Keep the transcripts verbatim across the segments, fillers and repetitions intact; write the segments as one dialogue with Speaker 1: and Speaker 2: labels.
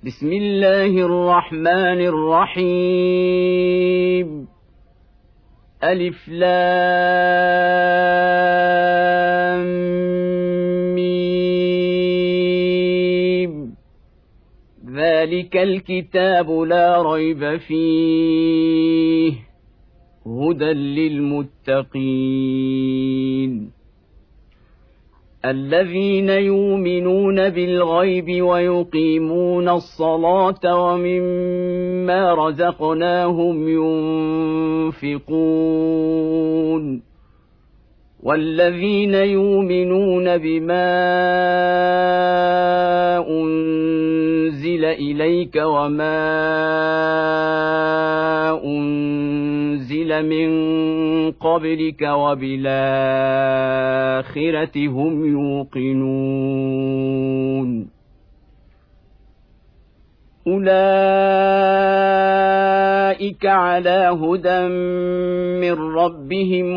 Speaker 1: بسم الله الرحمن الرحيم ألف لام ميم ذلك الكتاب لا ريب فيه هدى للمتقين الذين يؤمنون بالغيب ويقيمون الصلاة ومما رزقناهم ينفقون والذين يؤمنون بما أنزل إليك وما أنزل من قبلك وبالآخرة هم يوقنون أولئك على هدى من ربهم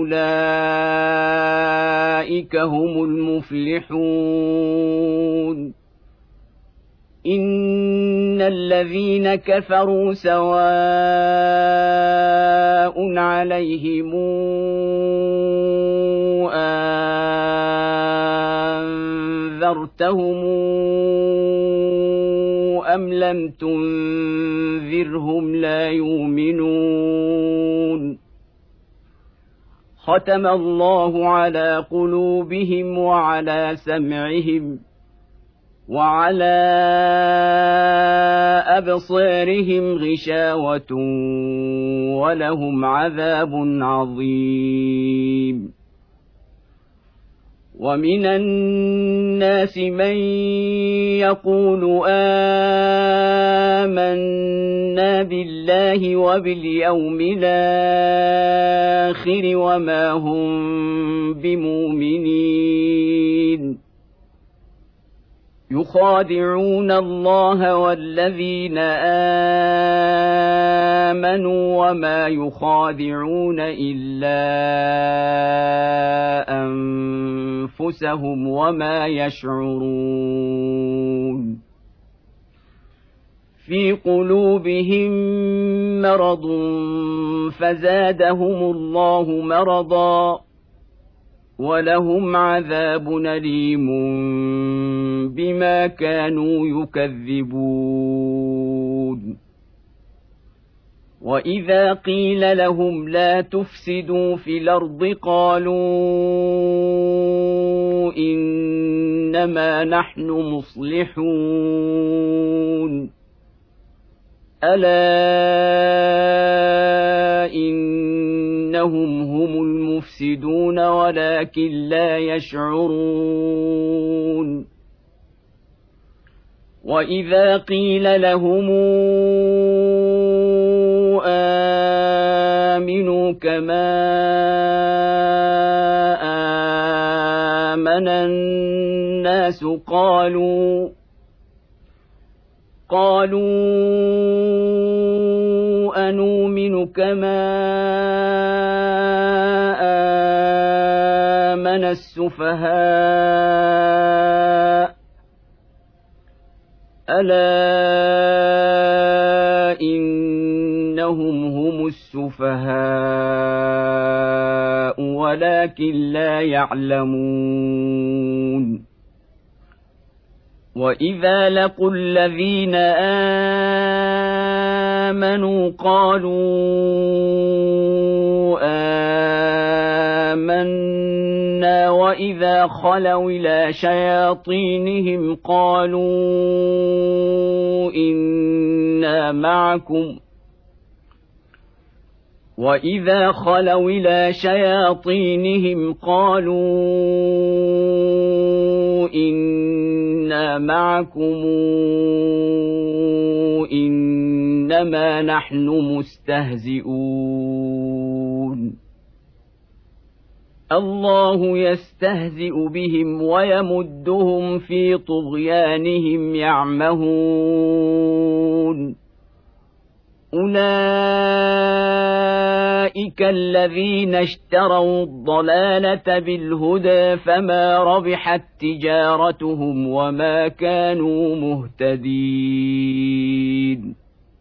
Speaker 1: وأولئك هم المفلحون إن الذين كفروا سواء عليهم أنذرتهم أم لم تنذرهم لا يؤمنون ختم الله على قلوبهم وعلى سمعهم وعلى أبصارهم غشاوة ولهم عذاب عظيم ومن الناس من يقول آمنا بالله وباليوم الآخر وما هم بمؤمنين يخادعون الله والذين آمنوا وما يخادعون إلا أنفسهم وما يشعرون في قلوبهم مرض فزادهم الله مرضا ولهم عذاب أليم بما كانوا يكذبون وإذا قيل لهم لا تفسدوا في الأرض قالوا إنما نحن مصلحون ألا إنهم هم المفسدون ولكن لا يشعرون وإذا قيل لهم آمنوا كما آمن الناس قالوا قالوا أنؤمن كما آمن السفهاء ألا إنهم هم السفهاء ولكن لا يعلمون وإذا لقوا الذين آمنوا قالوا آمنا وإذا خلوا إلى شياطينهم قالوا إنا معكم وإذا خلوا إلى شياطينهم قالوا إنا معكم إنما نحن مستهزئون الله يستهزئ بهم ويمدهم في طغيانهم يعمهون أولئك الذين اشتروا الضلالة بالهدى فما ربحت تجارتهم وما كانوا مهتدين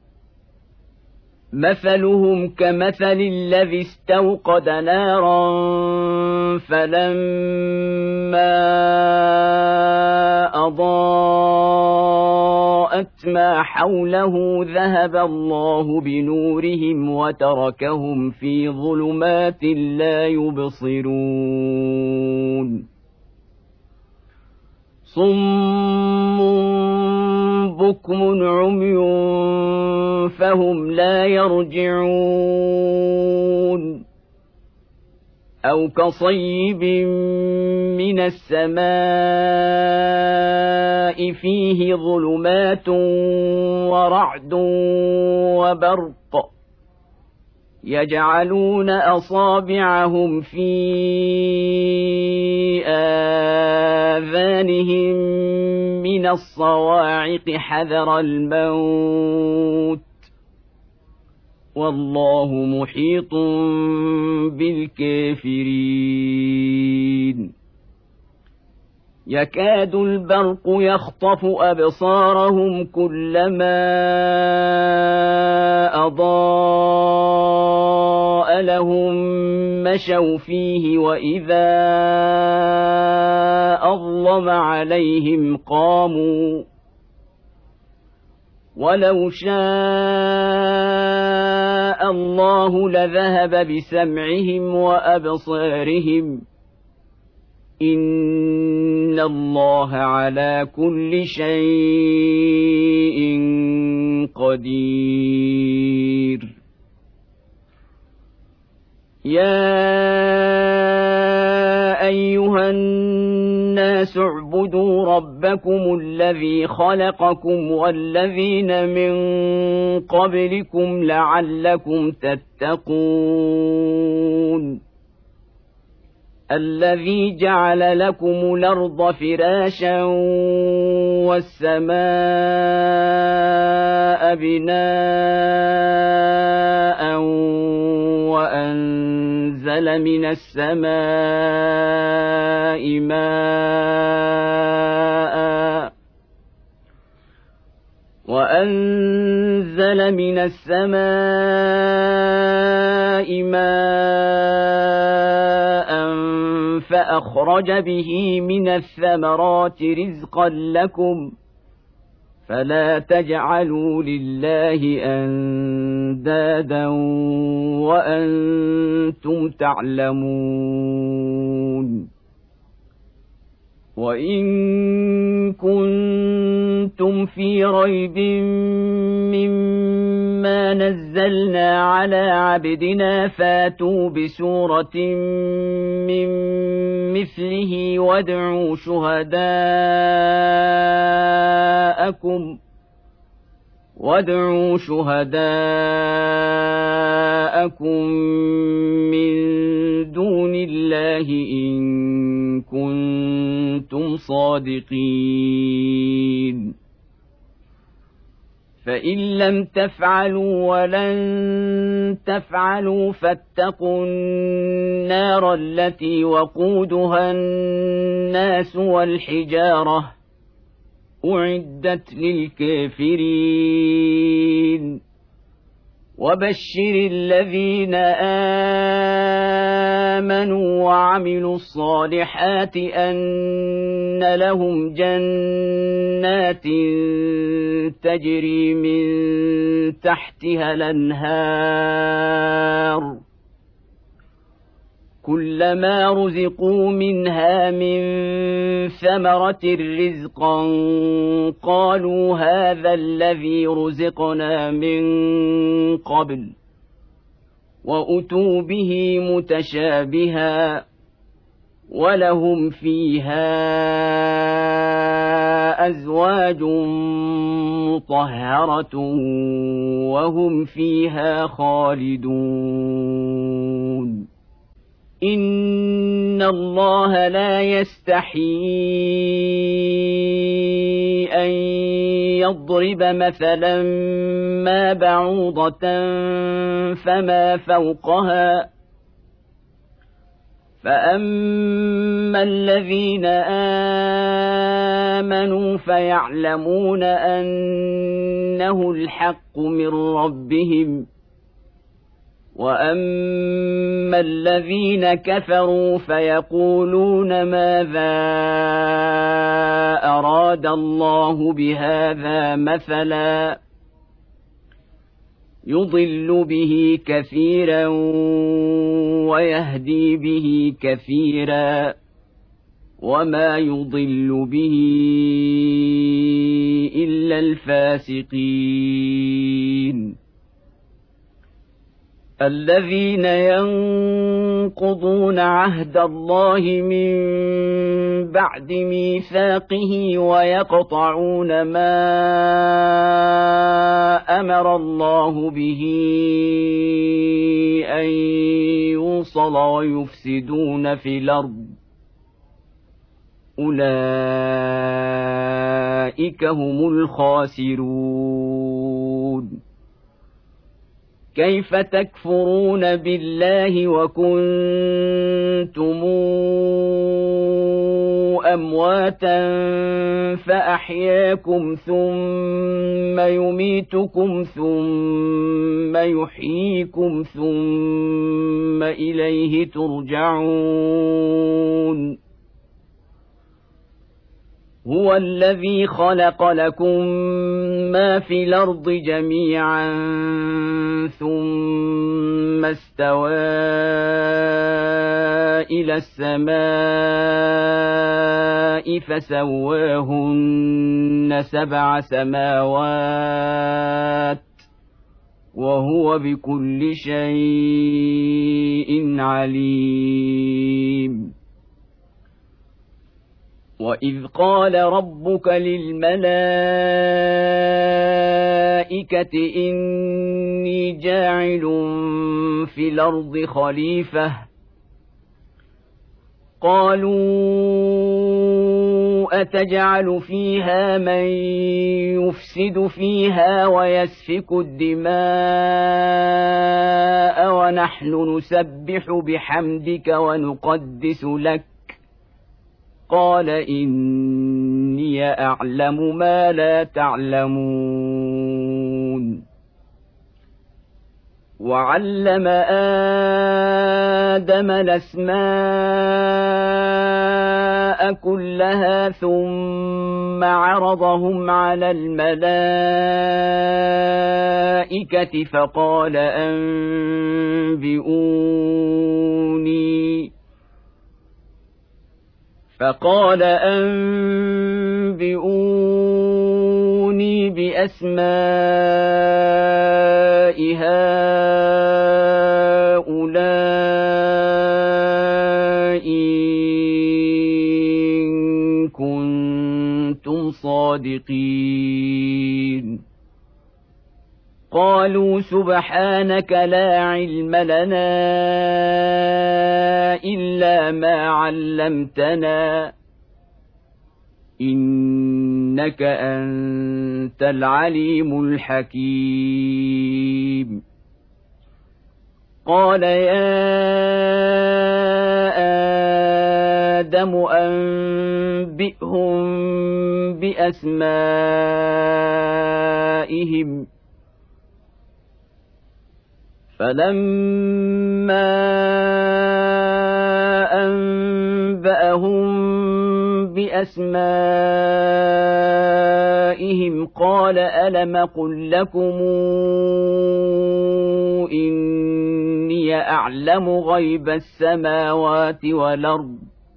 Speaker 1: مثلهم كمثل الذي استوقد نارا فلما أضاءت ما حوله ذهب الله بنورهم وتركهم في ظلمات لا يبصرون صم بكم عمي فهم لا يرجعون أو كصيب من السماء فيه ظلمات ورعد وبرق يجعلون أصابعهم في آذانهم من الصواعق حذر الموت والله محيط بالكافرين يكاد البرق يخطف أبصارهم كلما أضاء لهم مشوا فيه وإذا أظلم عليهم قاموا ولو شاء الله لذهب بسمعهم وأبصارهم إن الله على كل شيء قدير يا أيها الناس اعبدوا ربكم الذي خلقكم والذين من قبلكم لعلكم تتقون الذي جعل لكم الأرض فراشا والسماء بناء وأنزل من السماء ماء وأنزل من السماء ماء فأخرج به من الثمرات رزقا لكم فلا تجعلوا لله أندادا وأنتم تعلمون وإن كنتم في ريب مما نزلنا على عبدنا فاتوا بسورة من مثله وادعوا شهداءكم وادعوا شهداءكم من دون الله إن كنتم صادقين فإن لم تفعلوا ولن تفعلوا فاتقوا النار التي وقودها الناس والحجارة أعدت للكافرين وبشر الذين آمنوا وعملوا الصالحات أن لهم جنات تجري من تحتها الأنهار كلما رزقوا منها من ثمرة رزقا قالوا هذا الذي رزقنا من قبل وأتوا به متشابها ولهم فيها أزواج مطهرة وهم فيها خالدون إن الله لا يستحيي أن ليضرب مثلا ما بعوضة فما فوقها فأما الذين آمنوا فيعلمون أنه الحق من ربهم وأما الذين كفروا فيقولون ماذا أراد الله بهذا مثلا يضل به كثيرا ويهدي به كثيرا وما يضل به إلا الفاسقين الذين ينقضون عهد الله من بعد ميثاقه ويقطعون ما أمر الله به أن يوصل ويفسدون في الأرض أولئك هم الخاسرون كيف تكفرون بالله وكنتم أمواتا فأحياكم ثم يميتكم ثم يحييكم ثم إليه ترجعون هو الذي خلق لكم ما في الأرض جميعا ثم استوى إلى السماء فسواهن سبع سماوات وهو بكل شيء عليم وإذ قال ربك للملائكة إني جاعل في الأرض خليفة قالوا أتجعل فيها من يفسد فيها ويسفك الدماء ونحن نسبح بحمدك ونقدس لك قال إني أعلم ما لا تعلمون وعلم آدم الأسماء كلها ثم عرضهم على الملائكة فقال أنبئوني فقال أنبئوني بأسماء هؤلاء إن كنتم صادقين قالوا سبحانك لا علم لنا إلا ما علمتنا إنك أنت العليم الحكيم قال يا آدم أنبئهم بأسمائهم فلما أنبأهم بأسمائهم قال ألم قل لكم إني أعلم غيب السماوات والأرض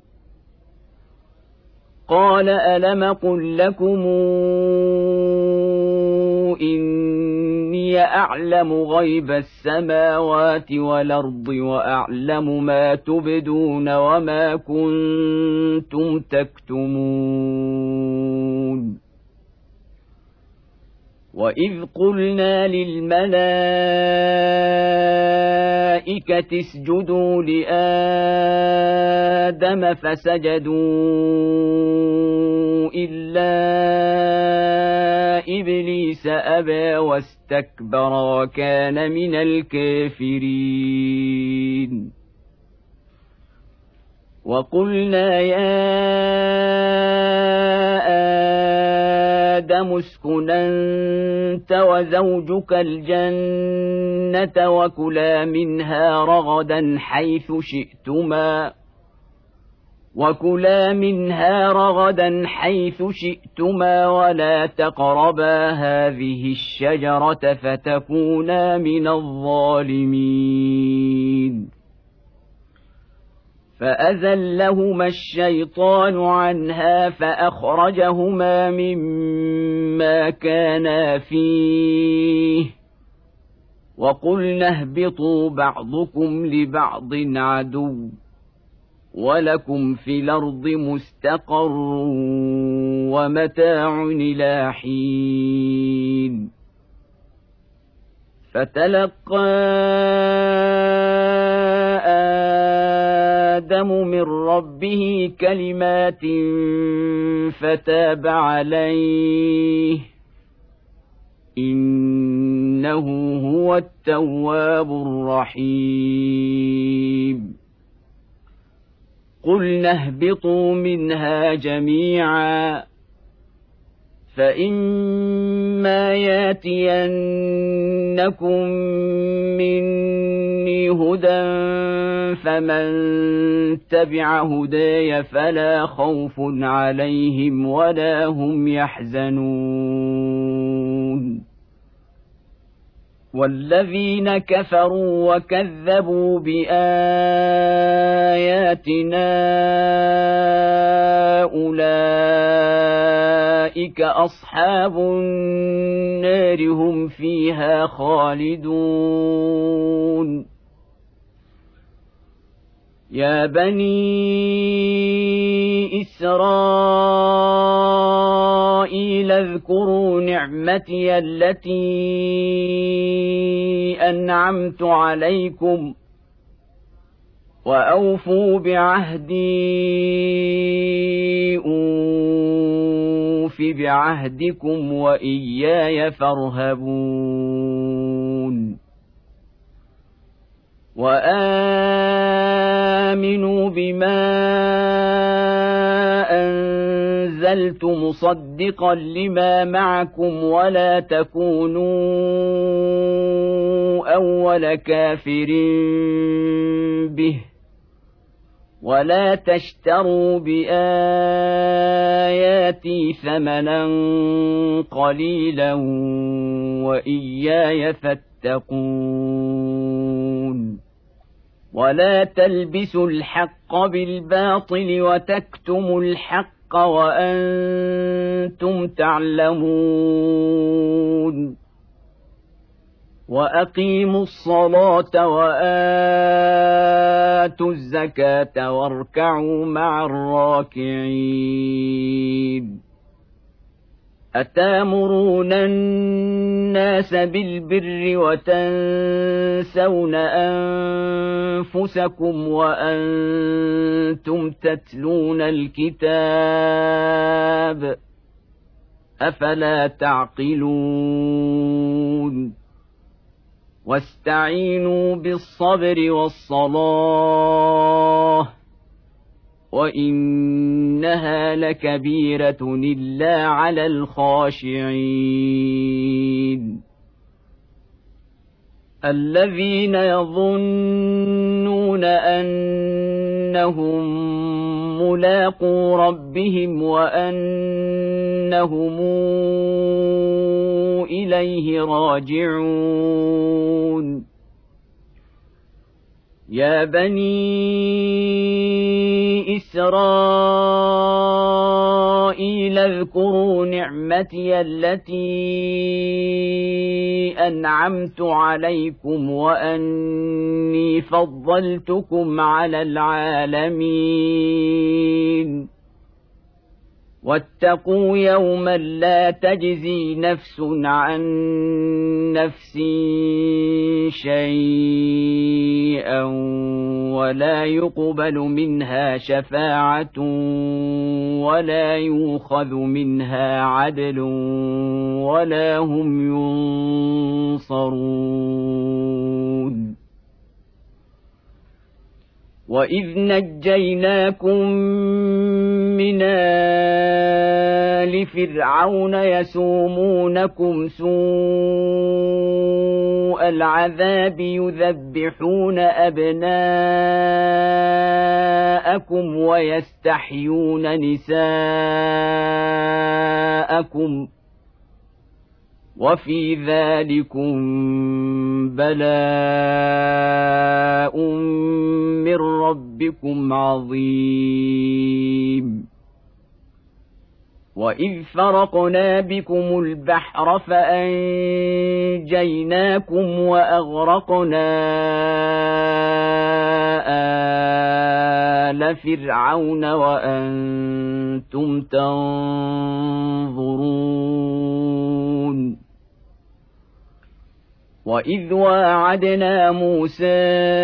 Speaker 1: قال ألم قل لكم إني أعلم غيب السماوات والأرض وأعلم ما تبدون وما كنتم تكتمون وإذ قلنا للملائكة الملائكة اسجدوا لآدم فسجدوا إلا إبليس أبى واستكبر وكان من الكافرين وقلنا يا آدم اسكن أنت وزوجك الجنة وكلا منها رغدا حيث شئتما وكلا منها رغدا حيث شئتما ولا تقربا هذه الشجرة فتكونا من الظالمين فأزلهما الشيطان عنها فأخرجهما مما كانا فيه وقلنا اهبطوا بعضكم لبعض عدو ولكم في الأرض مستقر ومتاع إلى حين فتلقى آدم من ربه كلمات فتاب عليه إنه هو التواب الرحيم قلنا اهبطوا منها جميعا فإما ياتينكم مني هدى فمن تبع هداي فلا خوف عليهم ولا هم يحزنون والذين كفروا وكذبوا بآياتنا أولئك أصحاب النار هم فيها خالدون يا بني إسرائيل اذكروا نعمتي التي أنعمت عليكم وأوفوا بعهدي أوف بعهدكم وإياي فارهبون وآمنوا بما أنزلت مصدقا لما معكم ولا تكونوا أول كافر به ولا تشتروا بآياتي ثمنا قليلا وإياي فاتقون ولا تلبسوا الحق بالباطل وتكتموا الحق وأنتم تعلمون وأقيموا الصلاة وآتوا الزكاة واركعوا مع الراكعين أتامرون الناس بالبر وتنسون أنفسكم وأنتم تتلون الكتاب أفلا تعقلون واستعينوا بالصبر والصلاة وإنها لكبيرة إلا على الخاشعين الذين يظنون أنهم ملاقو ربهم وأنهم إليه راجعون يا بني إسرائيل اذكروا نعمتي التي أنعمت عليكم وأني فضلتكم على العالمين واتقوا يوما لا تجزي نفس عن نفس شيئا ولا يقبل منها شفاعة ولا يؤخذ منها عدل ولا هم ينصرون. وإذ نجيناكم من آل فرعون يسومونكم سوء العذاب يذبحون أبناءكم ويستحيون نساءكم وفي ذلكم بلاء من ربكم عظيم. وإذ فرقنا بكم البحر فأنجيناكم وأغرقنا آل فرعون وأنتم تنظرون. وإذ واعدنا موسى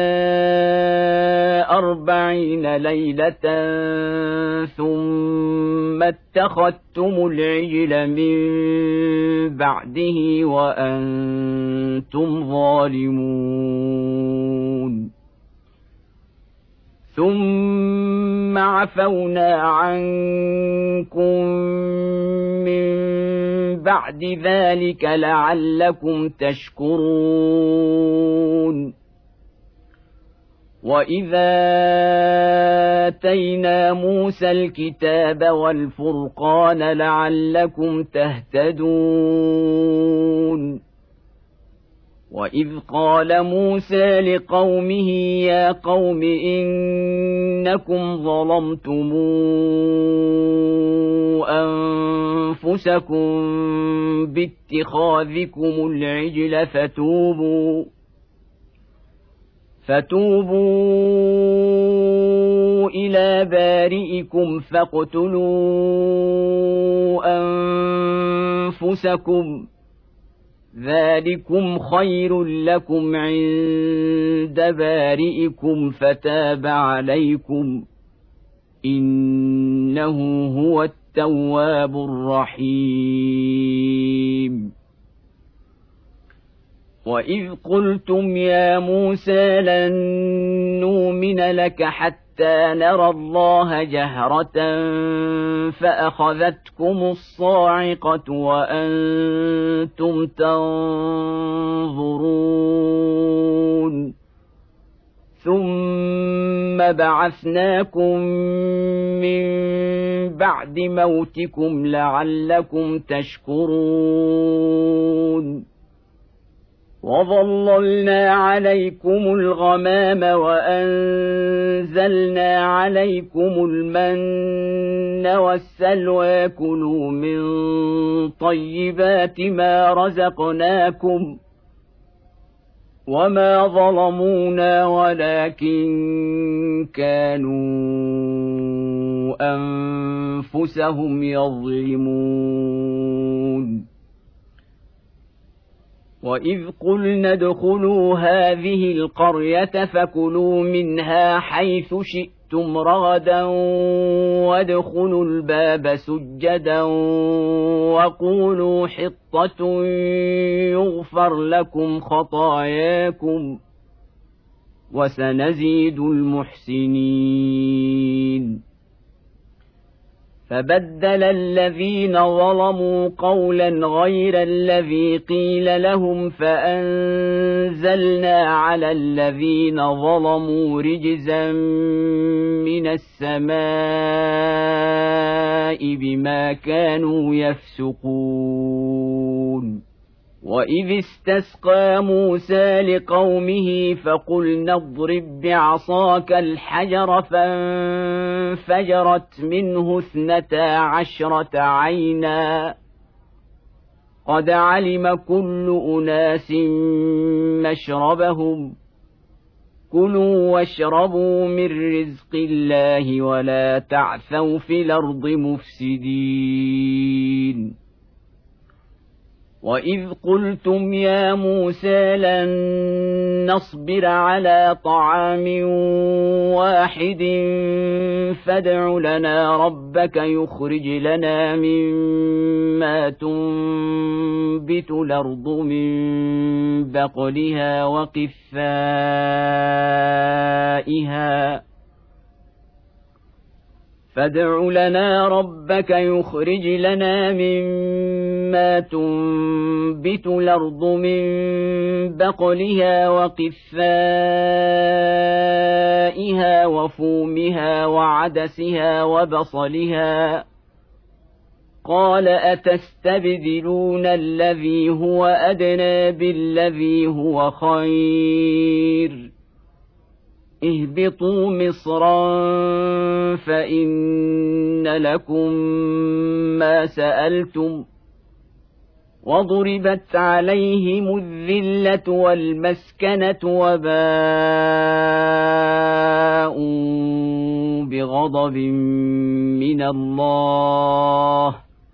Speaker 1: أربعين ليلة ثم اتخذتم العجل من بعده وأنتم ظالمون ثم عفونا عنكم من بعد ذلك لعلكم تشكرون. وإذا آتينا موسى الكتاب والفرقان لعلكم تهتدون. وإذ قال موسى لقومه يا قوم إنكم ظلمتم أنفسكم باتخاذكم العجل فتوبوا فتوبوا إلى بارئكم فاقتلوا أنفسكم ذلكم خير لكم عند بارئكم فتاب عليكم إنه هو التواب الرحيم. وإذ قلتم يا موسى لن نؤمن لك حتى نرى الله جهرة فأخذتكم الصاعقة وأنتم تنظرون ثم بعثناكم من بعد موتكم لعلكم تشكرون. وظللنا عليكم الغمام وأنزلنا عليكم المن والسلوى كلوا من طيبات ما رزقناكم وما ظلمونا ولكن كانوا أنفسهم يظلمون. وإذ قلنا ادخلوا هذه القرية فكلوا منها حيث شئتم رغدا وادخلوا الباب سجدا وقولوا حطة يغفر لكم خطاياكم وسنزيد المحسنين. فبدل الذين ظلموا قولا غير الذي قيل لهم فأنزلنا على الذين ظلموا رجزا من السماء بما كانوا يفسقون. وإذ استسقى موسى لقومه فقلنا اضرب بعصاك الحجر فانفجرت منه اثنتا عشرة عينا قد علم كل أناس مشربهم كلوا واشربوا من رزق الله ولا تعثوا في الأرض مفسدين وإذ قلتم يا موسى لن نصبر على طعام واحد فادع لنا ربك يخرج لنا مما تنبت الأرض من بقلها وقثائها فادع لنا ربك يخرج لنا مما تنبت الأرض من بقلها وقثائها وفومها وعدسها وبصلها قال أتستبدلون الذي هو أدنى بالذي هو خير اهبطوا مصرا فإن لكم ما سألتم وضربت عليهم الذلة والمسكنة وباءوا بغضب من الله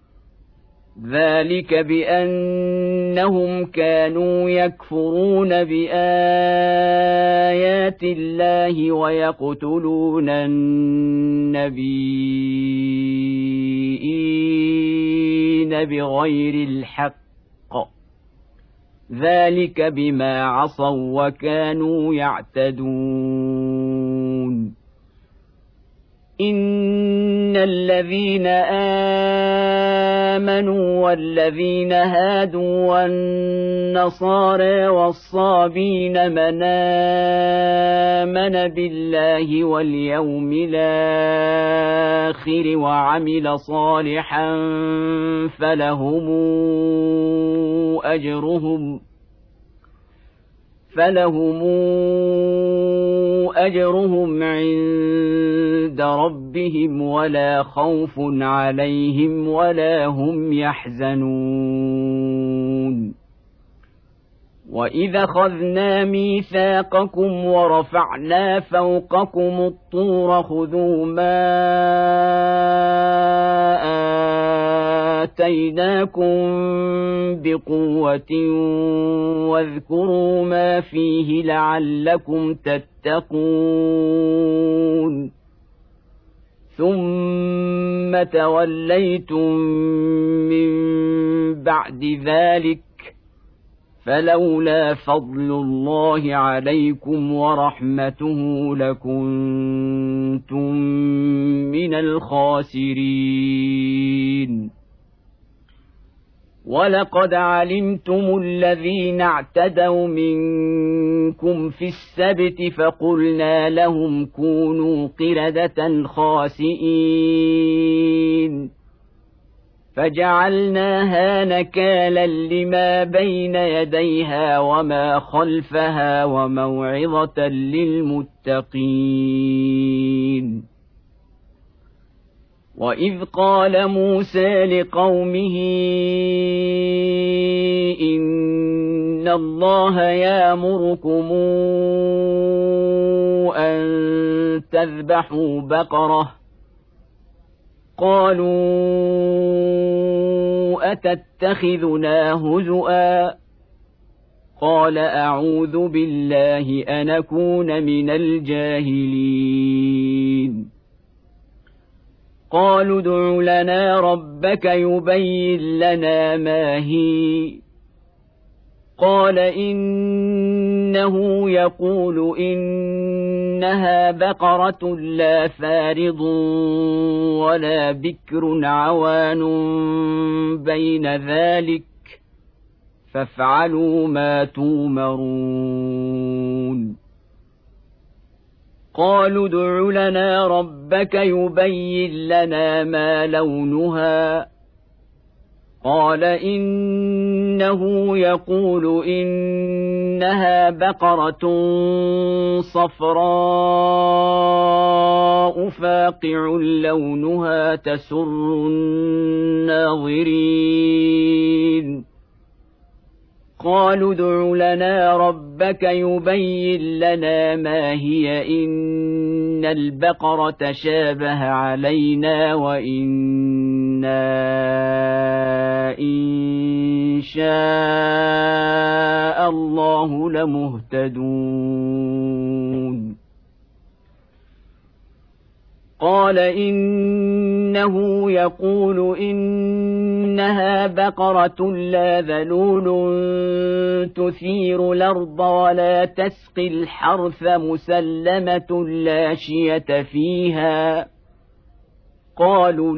Speaker 1: ذلك بأنهم كانوا يكفرون بآيات الله ويقتلون النبيين بغير الحق ذلك بما عصوا وكانوا يعتدون إن الذين آمنوا والذين هادوا والنصارى والصابين من آمن بالله واليوم الآخر وعمل صالحا فلهم أجرهم فلهم أجرهم عند ربهم ولا خوف عليهم ولا هم يحزنون وإذا أخذنا ميثاقكم ورفعنا فوقكم الطور خذوا ما آتيناكم بقوة واذكروا ما فيه لعلكم تتقون ثم توليتم من بعد ذلك فلولا فضل الله عليكم ورحمته لكنتم من الخاسرين ولقد علمتم الذين اعتدوا منكم في السبت فقلنا لهم كونوا قردة خاسئين فجعلناها نكالا لما بين يديها وما خلفها وموعظة للمتقين وإذ قال موسى لقومه إن الله يأمركم أن تذبحوا بقرة قالوا أتتخذنا هزؤا قال أعوذ بالله أن أكون من الجاهلين قالوا ادع لنا ربك يبين لنا ما هي قال إنه يقول إنها بقرة لا فارض ولا بكر عوان بين ذلك فافعلوا ما تومرون قالوا ادع لنا ربك يبين لنا ما لونها قال إنه يقول إنها بقرة صفراء فاقع لونها تسر الناظرين قالوا ادع لنا ربك يبين لنا ما هي إن البقرة تشابه علينا وإنا إن شاء الله لمهتدون قال إنه يقول إنها بقرة لا ذلول تثير الأرض ولا تسقي الحرث مسلمة لا شية فيها قالوا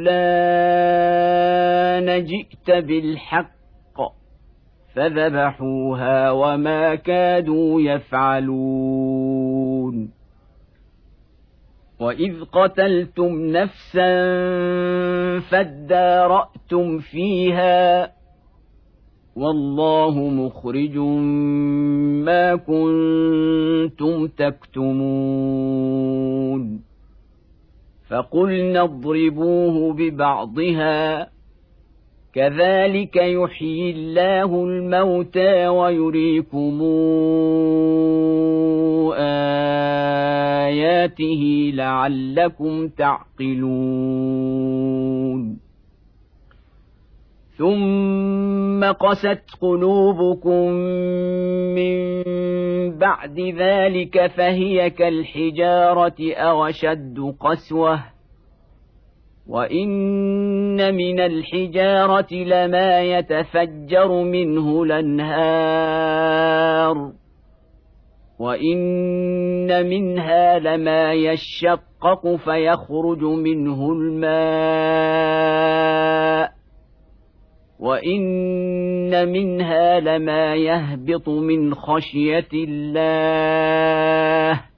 Speaker 1: لا نجئت بالحق فذبحوها وما كادوا يفعلون وإذ قتلتم نفسا فادارأتم فيها والله مخرج ما كنتم تكتمون فقلنا اضربوه ببعضها كذلك يحيي الله الموتى ويريكم آياته لعلكم تعقلون ثم قست قلوبكم من بعد ذلك فهي كالحجارة أو أشد قسوة وإن من الحجارة لما يتفجر منه الأنهار وإن منها لما يشقق فيخرج منه الماء وإن منها لما يهبط من خشية الله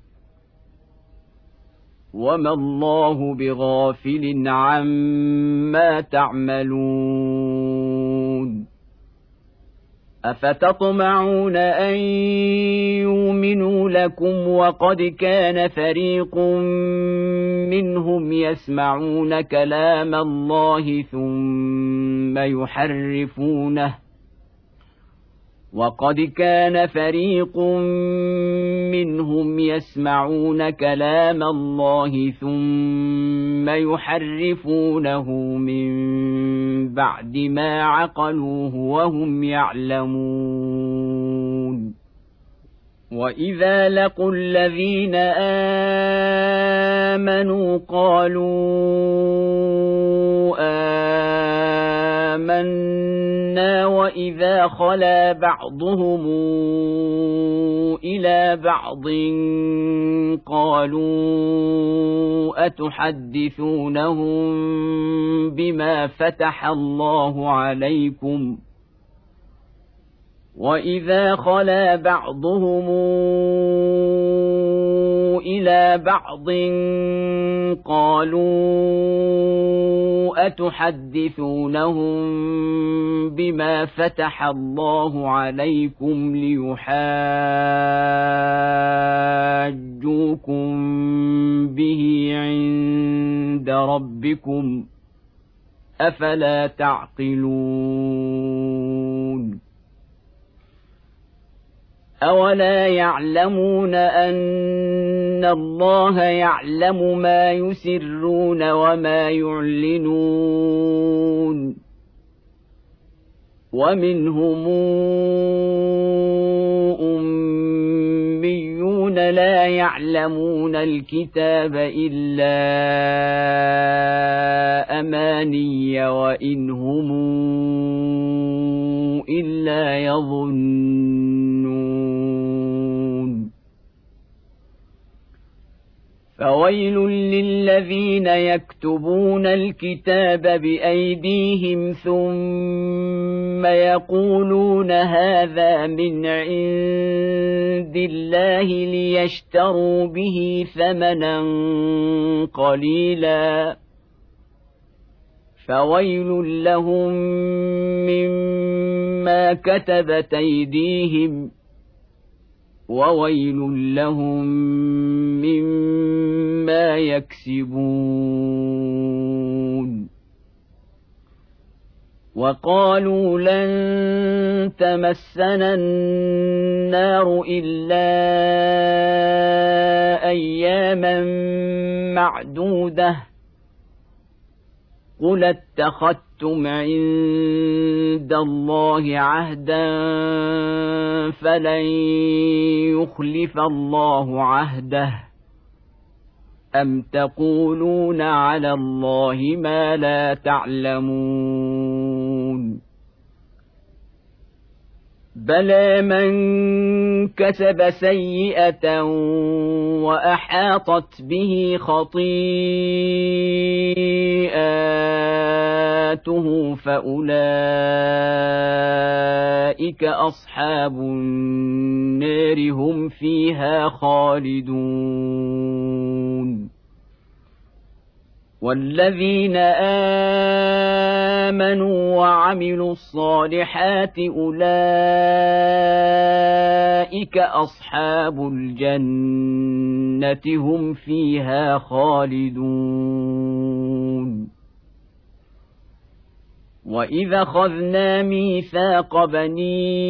Speaker 1: وما الله بغافل عما تعملون أفتطمعون أن يؤمنوا لكم وقد كان فريق منهم يسمعون كلام الله ثم يحرفونه وقد كان فريق منهم يسمعون كلام الله ثم يحرفونه من بعد ما عقلوه وهم يعلمون وإذا لقوا الذين آمنوا قالوا آمنا وإذا خلا بعضهم إلى بعض قالوا أتحدثونهم بما فتح الله عليكم وإذا خلا بعضهم إلى بعض قالوا أتحدثونهم بما فتح الله عليكم ليحاجوكم به عند ربكم أفلا تعقلون أولا يعلمون أن الله يعلم ما يسرون وما يعلنون ومنهم أميون لا يعلمون الكتاب إلا أماني وإن هم إلا يظنون فويل للذين يكتبون الكتاب بأيديهم ثم يقولون هذا من عند الله ليشتروا به ثمنا قليلا فويل لهم مما كتبت أيديهم وويل لهم مما يكسبون وقالوا لن تمسنا النار إلا أياما معدودة قل اتخذتم عند الله عهدا فلن يخلف الله عهده أم تقولون على الله ما لا تعلمون بلى من كسب سيئة وأحاطت به خطيئاته فأولئك أصحاب النار هم فيها خالدون والذين آمنوا وعملوا الصالحات أولئك أصحاب الجنة هم فيها خالدون وإذا أخذنا ميثاق بني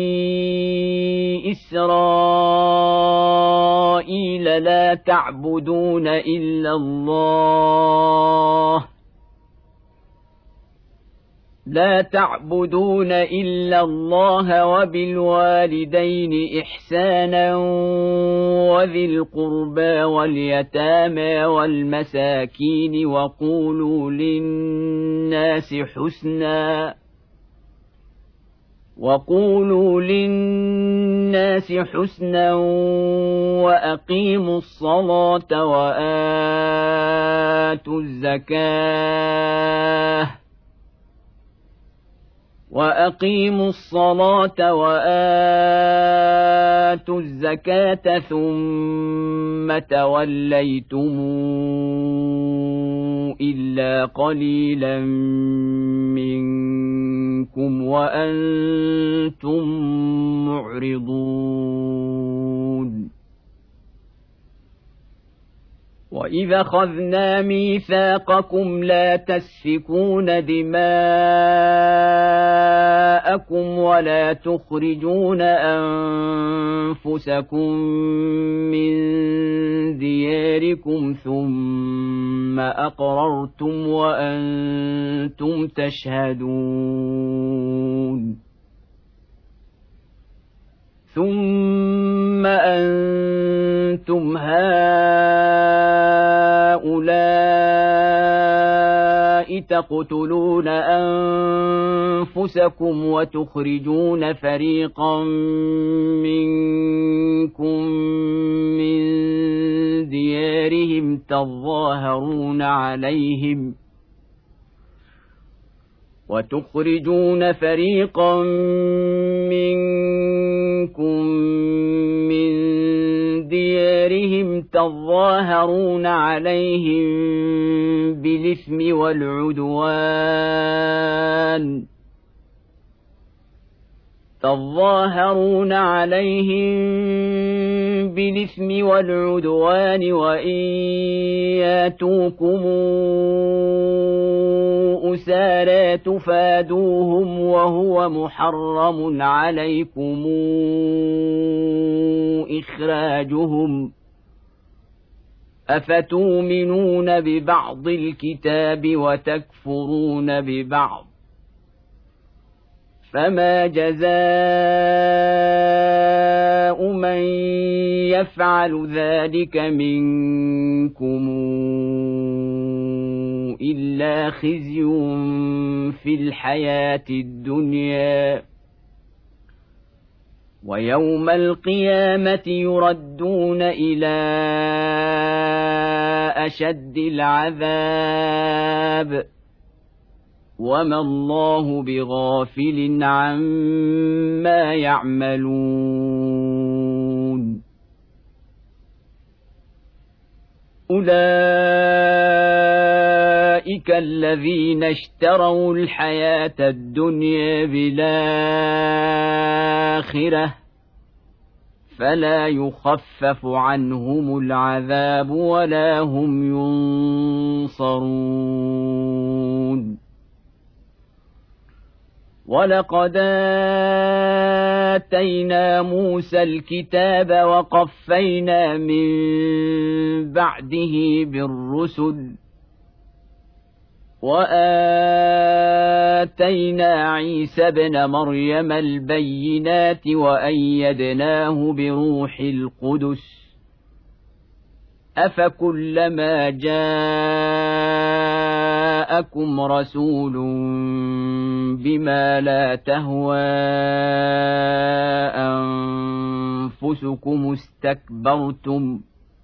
Speaker 1: إسرائيل لا تعبدون إلا الله لا تعبدون إلا الله وبالوالدين إحسانا وذي القربى واليتامى والمساكين وقولوا للناس حسنا وقولوا للناس حسنا وأقيموا الصلاة وآتوا الزكاة وأقيموا الصلاة وآتوا الزكاة ثم توليتم إلا قليلا منكم وأنتم معرضون وإذا أخذنا ميثاقكم لا تسفكون دماءكم ولا تخرجون أنفسكم من دياركم ثم أقررتم وأنتم تشهدون ثم أنتم هؤلاء تقتلون أنفسكم وتخرجون فريقا منكم من ديارهم تظاهرون عليهم وتخرجون فريقا منكم من ديارهم تظاهرون عليهم بالإثم والعدوان تظاهرون عليهم بالإثم والعدوان وإن ياتوكم أسارى تفادوهم وهو محرم عليكم إخراجهم أفتؤمنون ببعض الكتاب وتكفرون ببعض فما جزاء من يفعل ذلك منكم إلا خزي في الحياة الدنيا ويوم القيامة يردون إلى أشد العذاب وما الله بغافل عما يعملون أولئك الذين اشتروا الحياة الدنيا بالآخرة فلا يخفف عنهم العذاب ولا هم ينصرون ولقد آتينا موسى الكتاب وقفينا من بعده بالرسل وآتينا عيسى ابن مريم البينات وأيدناه بروح القدس أفكلما جاءكم رسول بما لا تهوى أنفسكم استكبرتم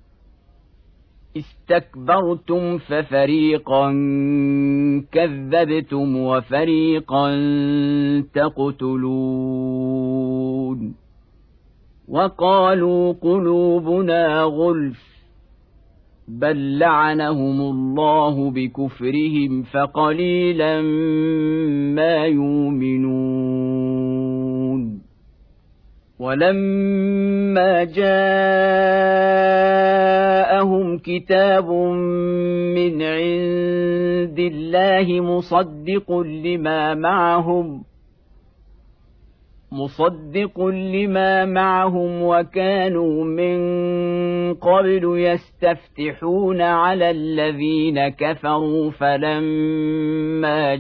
Speaker 1: استكبرتم ففريقا كذبتم وفريقا تقتلون وقالوا قلوبنا غلف بل لعنهم الله بكفرهم فقليلا ما يؤمنون ولما جاءهم كتاب من عند الله مصدق لما معهم مصدق لما معهم وكانوا من قبل يستفتحون على الذين كفروا فلما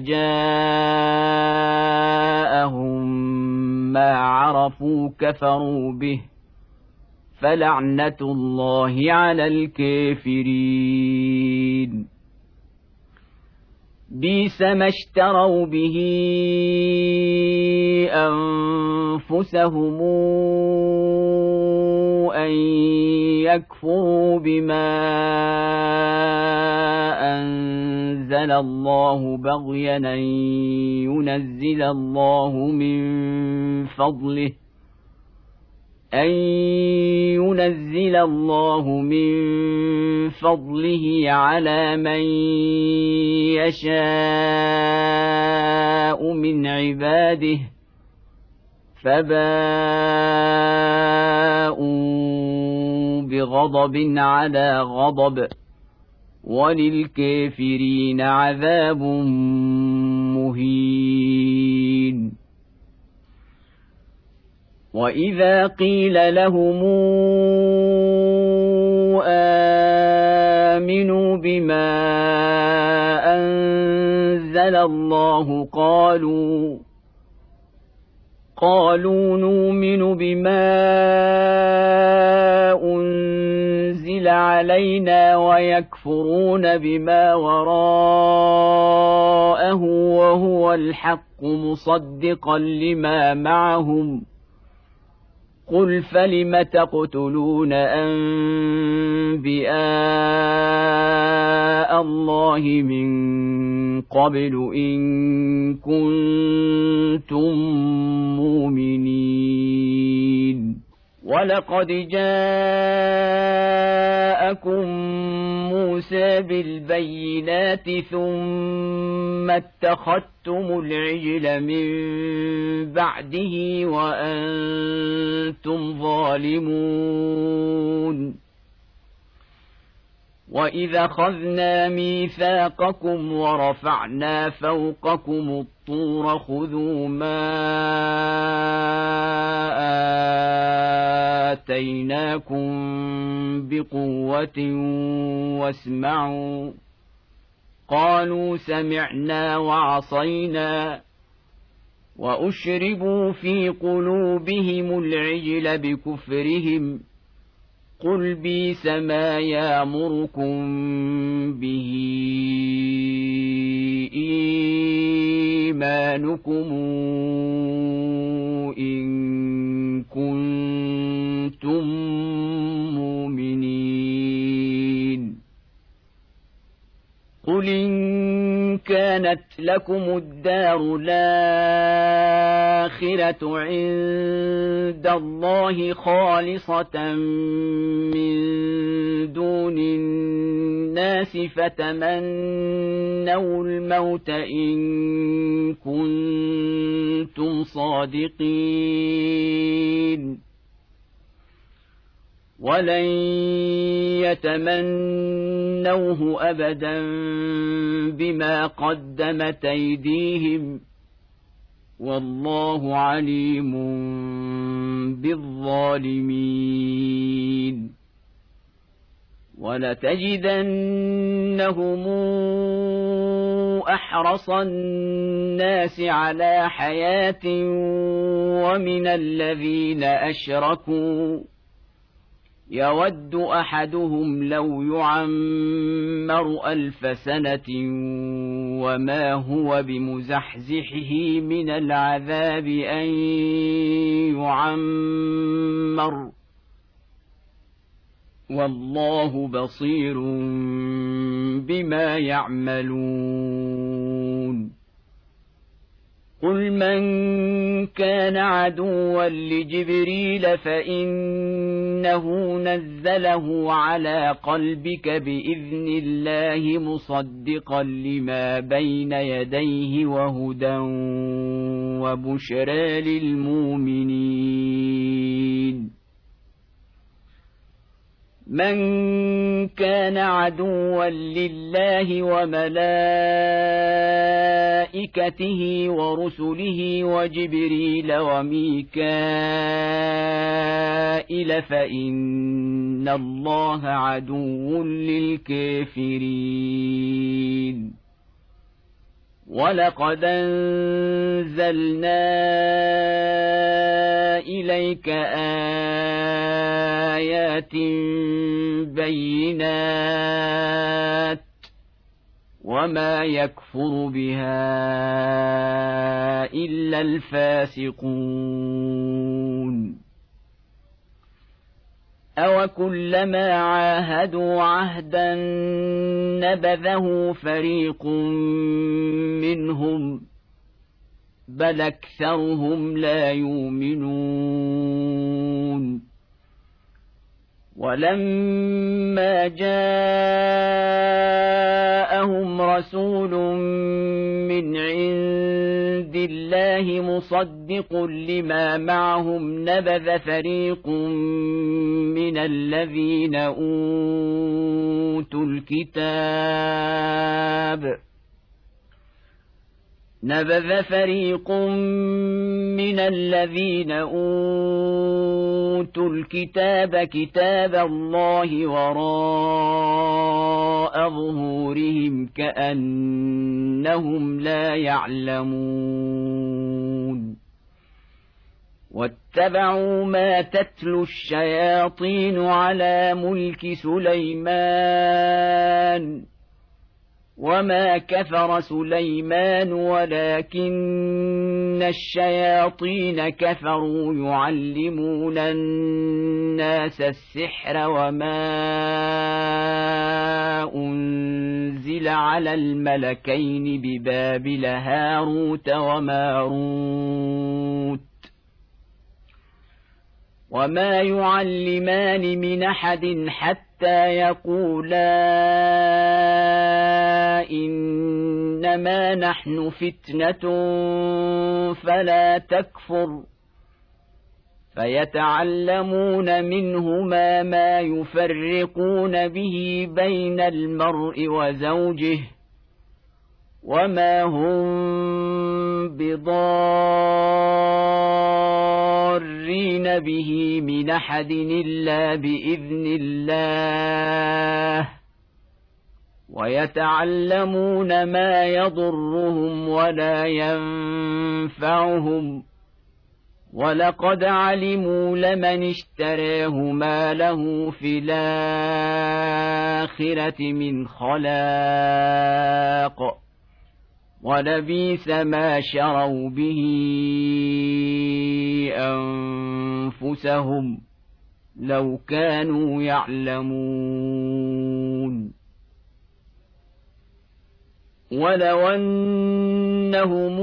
Speaker 1: جاءهم ما عرفوا كفروا به فلعنة الله على الكافرين بئس ما اشتروا به أنفسهم أن يكفروا بما أنزل الله بغيا أن ينزل الله من فضله أن ينزل الله من فضله على من يشاء من عباده فباءوا بغضب على غضب وللكافرين عذاب مهين وإذا قيل لهم آمنوا بما أنزل الله قالوا قالوا نؤمن بما أنزل علينا ويكفرون بما وراءه وهو الحق مصدقا لما معهم قل فلم تقتلون أنبياء الله من قبل إن كنتم مؤمنين ولقد جاءكم موسى بالبينات ثم اتخذتم العجل من بعده وأنتم ظالمون وإذا أخذنا ميثاقكم ورفعنا فوقكم الطور خذوا ما آتيناكم بقوة واسمعوا قالوا سمعنا وعصينا وأشربوا في قلوبهم العجل بكفرهم قل بئس ما يأمركم به إيمانكم إن كنتم مؤمنين قل إن كانت لكم الدار الآخرة عند الله خالصة من دون الناس فتمنوا الموت إن كنتم صادقين ولن يتمنوه أبدا بما قدمت أيديهم والله عليم بالظالمين. ولتجدنهم أحرص الناس على حياة ومن الذين أشركوا يود أحدهم لو يعمر ألف سنة وما هو بمزحزحه من العذاب أن يعمر والله بصير بما يعملون. قل من كان عدوا لجبريل فإنه نزله على قلبك بإذن الله مصدقا لما بين يديه وهدى وبشرى للمؤمنين. من كان عدوا لله وملائكته ورسله وجبريل وميكائيل فإن الله عدو للكافرين. ولقد أنزلنا إليك آيات بينات وما يكفر بها إلا الفاسقون. أوكلما عاهدوا عهدا نبذه فريق منهم بل أكثرهم لا يؤمنون. ولما جاءهم رسول من عند الله مصدق لما معهم نبذ فريق من الذين أوتوا الكتاب نبذ فريق من الذين أوتوا الكتاب كتاب الله وراء ظهورهم كأنهم لا يعلمون. واتبعوا ما تتلو الشياطين على ملك سليمان وما كفر سليمان ولكن الشياطين كفروا يعلمون الناس السحر وما أنزل على الملكين ببابل هاروت وماروت وما يعلمان من أحد حتى يقولا إنما نحن فتنة فلا تكفر فيتعلمون منهما ما يفرقون به بين المرء وزوجه وما هم بضارين به من أحد إلا بإذن الله ويتعلمون ما يضرهم ولا ينفعهم ولقد علموا لمن اشتراه ما له في الآخرة من خلاق ولبئس ما شروا به أنفسهم لو كانوا يعلمون. ولو أنهم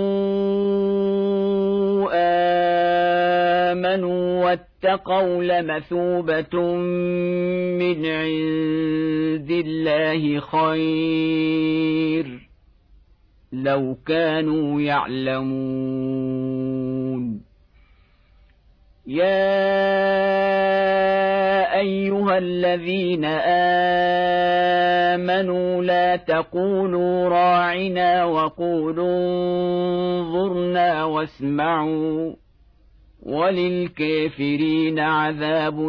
Speaker 1: آمنوا واتقوا لمثوبة من عند الله خير لو كانوا يعلمون. يا أيها الذين آمنوا لا تقولوا راعنا وقولوا انظرنا واسمعوا وللكافرين عذاب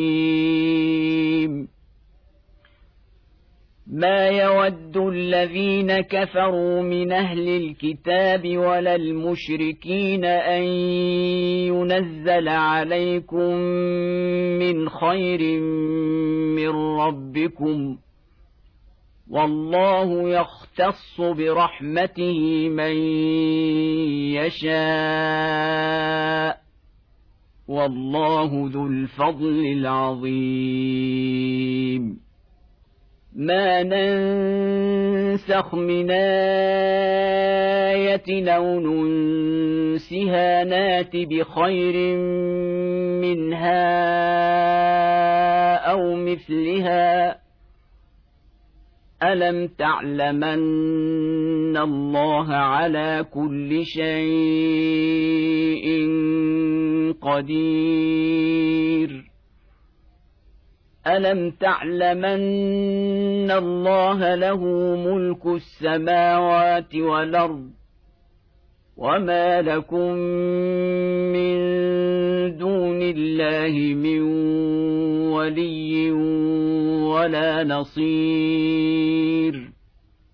Speaker 1: أليم ما يود الذين كفروا من أهل الكتاب ولا المشركين أن ينزل عليكم من خير من ربكم والله يختص برحمته من يشاء والله ذو الفضل العظيم ما ننسخ من آية أو ننسها نات بخير منها أو مثلها ألم تعلمن الله على كل شيء قدير ألم تعلمن الله له ملك السماوات والأرض وما لكم من دون الله من ولي ولا نصير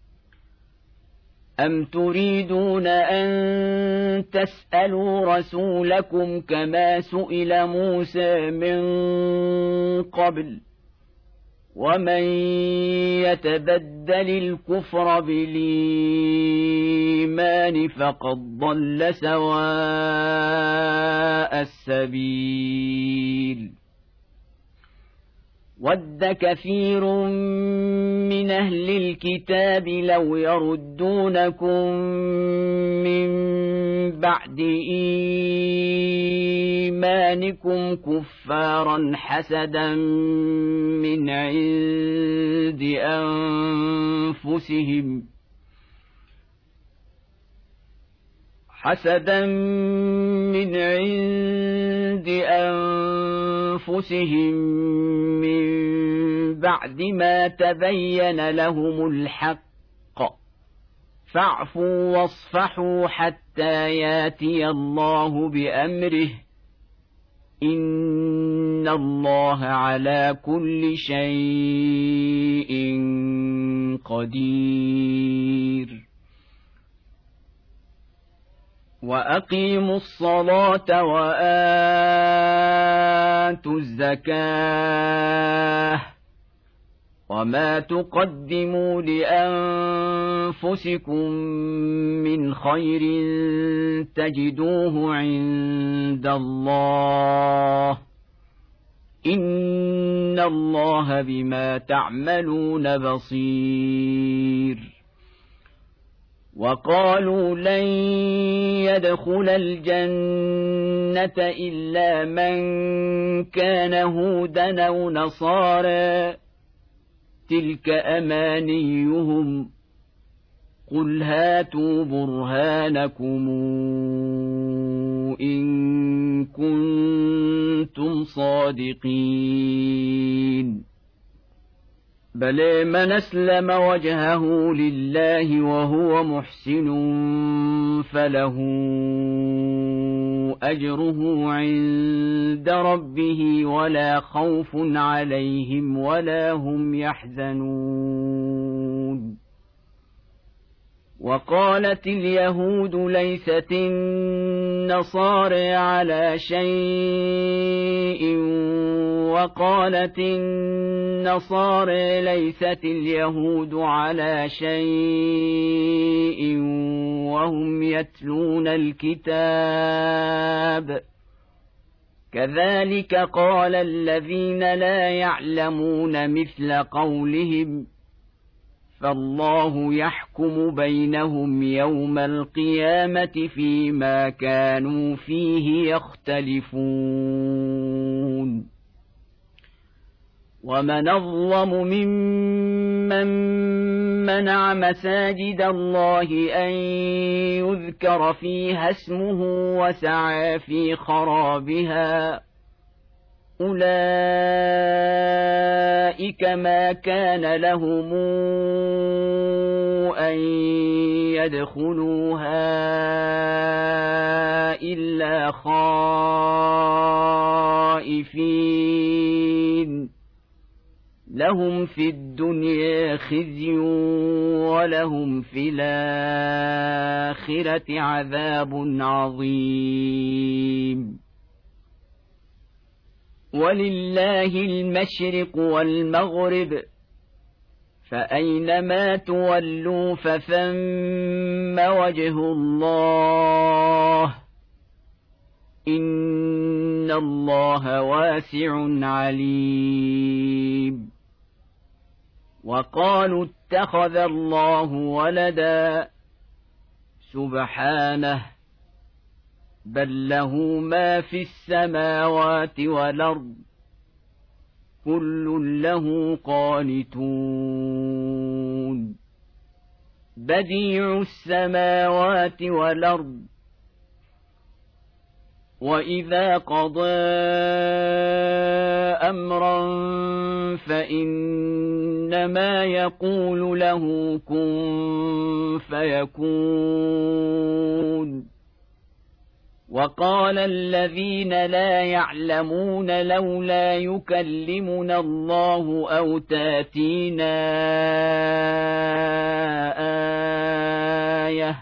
Speaker 1: أم تريدون أن تسألوا رسولكم كما سئل موسى من قبل ومن يتبدل الكفر بالإيمان فقد ضل سواء السبيل ود كثير من أهل الكتاب لو يردونكم من بعد إيمانكم كفارا حسدا من عند أنفسهم حسدا من عند أنفسهم من بعد ما تبين لهم الحق فاعفوا واصفحوا حتى ياتي الله بأمره إن الله على كل شيء قدير وأقيموا الصلاة وآتوا الزكاة وما تقدموا لأنفسكم من خير تجدوه عند الله إن الله بما تعملون بصير وقالوا لن يدخل الجنة إلا من كان هودا أو نصارى تلك أمانيهم قل هاتوا برهانكم إن كنتم صادقين بلى من أسلم وجهه لله وهو محسن فله أجره عند ربه ولا خوف عليهم ولا هم يحزنون وقالت اليهود ليست النصارى على شيء وقالت النصارى ليست اليهود على شيء وهم يتلون الكتاب كذلك قال الذين لا يعلمون مثل قولهم فالله يحكم بينهم يوم القيامة فيما كانوا فيه يختلفون ومن أظلم ممن منع مساجد الله أن يذكر فيها اسمه وسعى في خرابها أولئك أولئك ما كان لهم أن يدخلوها إلا خائفين لهم في الدنيا خزي ولهم في الآخرة عذاب عظيم ولله المشرق والمغرب فأينما تولوا فثم وجه الله إن الله واسع عليم وقالوا اتخذ الله ولدا سبحانه بل له ما في السماوات والأرض كل له قانتون بديع السماوات والأرض وإذا قضى أمرا فإنما يقول له كن فيكون وقال الذين لا يعلمون لولا يكلمنا الله أو تاتينا آية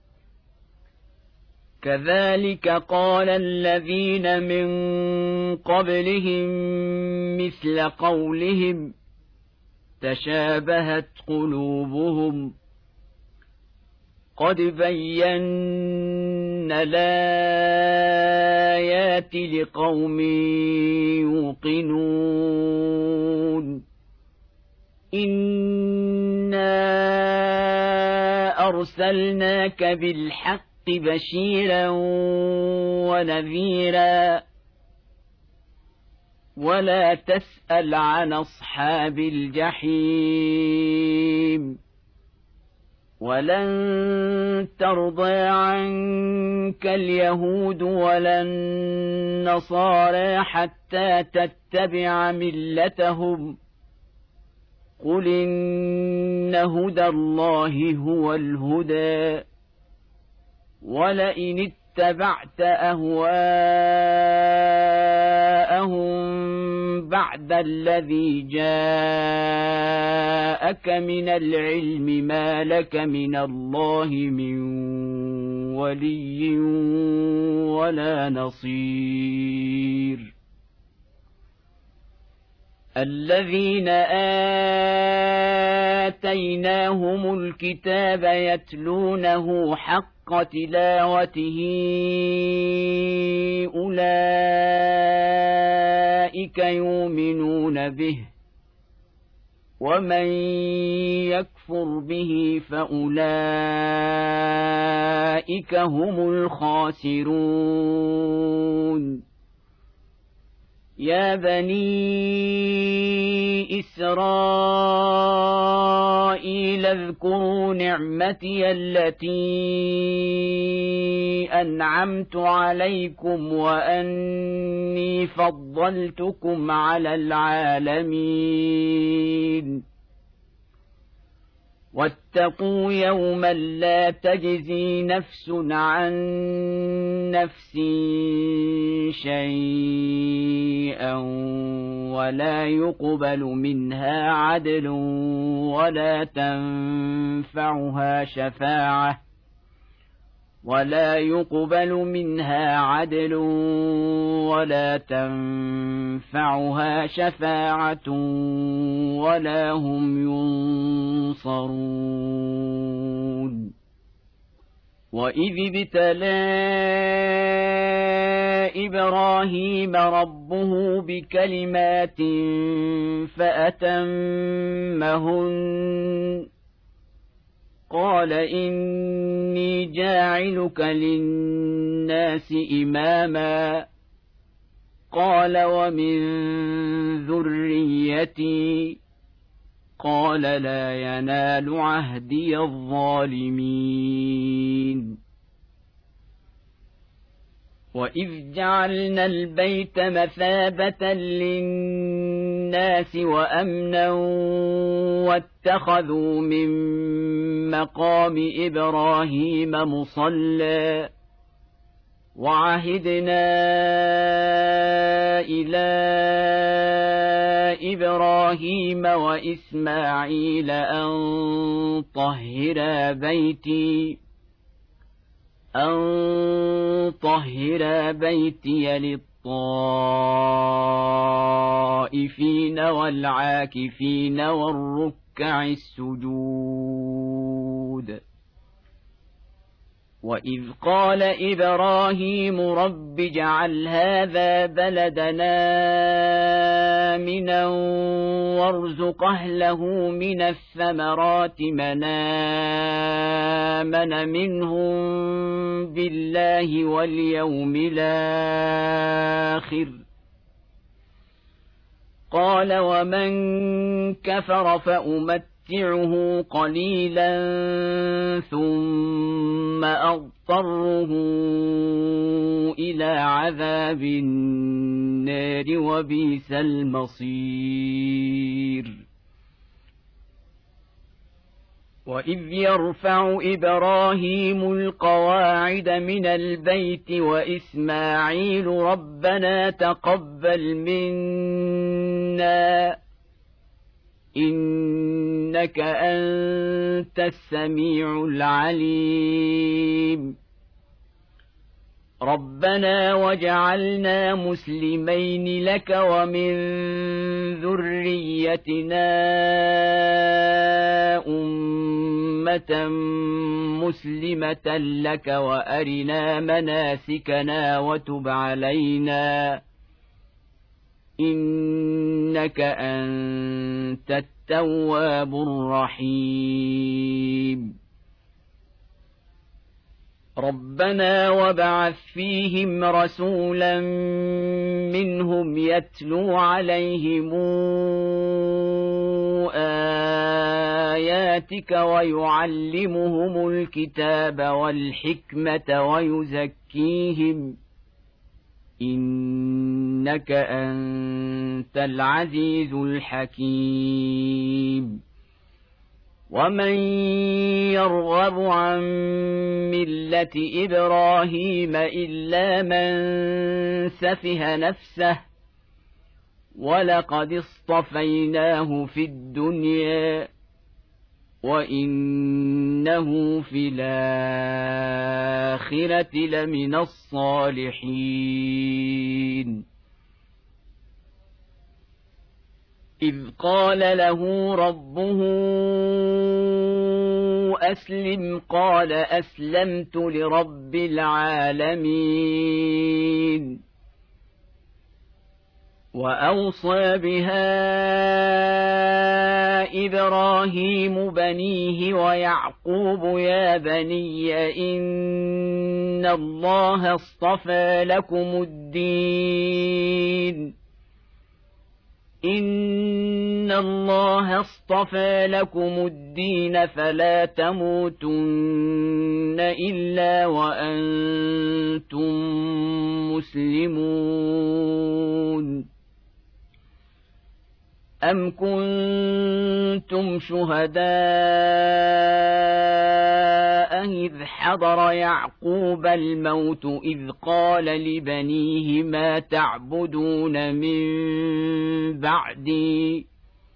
Speaker 1: كذلك قال الذين من قبلهم مثل قولهم تشابهت قلوبهم قد بينا الآيات لقوم يوقنون إنا أرسلناك بالحق بشيرا ونذيرا ولا تسأل عن أصحاب الجحيم ولن ترضى عنك اليهود ولا النصارى حتى تتبع ملتهم قل إن هدى الله هو الهدى ولئن اتبعت أهواءهم بعد الذي جاءك من العلم ما لك من الله من ولي ولا نصير الذين آتيناهم الكتاب يتلونه حق تلاوته أولئك يؤمنون به ومن يكفر به فأولئك هم الخاسرون يا بني إسرائيل اذكروا نعمتي التي أنعمت عليكم وأني فضلتكم على العالمين واتقوا يوما لا تجزي نفس عن نفس شيئا ولا يقبل منها عدل ولا تنفعها شفاعة ولا يقبل منها عدل ولا تنفعها شفاعة ولا هم ينصرون وإذ ابتلى إبراهيم ربه بكلمات فأتمهن قال إني جاعلك للناس إماما قال ومن ذريتي قال لا ينال عهدي الظالمين وإذ جعلنا البيت مثابة للناس للناس وأمنا واتخذوا من مقام إبراهيم مصلى وعهدنا إلى إبراهيم وإسماعيل أن طهرا بيتي أن طهرا بيتي للطائفين والعاكفين والركع السجود وإذ قال إبراهيم رب اجعل هذا بلدنا آمنا وارزق أهله من الثمرات من آمن منهم بالله واليوم الآخر قال ومن كفر فأمتعه قليلا ثم أضطره إلى عذاب النار وبئس المصير وإذ يرفع إبراهيم القواعد من البيت وإسماعيل ربنا تقبل منا إنك أنت السميع العليم ربنا وجعلنا مسلمين لك ومن ذريتنا أمة مسلمة لك وأرنا مناسكنا وتب علينا إنك أنت التواب الرحيم ربنا وابعث فيهم رسولا منهم يتلو عليهم آياتك ويعلمهم الكتاب والحكمة ويزكيهم إنك أنت العزيز الحكيم ومن يرغب عن ملة إبراهيم إلا من سفه نفسه ولقد اصطفيناه في الدنيا وإنه في الآخرة لمن الصالحين إذ قال له ربه أسلم قال أسلمت لرب العالمين وأوصى بها إبراهيم بنيه ويعقوب يا بني إن الله اصطفى لكم الدين إن الله اصطفى لكم الدين فلا تموتن إلا وأنتم مسلمون أم كنتم شهداء إذ حضر يعقوب الموت إذ قال لبنيه ما تعبدون من بعدي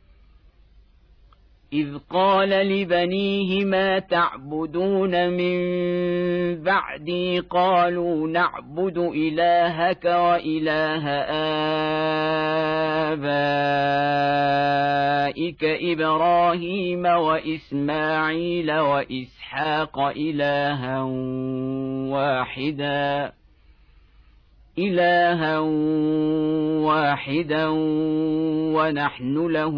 Speaker 1: إذ قال لبنيه ما تعبدون من بعدي قالوا نعبد إلهك وإله آبائك إبراهيم وإسماعيل وإسحاق إلها واحدا إلها واحدا ونحن له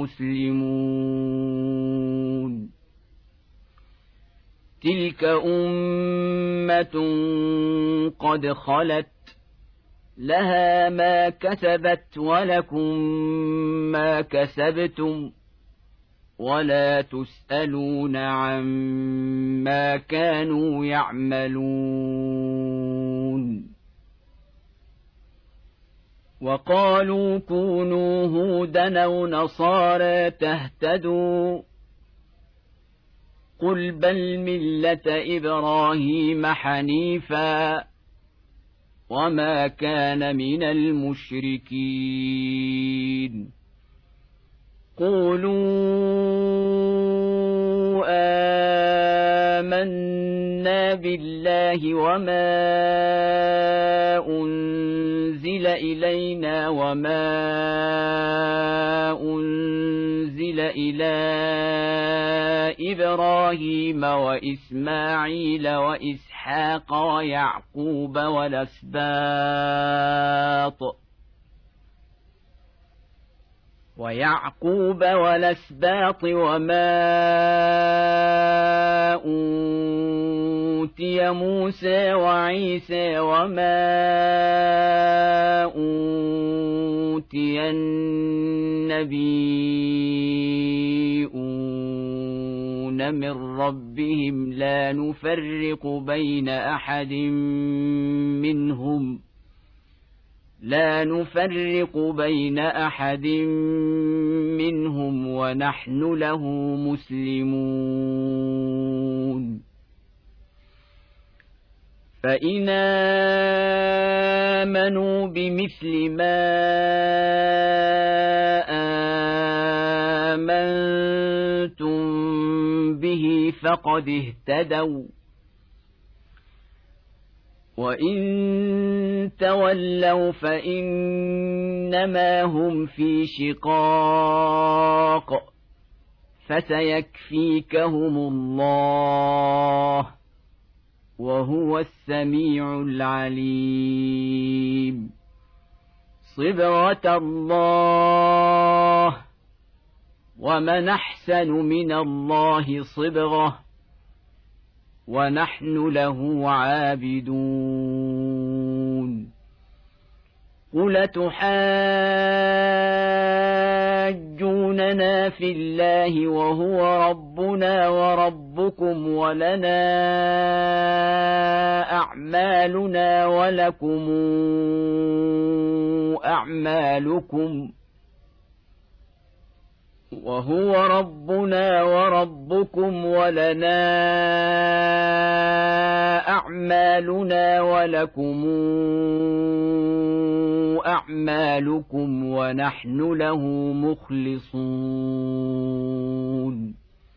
Speaker 1: مسلمون تلك أمة قد خلت لها ما كسبت ولكم ما كسبتم ولا تسألون عما كانوا يعملون وقالوا كونوا هودا أو نصارى تهتدوا قل بل ملة إبراهيم حنيفا وما كان من المشركين قولوا آمنا بالله وما أنزل إلينا وما أنزل إلى إبراهيم وإسماعيل وإسحاق ويعقوب والأسباط ويعقوب والأسباط وما أوتي موسى وعيسى وما أوتي النبيون من ربهم لا نفرق بين أحد منهم لا نفرق بين أحد منهم ونحن له مسلمون فإن آمنوا بمثل ما آمنتم به فقد اهتدوا وإن تولوا فإنما هم في شقاق فسيكفيكهم الله وهو السميع العليم صبغة الله ومن أحسن من الله صبغة ونحن له عابدون قل تحاجوننا في الله وهو ربنا وربكم ولنا أعمالنا ولكم أعمالكم وهو ربنا وربكم ولنا أعمالنا ولكم أعمالكم ونحن له مخلصون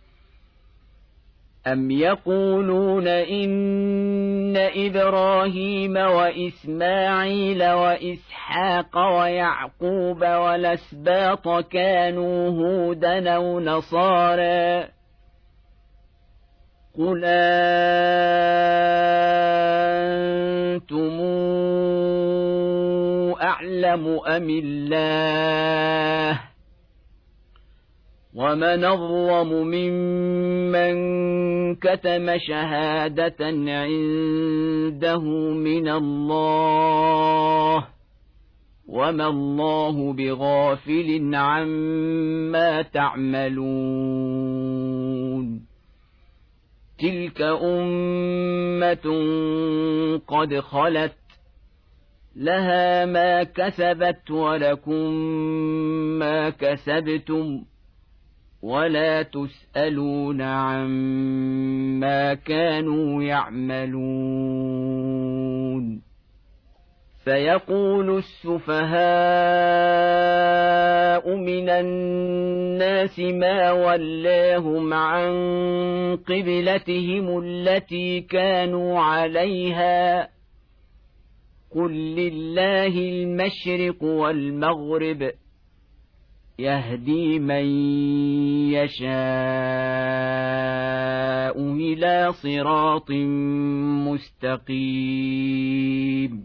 Speaker 1: أم يقولون إن إبراهيم وإسماعيل وإسحاق ويعقوب والأسباط كانوا هودا أو نصارى قل أنتم أعلم أم الله ومن أظلم ممن كتم شهادة عنده من الله وما الله بغافل عما تعملون تلك أمة قد خلت لها ما كسبت ولكم ما كسبتم ولا تسألون عما كانوا يعملون سيقول السفهاء من الناس ما ولاهم عن قبلتهم التي كانوا عليها قل لله المشرق والمغرب يهدي من يشاء إلى صراط مستقيم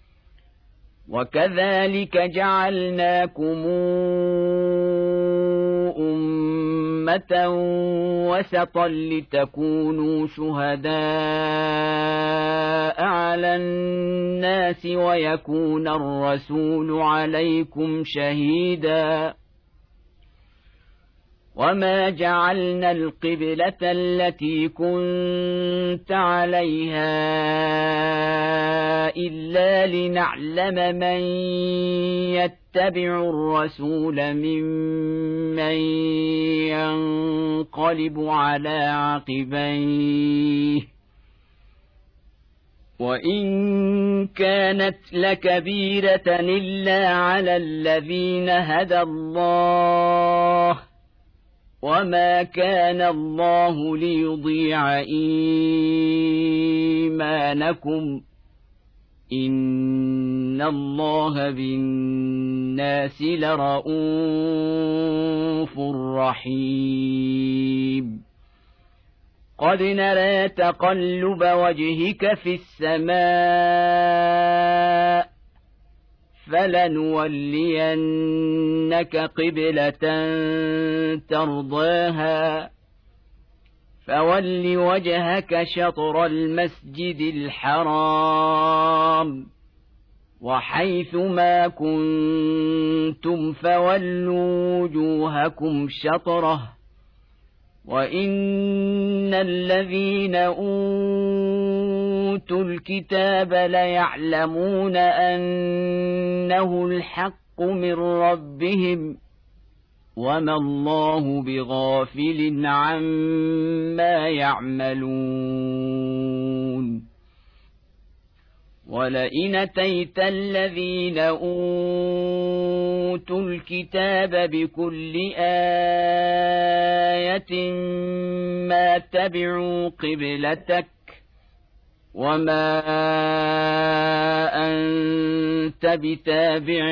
Speaker 1: وكذلك جعلناكم أمة وسطا لتكونوا شهداء على الناس ويكون الرسول عليكم شهيدا وما جعلنا القبلة التي كنت عليها إلا لنعلم من يتبع الرسول ممن ينقلب على عقبيه وإن كانت لكبيرة إلا على الذين هدى الله وما كان الله ليضيع إيمانكم إن الله بالناس لرءوف رحيم قد نرى تقلب وجهك في السماء فلنولينك قبلة ترضاها فول وجهك شطر المسجد الحرام وحيث ما كنتم فولوا وجوهكم شطره وإن الذين أوتوا الكتاب ليعلمون أنه الحق من ربهم وما الله بغافل عما يعملون ولئن أتيت الذين أوتوا الكتاب بكل آية ما تبعوا قبلتك وما أنت بتابع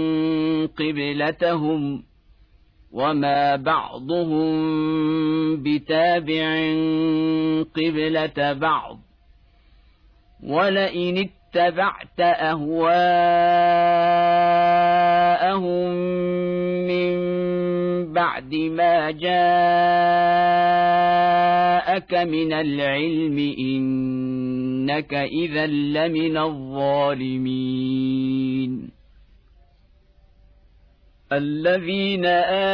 Speaker 1: قبلتهم وما بعضهم بتابع قبلة بعض ولئن اتبعت أهواءهم من بعد ما جاءك من العلم إنك إذا لمن الظالمين الذين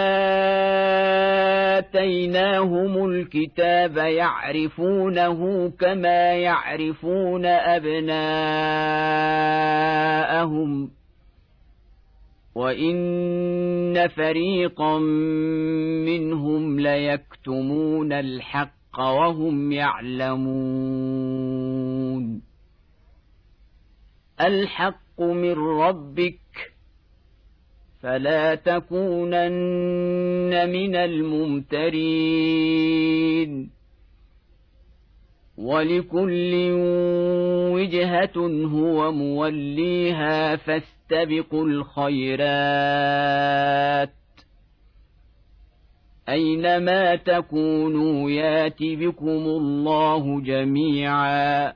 Speaker 1: آتيناهم الكتاب يعرفونه كما يعرفون أبناءهم وإن فريقا منهم ليكتمون الحق وهم يعلمون الحق من ربك فلا تكونن من الممترين ولكل وجهة هو موليها فاستبقوا الخيرات أينما تكونوا يات بكم الله جميعا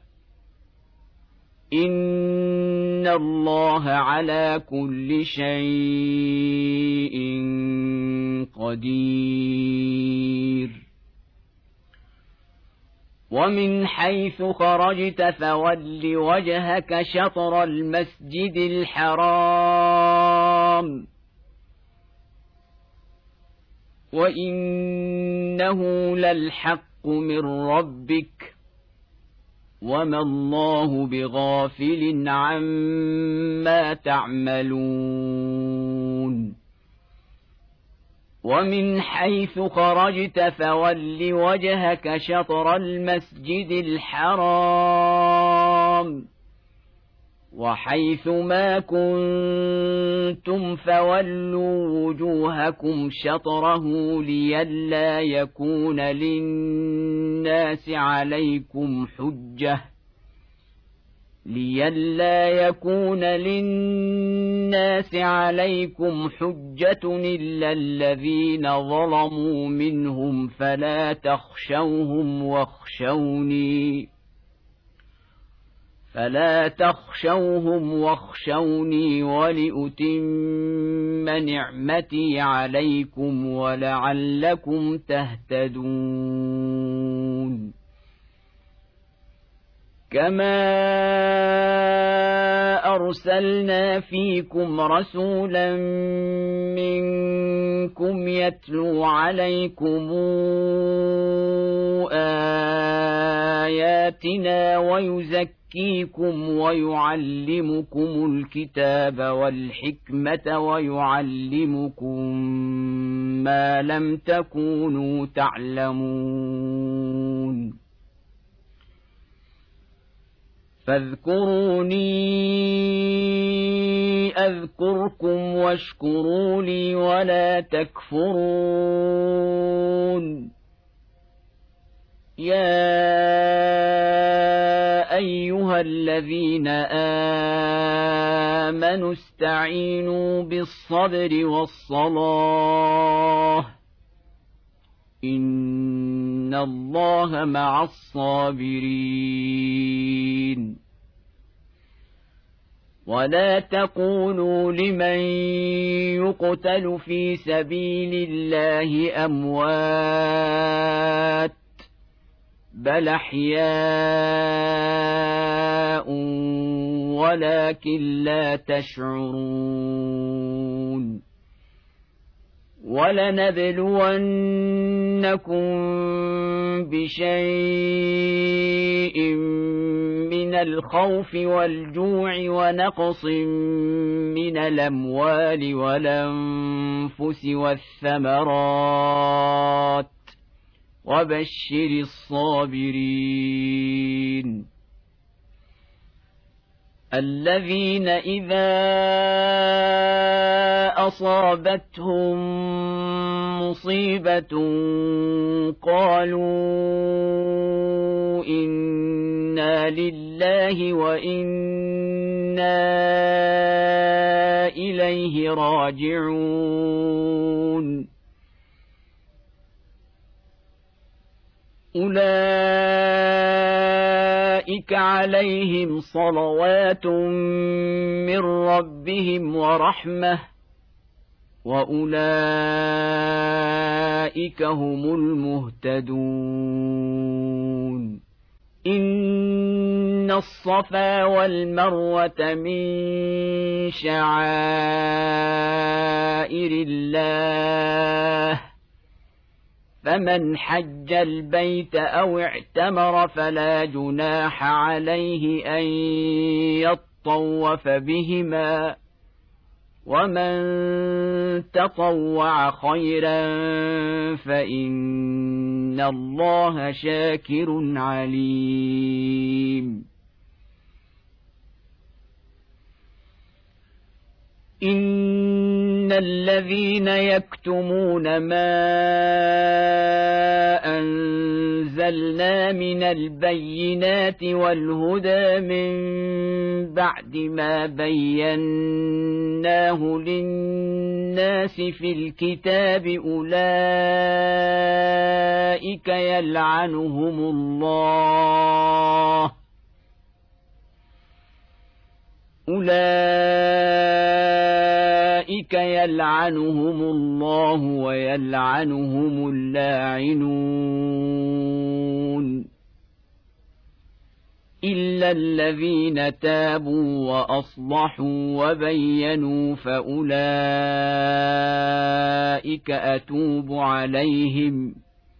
Speaker 1: إن الله على كل شيء قدير ومن حيث خرجت فول وجهك شطر المسجد الحرام وإنه للحق من ربك وما الله بغافل عما تعملون ومن حيث خرجت فول وجهك شطر المسجد الحرام وحيث ما كنتم فولوا وجوهكم شطره لئلا يكون للناس عليكم حجة لئلا يكون للناس عليكم حجة إلا الذين ظلموا منهم فلا تخشوهم واخشوني فلا تخشوهم واخشوني ولأتم نعمتي عليكم ولعلكم تهتدون كما أرسلنا فيكم رسولا منكم منكم يتلو عليكم آياتنا ويزكيكم ويعلمكم الكتاب والحكمة ويعلمكم ما لم تكونوا تعلمون فاذكروني أذكركم واشكروا لي ولا تكفرون يا أيها الذين آمنوا استعينوا بالصبر والصلاة إن الله مع الصابرين ولا تقولوا لمن يقتل في سبيل الله أموات بل أحياء ولكن لا تشعرون ولنبلونكم بشيء من الخوف والجوع ونقص من الأموال والأنفس والثمرات وبشر الصابرين الذين إذا أصابتهم مصيبة قالوا إنا لله وإنا إليه راجعون أولئك عليهم صلوات من ربهم ورحمة وأولئك هم المهتدون إن الصفا والمروة من شعائر الله فمن حج البيت أو اعتمر فلا جناح عليه أن يطوف بهما ومن تطوع خيرا فإن الله شاكر عليم إن الذين يكتمون ما أنزلنا من البينات والهدى من بعد ما بيناه للناس في الكتاب أولئك يلعنهم الله أولئك يلعنهم الله ويلعنهم اللاعنون إلا الذين تابوا وأصلحوا وبينوا فأولئك أتوب عليهم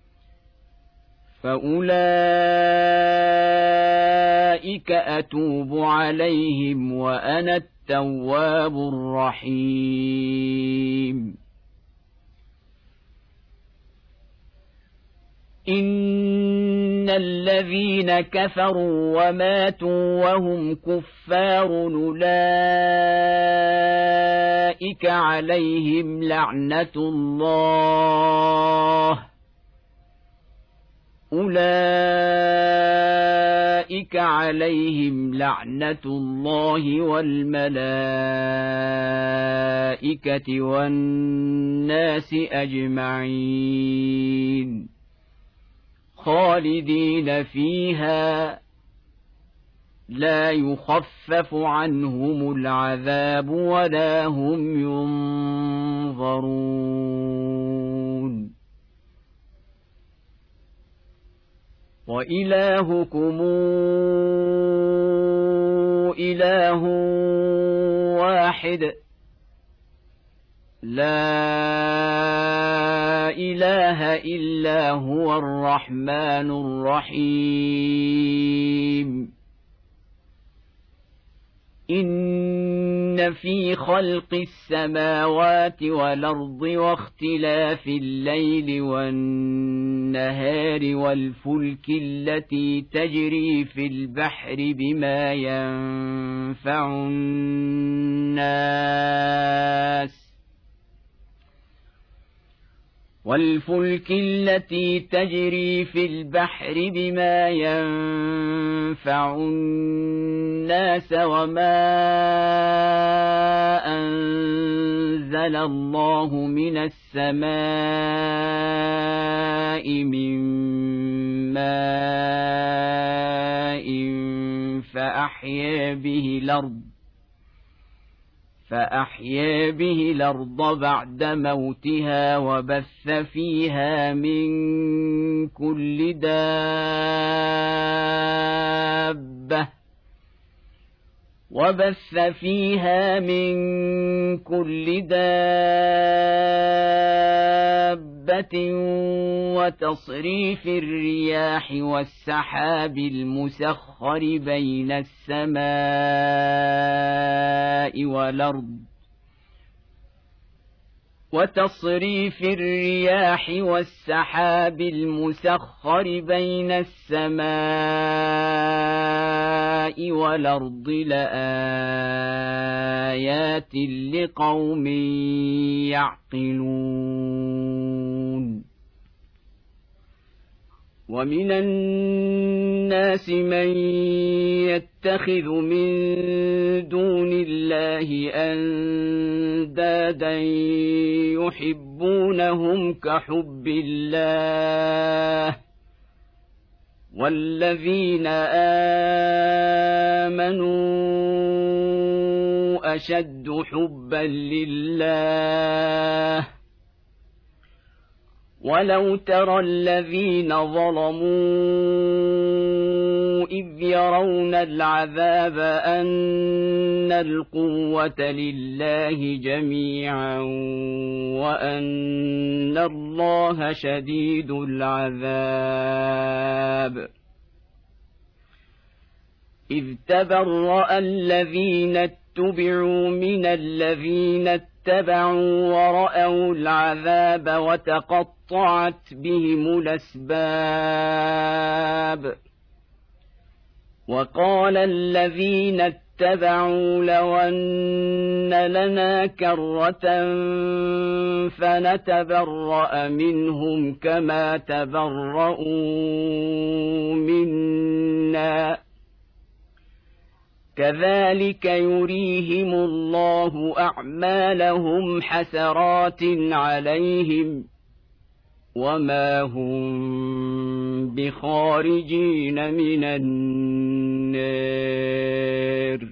Speaker 1: فأولئك أتوب عليهم وأنا التواب الرحيم إن الذين كفروا وماتوا وهم كفار أولئك عليهم لعنة الله أولئك عليهم لعنة الله والملائكة والناس أجمعين خالدين فيها لا يخفف عنهم العذاب ولا هم ينظرون وإلهكم إله واحد لا إله إلا هو الرحمن الرحيم إن في خلق السماوات والأرض واختلاف الليل والنهار والفلك التي تجري في البحر بما ينفع الناس والفلك التي تجري في البحر بما ينفع الناس وما أنزل الله من السماء من ماء فأحيا به الأرض فأحيا به الأرض بعد موتها وبث فيها من كل دابة وبث فيها من كل دابة وتصريف الرياح والسحاب المسخر بين السماء والأرض وتصريف الرياح والسحاب المسخر بين السماء والأرض لآيات لقوم يعقلون ومن الناس من يتخذ من دون الله أندادا يحبونهم كحب الله والذين آمنوا أشد حبا لله ولو ترى الذين ظلموا إذ يرون العذاب أن القوة لله جميعا وأن الله شديد العذاب إذ تبرأ الذين اتبعوا من الذين اتبعوا ورأوا العذاب وتقطعت بهم الأسباب وقال الذين اتبعوا لو أن لنا كرة فنتبرأ منهم كما تبرؤوا منا كذلك يريهم الله أعمالهم حسرات عليهم وما هم بخارجين من النار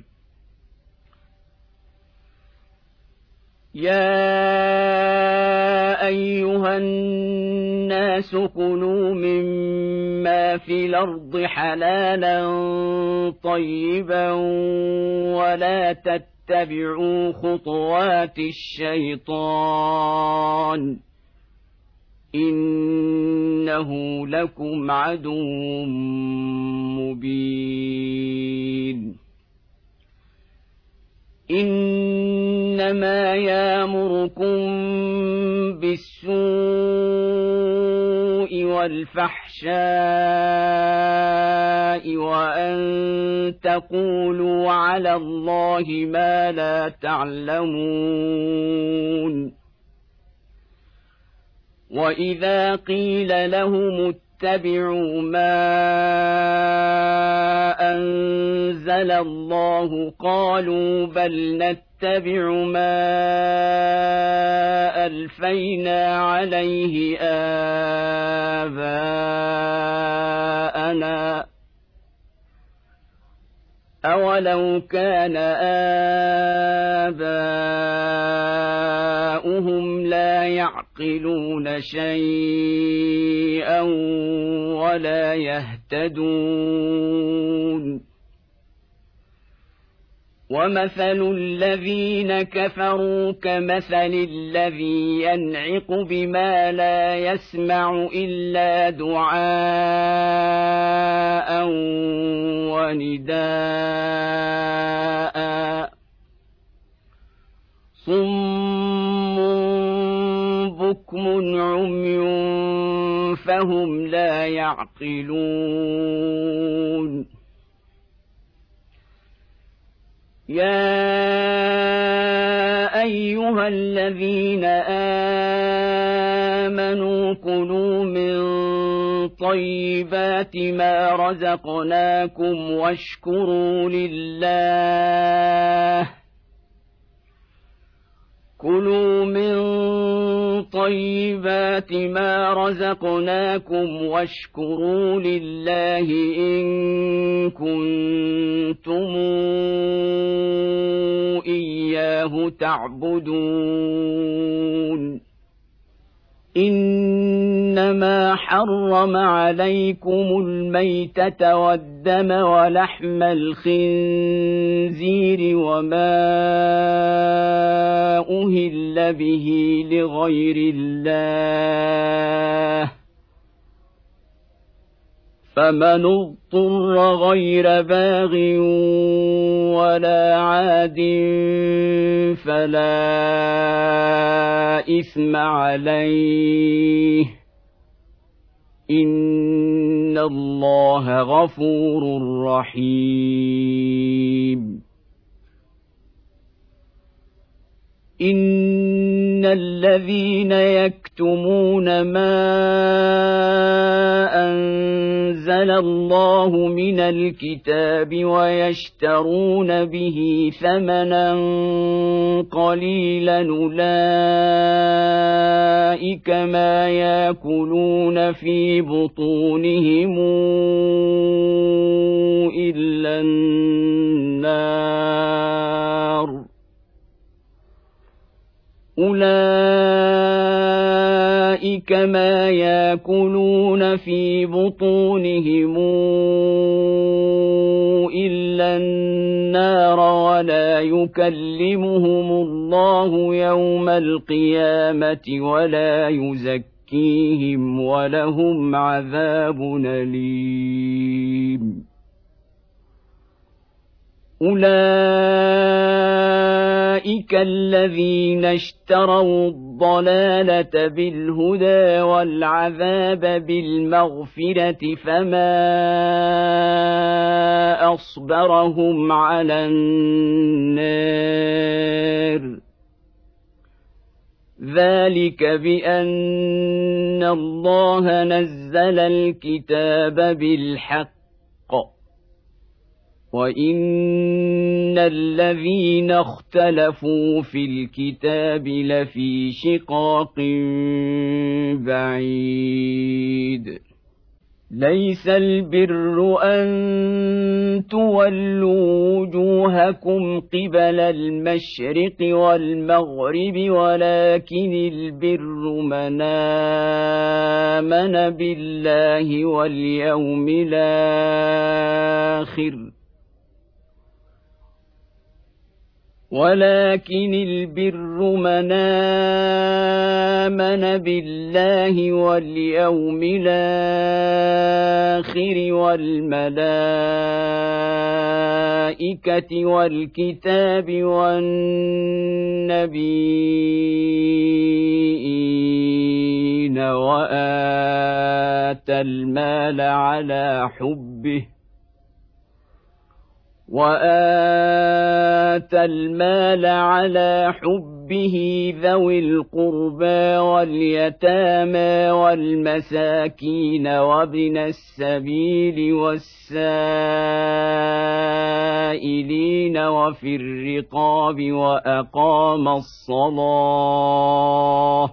Speaker 1: يا أيها الناس كلوا مما في الأرض حلالا طيبا ولا تتبعوا خطوات الشيطان إنه لكم عدو مبين إنما يأمركم بالسوء والفحشاء وأن تقولوا على الله ما لا تعلمون وإذا قيل لهم اتبعوا ما أنزل الله قالوا بل نتبع ما ألفينا عليه آباءنا أولو كان آباؤهم لا يعقلون شيئا ولا يهتدون ومثل الذين كفروا كمثل الذي ينعق بما لا يسمع إلا دعاء ونداء صم بكم عمي فهم لا يعقلون يا أيها الذين آمنوا كلوا من طيبات ما رزقناكم واشكروا لله كلوا من طيبات ما رزقناكم واشكروا لله إن كنتم إياه تعبدون إنما حرم عليكم الميتة والدم ولحم الخنزير وما أهل به لغير الله فمن اضطر غير باغ ولا عاد فلا إثم عليه إن الله غفور رحيم إن الذين يكتمون ما أنزل الله من الكتاب ويشترون به ثمنا قليلا أولئك ما يأكلون في بطونهم إلا النار أولئك ما يأكلون في بطونهم إلا النار ولا يكلمهم الله يوم القيامة ولا يزكيهم ولهم عذاب أليم أولئك الذين اشتروا الضلالة بالهدى والعذاب بالمغفرة فما أصبرهم على النار ذلك بأن الله نزل الكتاب بالحق وإن الذين اختلفوا في الكتاب لفي شقاق بعيد ليس البر أن تولوا وجوهكم قبل المشرق والمغرب ولكن البر من آمن بالله واليوم الآخر ولكن البر من آمن بالله واليوم الآخر والملائكة والكتاب والنبيين وآتى المال على حبه وآتى المال على حبه ذوي القربى واليتامى والمساكين وابن السبيل والسائلين وفي الرقاب وأقام الصلاة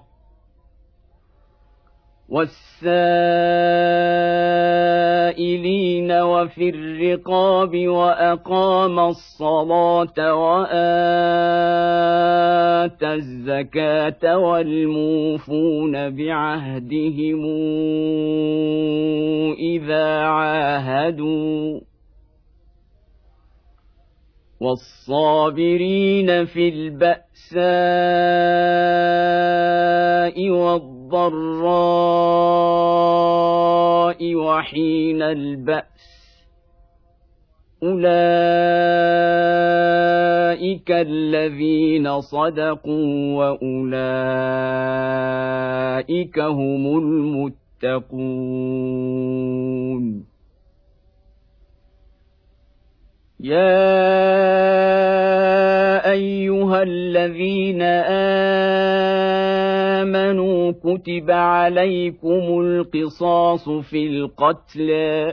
Speaker 1: والسائلين وفي الرقاب وأقام الصلاة وآتى الزكاة والموفون بعهدهم إذا عاهدوا والصابرين في البأساء والضراء وحين البأس أولئك الذين صدقوا وأولئك هم المتقون. يا أيها الذين آمنوا كتب عليكم القصاص في القتلى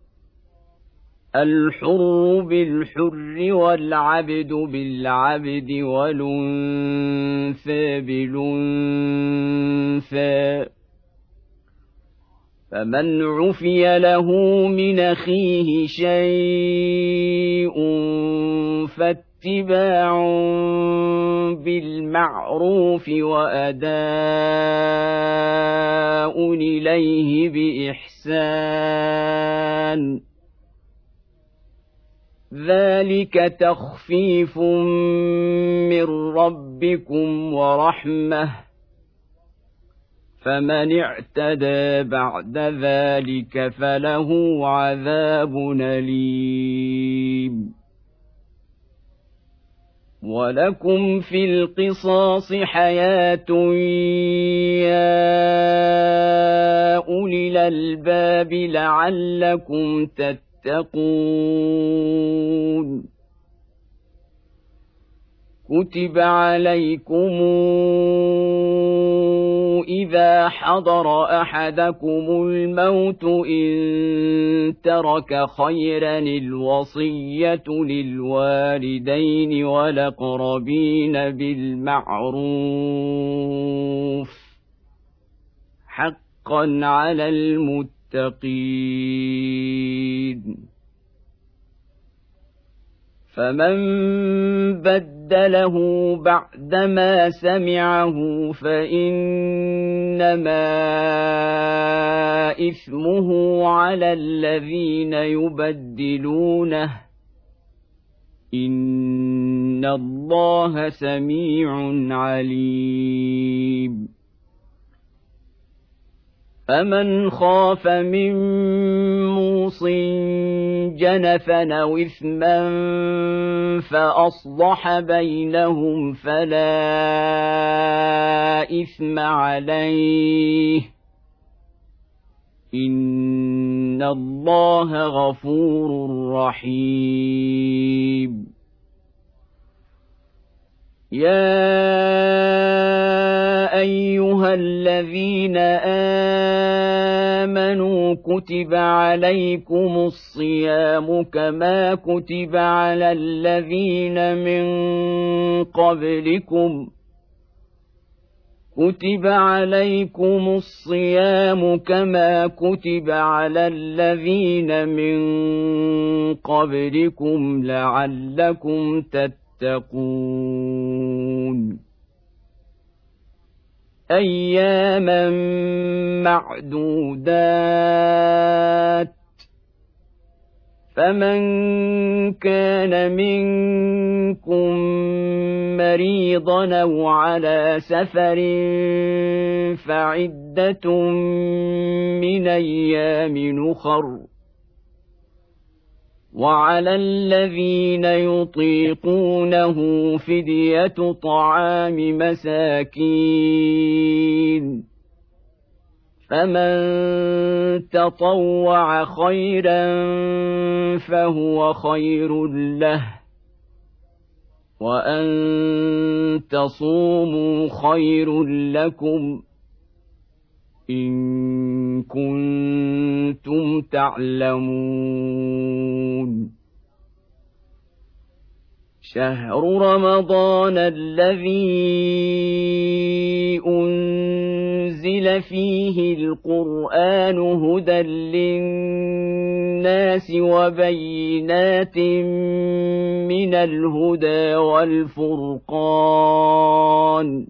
Speaker 1: الحر بالحر والعبد بالعبد والأنثى بالأنثى فمن عفي له من أخيه شيء فاتباع بالمعروف وأداء إليه بإحسان ذلك تخفيف من ربكم ورحمة فمن اعتدى بعد ذلك فله عذاب أليم. ولكم في القصاص حياة يا أولي الألباب لعلكم تتقون. كتب عليكم إذا حضر أحدكم الموت إن ترك خيرا الوصية للوالدين والأقربين بالمعروف حقا على المتقين. فمن بدله بعدما سمعه فإنما إثمه على الذين يبدلونه إن الله سميع عليم. فمن خاف من موص جنفا أو إثما فأصلح بينهم فلا إثم عليه إن الله غفور رحيم. يا أيها الذين آمنوا كتب عليكم الصيام كما كتب على الذين من قبلكم كتب عليكم الصيام كما كتب على الذين من قبلكم لعلكم تتقون. أياما معدودات فمن كان منكم مريضا أو على سفر فعدة من أيام أخر وعلى الذين يطيقونه فدية طعام مساكين فمن تطوع خيرا فهو خير له وأن تصوموا خير لكم إن كنتم تعلمون. شهر رمضان الذي أنزل فيه القرآن هدى للناس وبينات من الهدى والفرقان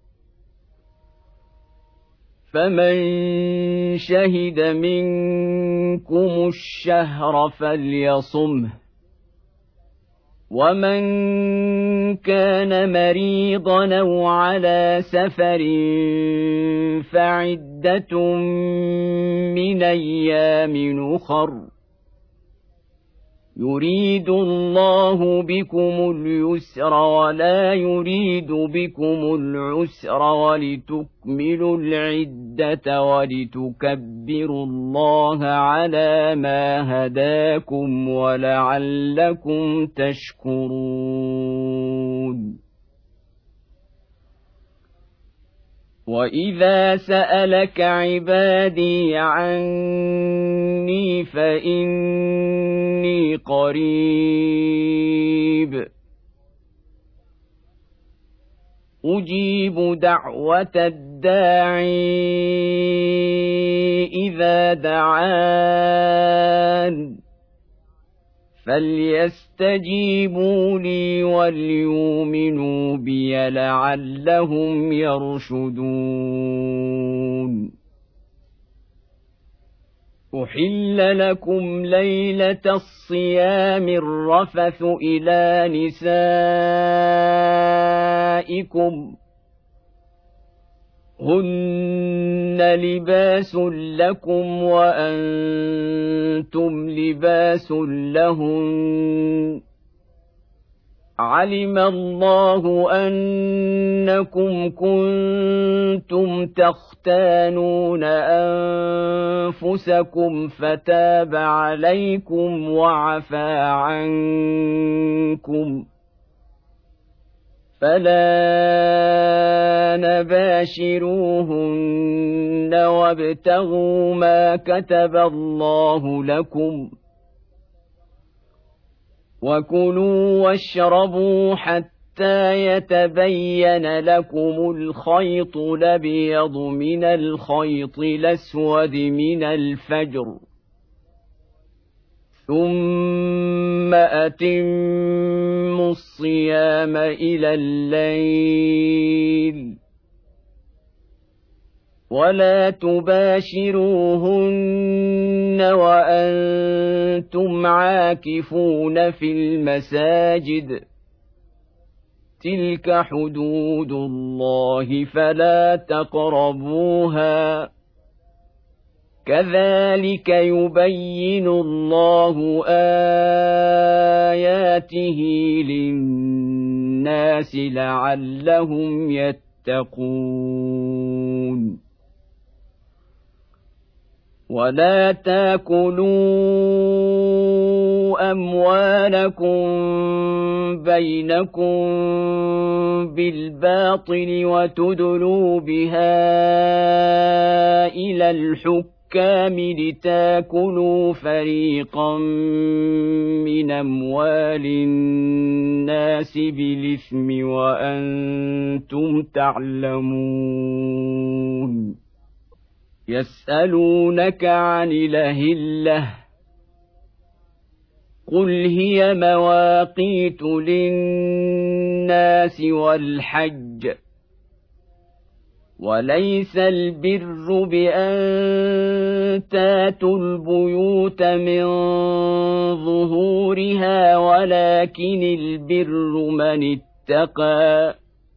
Speaker 1: فمن شهد منكم الشهر فليصمه ومن كان مريضا أو على سفر فعدة من أيام أخر يريد الله بكم اليسر ولا يريد بكم العسر ولتكملوا العدة ولتكبروا الله على ما هداكم ولعلكم تشكرون. وإذا سألك عبادي عني فإني قريب أجيب دعوة الداعي إذا دعان فليستجيبوا لي وليؤمنوا بي لعلهم يرشدون. أحل لكم ليلة الصيام الرفث إلى نسائكم هن لباس لكم وأنتم لباس لهن علم الله أنكم كنتم تختانون أنفسكم فتاب عليكم وعفى عنكم فلا نباشروهن وابتغوا ما كتب الله لكم وكلوا واشربوا حتى يتبين لكم الخيط الأبيض من الخيط الأسود من الفجر ثم أتموا الصيام إلى الليل ولا تباشروهن وأنتم عاكفون في المساجد تلك حدود الله فلا تقربوها كذلك يبين الله آياته للناس لعلهم يتقون. ولا تاكلوا أموالكم بينكم بالباطل وتدلوا بها إلى الحكام لتاكلوا فريقا من أموال الناس بالإثم وأنتم تعلمون. يسألونك عن الأهلة قل هي مواقيت للناس والحج وليس البر بأن تاتوا البيوت من ظهورها ولكن البر من اتقى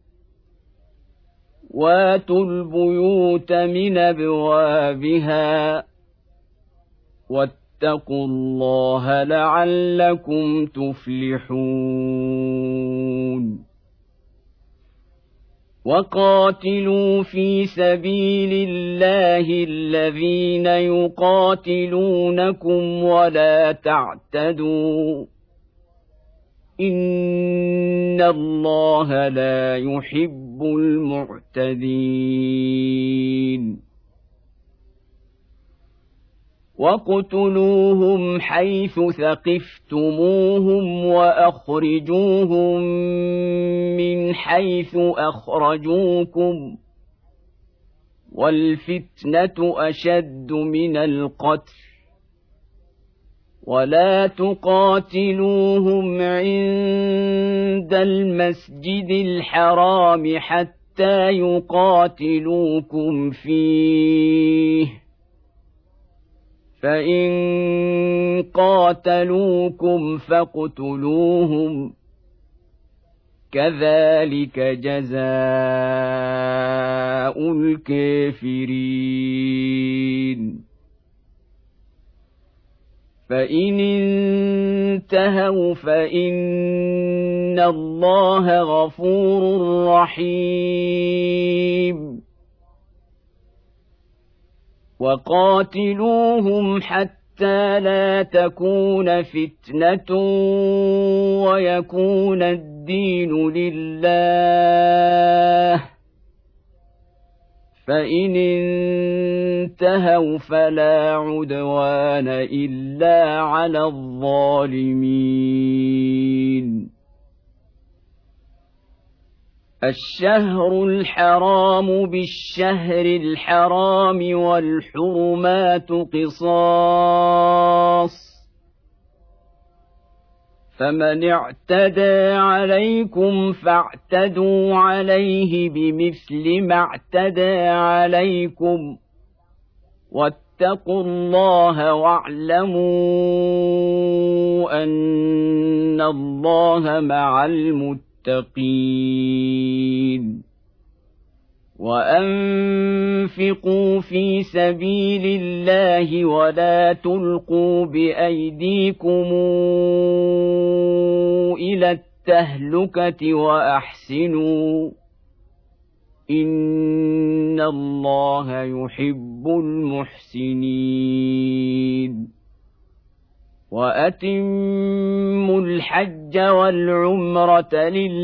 Speaker 1: واتوا البيوت من أبوابها واتقوا الله لعلكم تفلحون. وقاتلوا في سبيل الله الذين يقاتلونكم ولا تعتدوا إن الله لا يحب المعتدين. واقتلوهم حيث ثقفتموهم وأخرجوهم من حيث أخرجوكم والفتنة أشد من القتل ولا تقاتلوهم عند المسجد الحرام حتى يقاتلوكم فيه فإن قاتلوكم فاقتلوهم كذلك جزاء الكافرين فإن انتهوا فإن الله غفور رحيم وقاتلوهم حتى لا تكون فتنة ويكون الدين لله فإن انتهوا فلا عدوان إلا على الظالمين الشهر الحرام بالشهر الحرام والحرمات قصاص فمن اعتدى عليكم فاعتدوا عليه بمثل ما اعتدى عليكم واتقوا الله واعلموا أن الله مع المتقين وأنفقوا في سبيل الله ولا تلقوا بأيديكم إلى التهلكة وأحسنوا إن الله يحب المحسنين وأتموا الحج والعمرة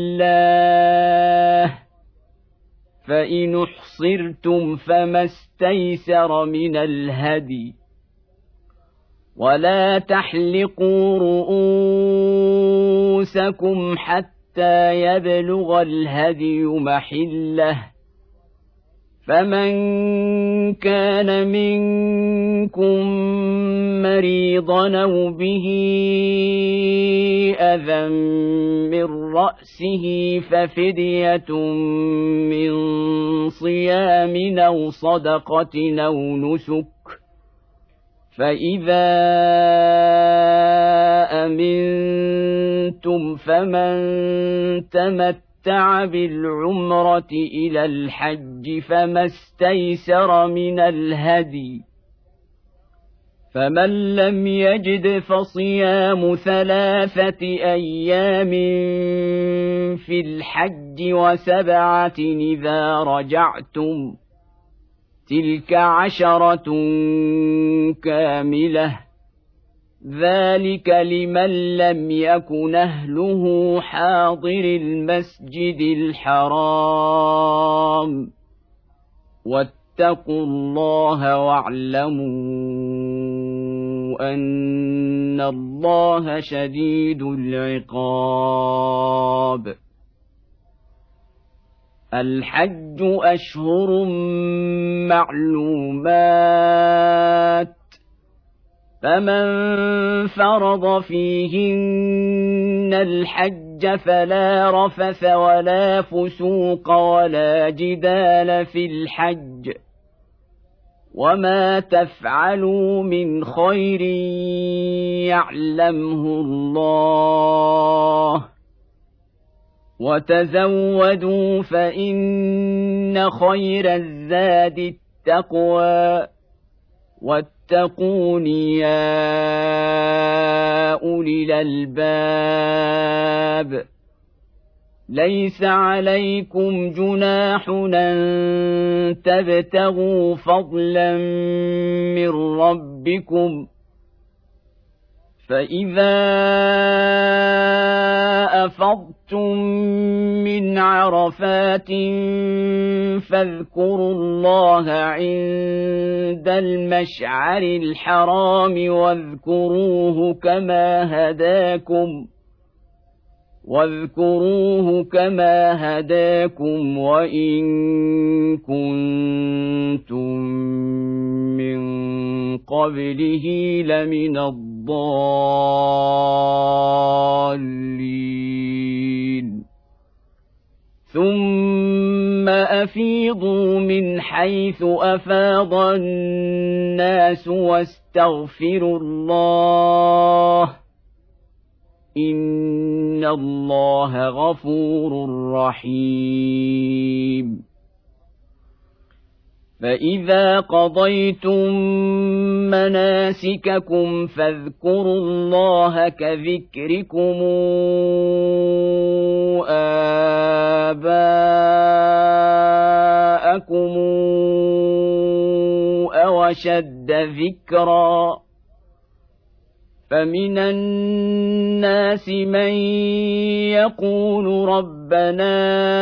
Speaker 1: لله فإن احصرتم فما استيسر من الهدي ولا تحلقوا رؤوسكم حتى يبلغ الهدي محله فمن كان منكم مريضا أو به أذى من رأسه ففدية من صيام أو صدقة أو نسك فإذا أمنتم فمن تمتع بالعمرة إلى الحج فما استيسر من الهدي فمن لم يجد فصيام ثلاثة أيام في الحج وسبعة إذا رجعتم تلك عشرة كاملة ذلك لمن لم يكن أهله حاضر المسجد الحرام واتقوا الله واعلموا أن الله شديد العقاب الحج أشهر معلومات فمن فرض فيهن الحج فلا رفث ولا فسوق ولا جدال في الحج وما تفعلوا من خير يعلمه الله وتزودوا فإن خير الزاد التقوى واتقون يا أولي الألباب ليس عليكم جناح أن تبتغوا فضلا من ربكم فإذا أفضتم من عرفات فاذكروا الله عند المشعر الحرام واذكروه كما هداكم واذكروه كما هداكم وإن كنتم من قبله لمن الضالين ثم أفيضوا من حيث أفاض الناس واستغفروا الله إن الله غفور رحيم فإذا قضيتم مناسككم فاذكروا الله كذكركم آباءكم أو أشد ذكرا فمن الناس من يقول ربنا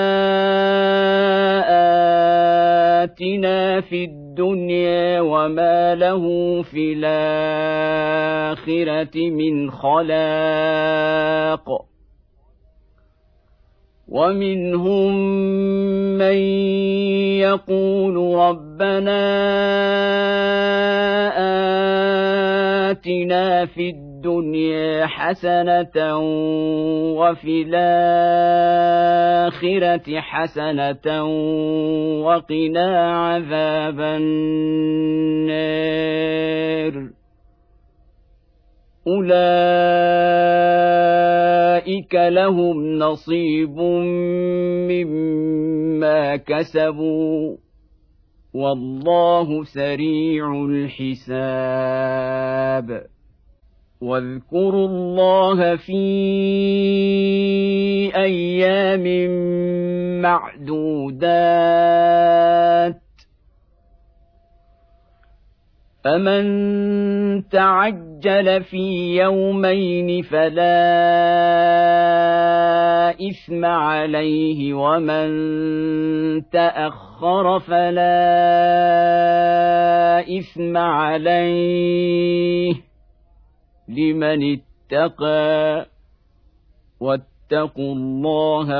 Speaker 1: آتنا في الدنيا وما له في الآخرة من خلاق ومنهم من يقول ربنا آتنا في الدنيا حسنة وفي الآخرة حسنة وقنا عذاب النار أولئك لهم نصيب مما كسبوا والله سريع الحساب واذكروا الله في أيام معدودات فمن تعجل في يومين فلا إثم عليه ومن تأخر فلا إثم عليه لمن اتقى واتقوا الله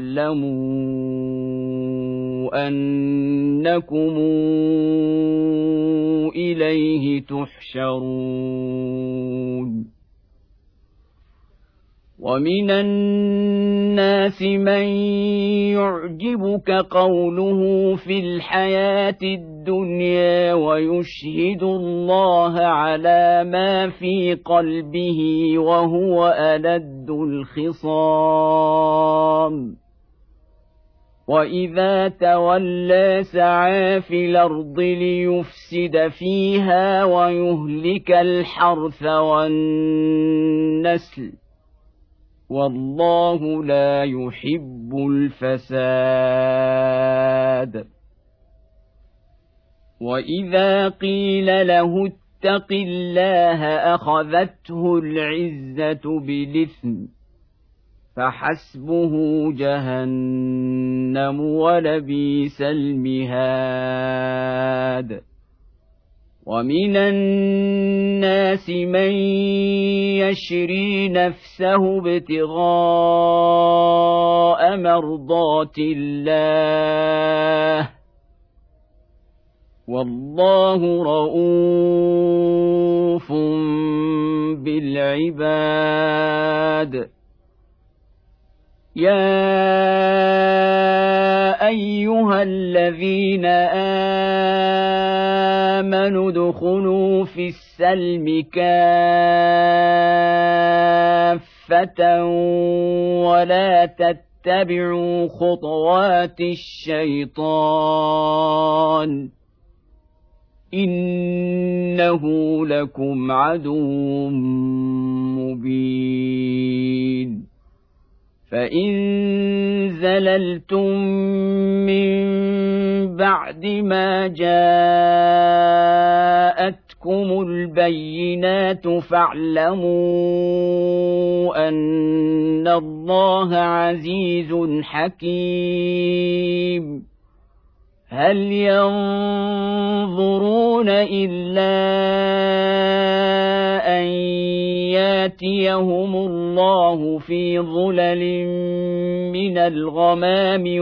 Speaker 1: واعلموا أنكم إليه تحشرون ومن الناس من يعجبك قوله في الحياة الدنيا ويشهد الله على ما في قلبه وهو ألد الخصام وإذا تولى سعى في الأرض ليفسد فيها ويهلك الحرث والنسل والله لا يحب الفساد وإذا قيل له اتق الله أخذته العزة بالإثم فحسبه جهنم ولبئس المهاد ومن الناس من يشري نفسه ابتغاء مرضات الله والله رءوف بالعباد يا أيها الذين آمنوا ادخلوا في السلم كافة ولا تتبعوا خطوات الشيطان إنه لكم عدو مبين فإن زللتم من بعد ما جاءتكم البينات فاعلموا أن الله عزيز حكيم هل ينظرون إلا أن ياتيهم الله في ظلل من الغمام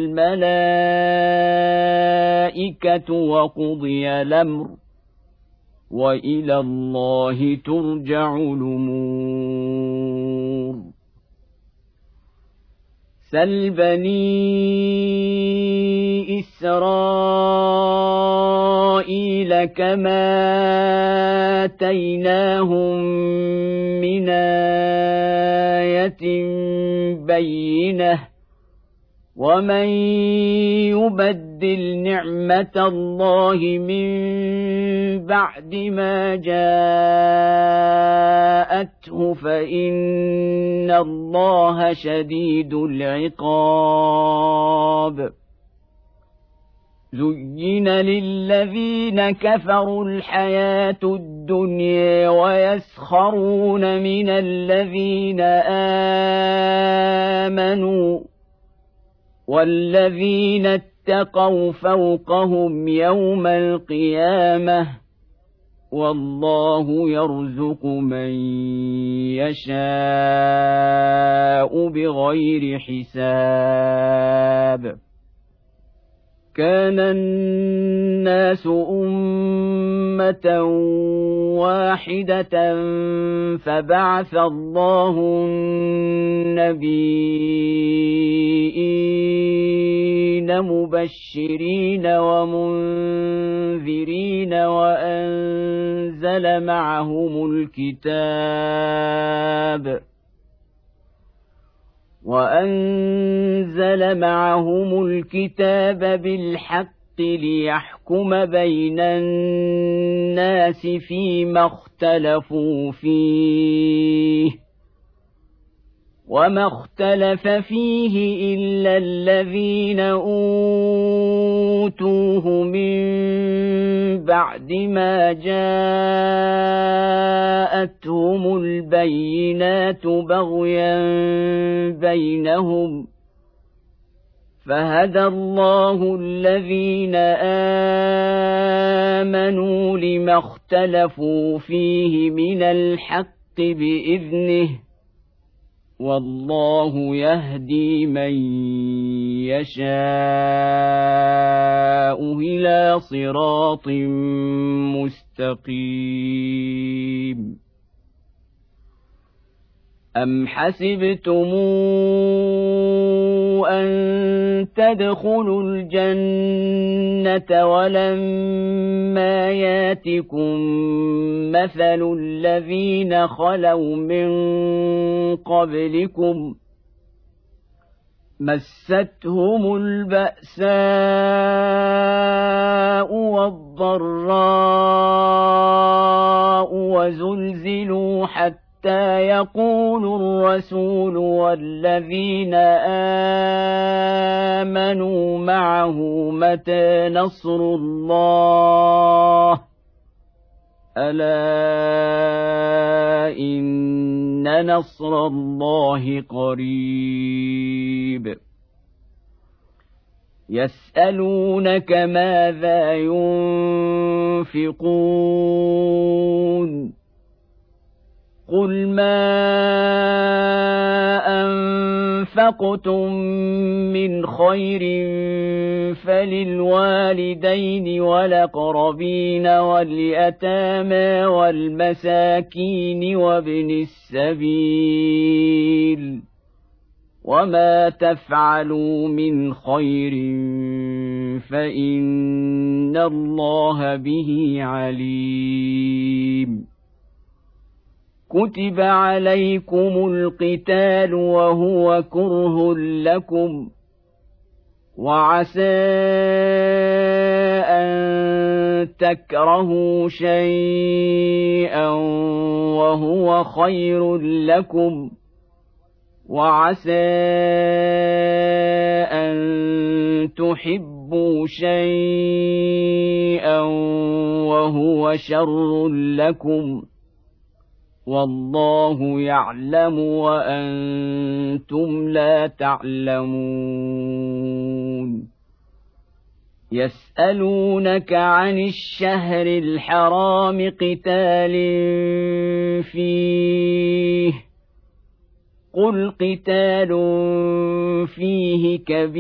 Speaker 1: والملائكة وقضي الأمر وإلى الله ترجع الأمور سل بني إسرائيل كما آتيناهم من آية بينة ومن يبدل نعمة الله من بعد ما جاءته فإن الله شديد العقاب زين للذين كفروا الحياة الدنيا ويسخرون من الذين آمنوا والذين اتقوا فوقهم يوم القيامة والله يرزق من يشاء بغير حساب كان الناس أمة واحدة فبعث الله النبيين مبشرين ومنذرين وأنزل معهم الكتاب وأنزل معهم الكتاب بالحق ليحكم بين الناس فيما اختلفوا فيه وما اختلف فيه إلا الذين أوتوه من بعد ما جاءتهم البينات بغيا بينهم فهدى الله الذين آمنوا لما اختلفوا فيه من الحق بإذنه والله يهدي من يشاء إلى صراط مستقيم أم حسبتم أن تدخلوا الجنة ولما ياتكم مثل الذين خلوا من قبلكم مستهم البأساء والضراء وزلزلوا حتى يقول الرسول والذين آمنوا معه متى نصر الله ألا إن نصر الله قريب يسألونك ماذا ينفقون قل ما أنفقتم من خير فللوالدين والأقربين واليتامى والمساكين وابن السبيل وما تفعلوا من خير فإن الله به عليم كتب عليكم القتال وهو كره لكم وعسى أن تكرهوا شيئا وهو خير لكم وعسى أن تحبوا شيئا وهو شر لكم والله يعلم وأنتم لا تعلمون يسألونك عن الشهر الحرام قتال فيه قل قتال فيه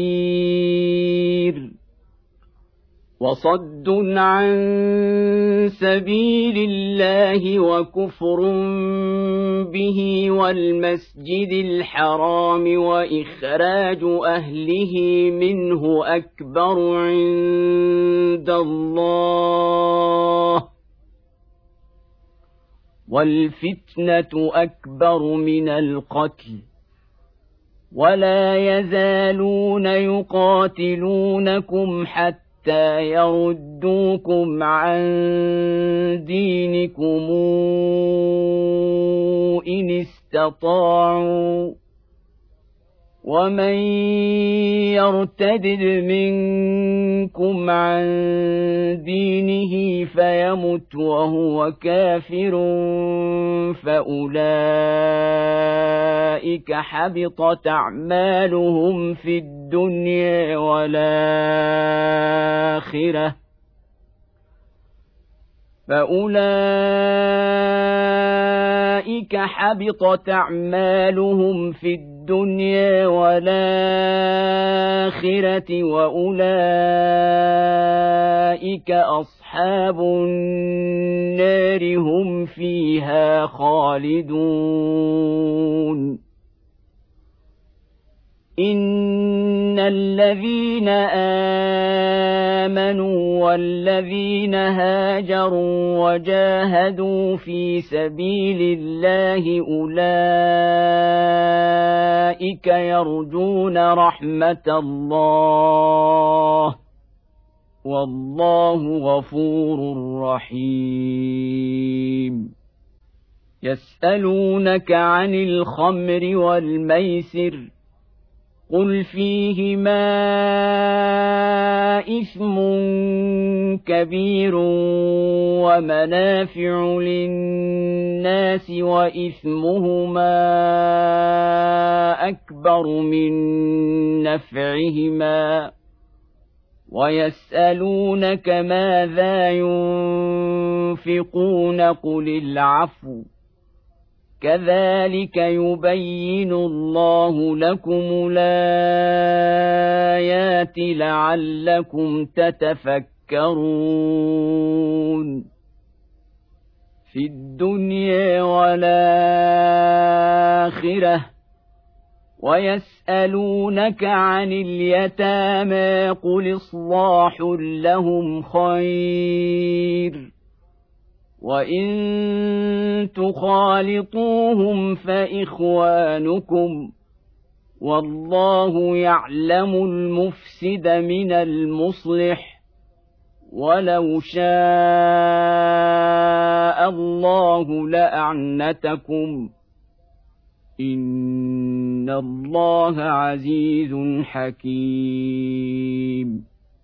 Speaker 1: كبير وصد عن سبيل الله وكفر به والمسجد الحرام وإخراج أهله منه أكبر عند الله والفتنة أكبر من القتل ولا يزالون يقاتلونكم حتى يردوكم عن دينكم إن استطاعوا ومن يرتد منكم عن دينه فيمت وهو كافر فأولئك حبطت أعمالهم في الدنيا والآخرة فأولئك حبطت أعمالهم في الدنيا والآخرة وأولئك أصحاب النار هم فيها خالدون إن الذين آمنوا والذين هاجروا وجاهدوا في سبيل الله أولئك يرجون رحمة الله والله غفور رحيم يسألونك عن الخمر والميسر قل فيهما إثم كبير ومنافع للناس وإثمهما أكبر من نفعهما ويسألونك ماذا ينفقون قل العفو كذلك يبين الله لكم الآيات لعلكم تتفكرون في الدنيا والآخرة ويسألونك عن اليتامى قل إصلاح لهم خير وإن تخالطوهم فإخوانكم والله يعلم المفسد من المصلح ولو شاء الله لأعنتكم إن الله عزيز حكيم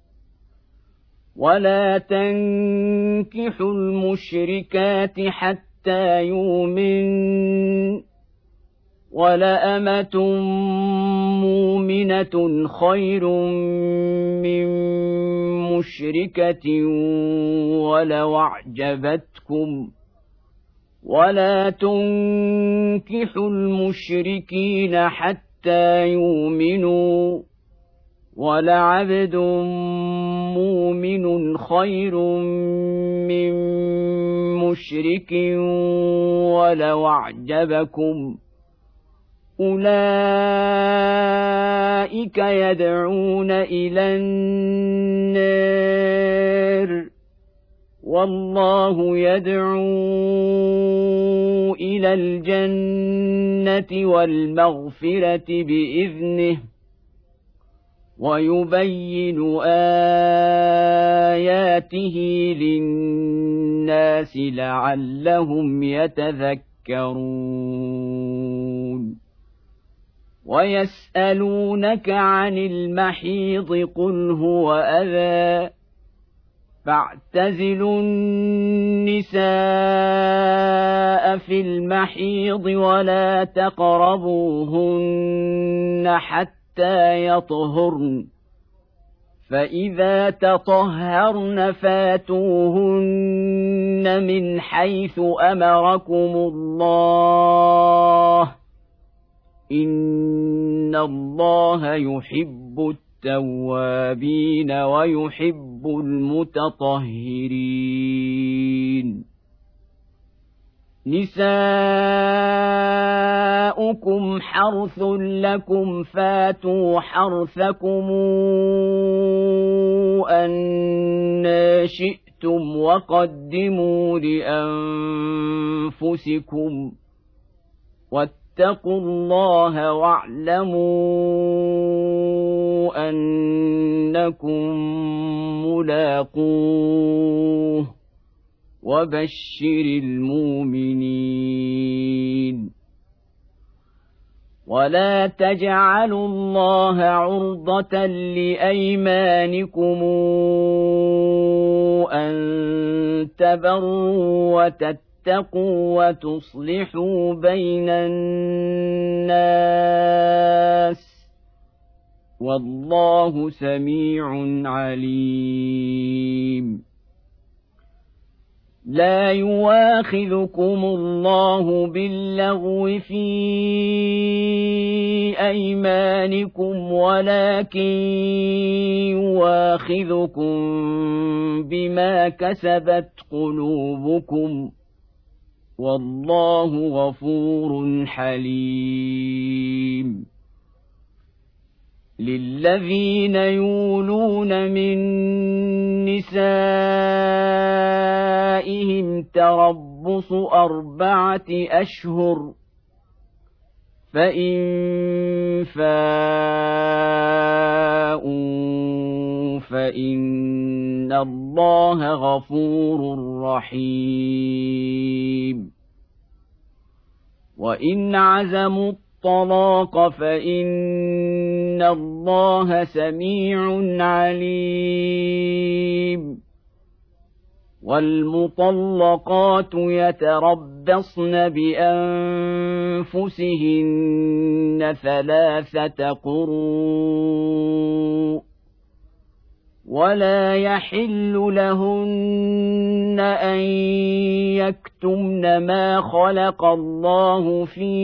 Speaker 1: ولا تنكحوا المشركات حتى يؤمنوا ولأمة مؤمنة خير من مشركة ولو أعجبتكم ولا تنكحوا المشركين حتى يؤمنوا ولعبد مؤمن خير من مشرك ولو أعجبكم أولئك يدعون إلى النار والله يدعو إلى الجنة والمغفرة بإذنه ويبين آياته للناس لعلهم يتذكرون ويسألونك عن المحيض قل هو أذى فاعتزلوا النساء في المحيض ولا تقربوهن حتى يطهرن فإذا تطهرن فاتوهن من حيث أمركم الله إن الله يحب التوابين ويحب المتطهرين نساؤكم حرث لكم فاتوا حرثكم أن شئتم وقدموا لأنفسكم فاتقوا الله واعلموا أنكم ملاقوه وبشر المؤمنين. ولا تجعلوا الله عرضة لأيمانكم أن تبروا وتتقوا وتصلحوا بين الناس والله سميع عليم. لا يواخذكم الله باللغو في أيمانكم ولكن يواخذكم بما كسبت قلوبكم والله غفور حليم. للذين يولون من نسائهم تربص أربعة أشهر فإن فاءوا فإن الله غفور رحيم. وإن عزموا الطلاق فإن الله سميع عليم. والمطلقات يتربصن بأنفسهن ثلاثة قروء ولا يحل لهن أن يكتمن ما خلق الله في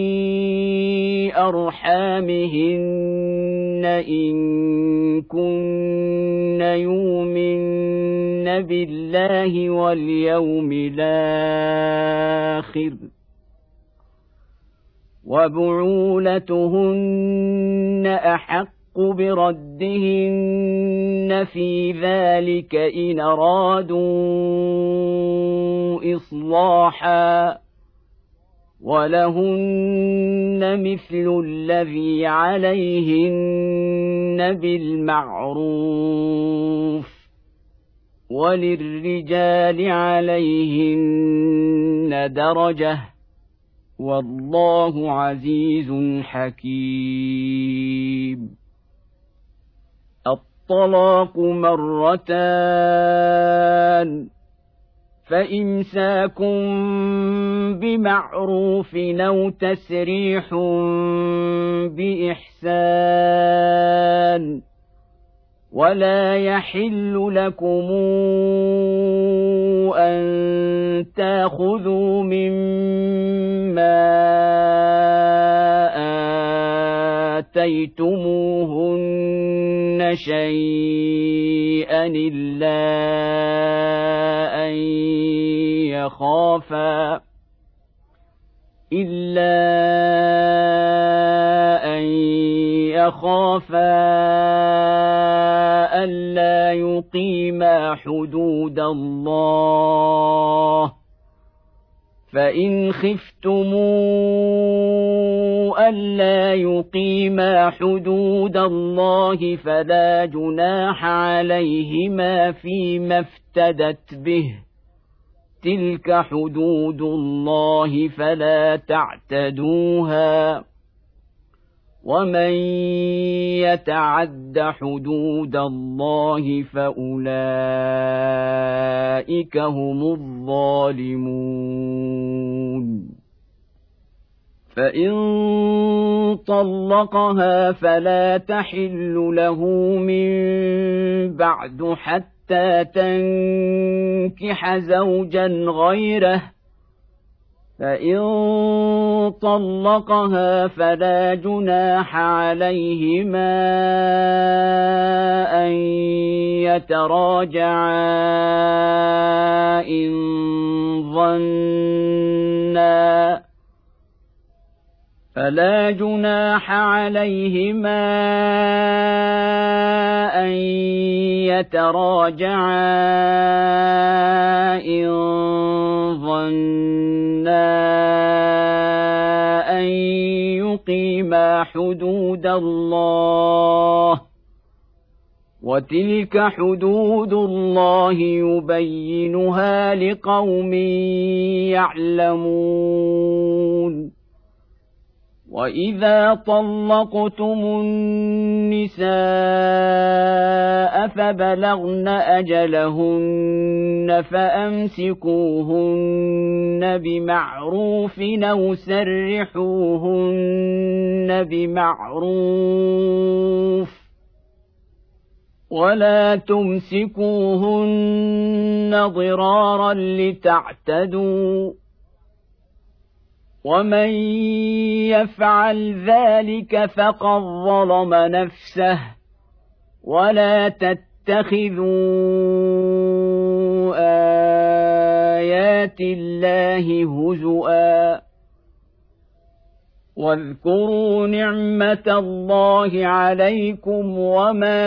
Speaker 1: أرحامهن إن كن يؤمن بالله واليوم الآخر وبعولتهن أحق بردهن في ذلك إن أرادوا إصلاحا ولهن مثل الذي عليهن بالمعروف وللرجال عليهن درجة والله عزيز حكيم. الطلاق مرتان فإمساك بمعروف أو تسريح بإحسان ولا يحل لكم أن تأخذوا مما آتيتموهن شيئا إلا أن يخافا إلا أن يخافا ألا يقيما حدود الله فإن خفتموا ألا يقيما حدود الله فلا جناح عليهما فيما افتدت به تلك حدود الله فلا تعتدوها ومن يتعد حدود الله فأولئك هم الظالمون. فإن طلقها فلا تحل له من بعد حتى تنكح زوجا غيره فإن طلقها فلا جناح عليهما أن يتراجعا إن ظنا فلا جناح عليهما أن يتراجعا إن ظنا أن يقيما حدود الله وتلك حدود الله يبينها لقوم يعلمون. وإذا طلقتم النساء فبلغن أجلهن فأمسكوهن بمعروف أو سرحوهن بمعروف ولا تمسكوهن ضرارا لتعتدوا ومن يفعل ذلك فقد ظلم نفسه ولا تتخذوا آيات الله هزؤا واذكروا نعمة الله عليكم وما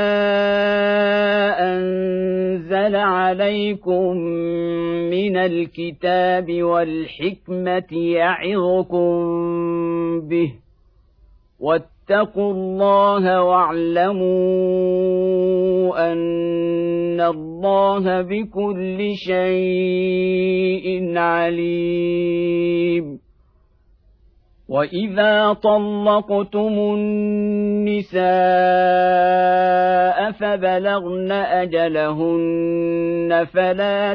Speaker 1: أنزل عليكم من الكتاب والحكمة يعظكم به واتقوا الله واعلموا أن الله بكل شيء عليم. وإذا طلقتم النساء فبلغن أجلهن فلا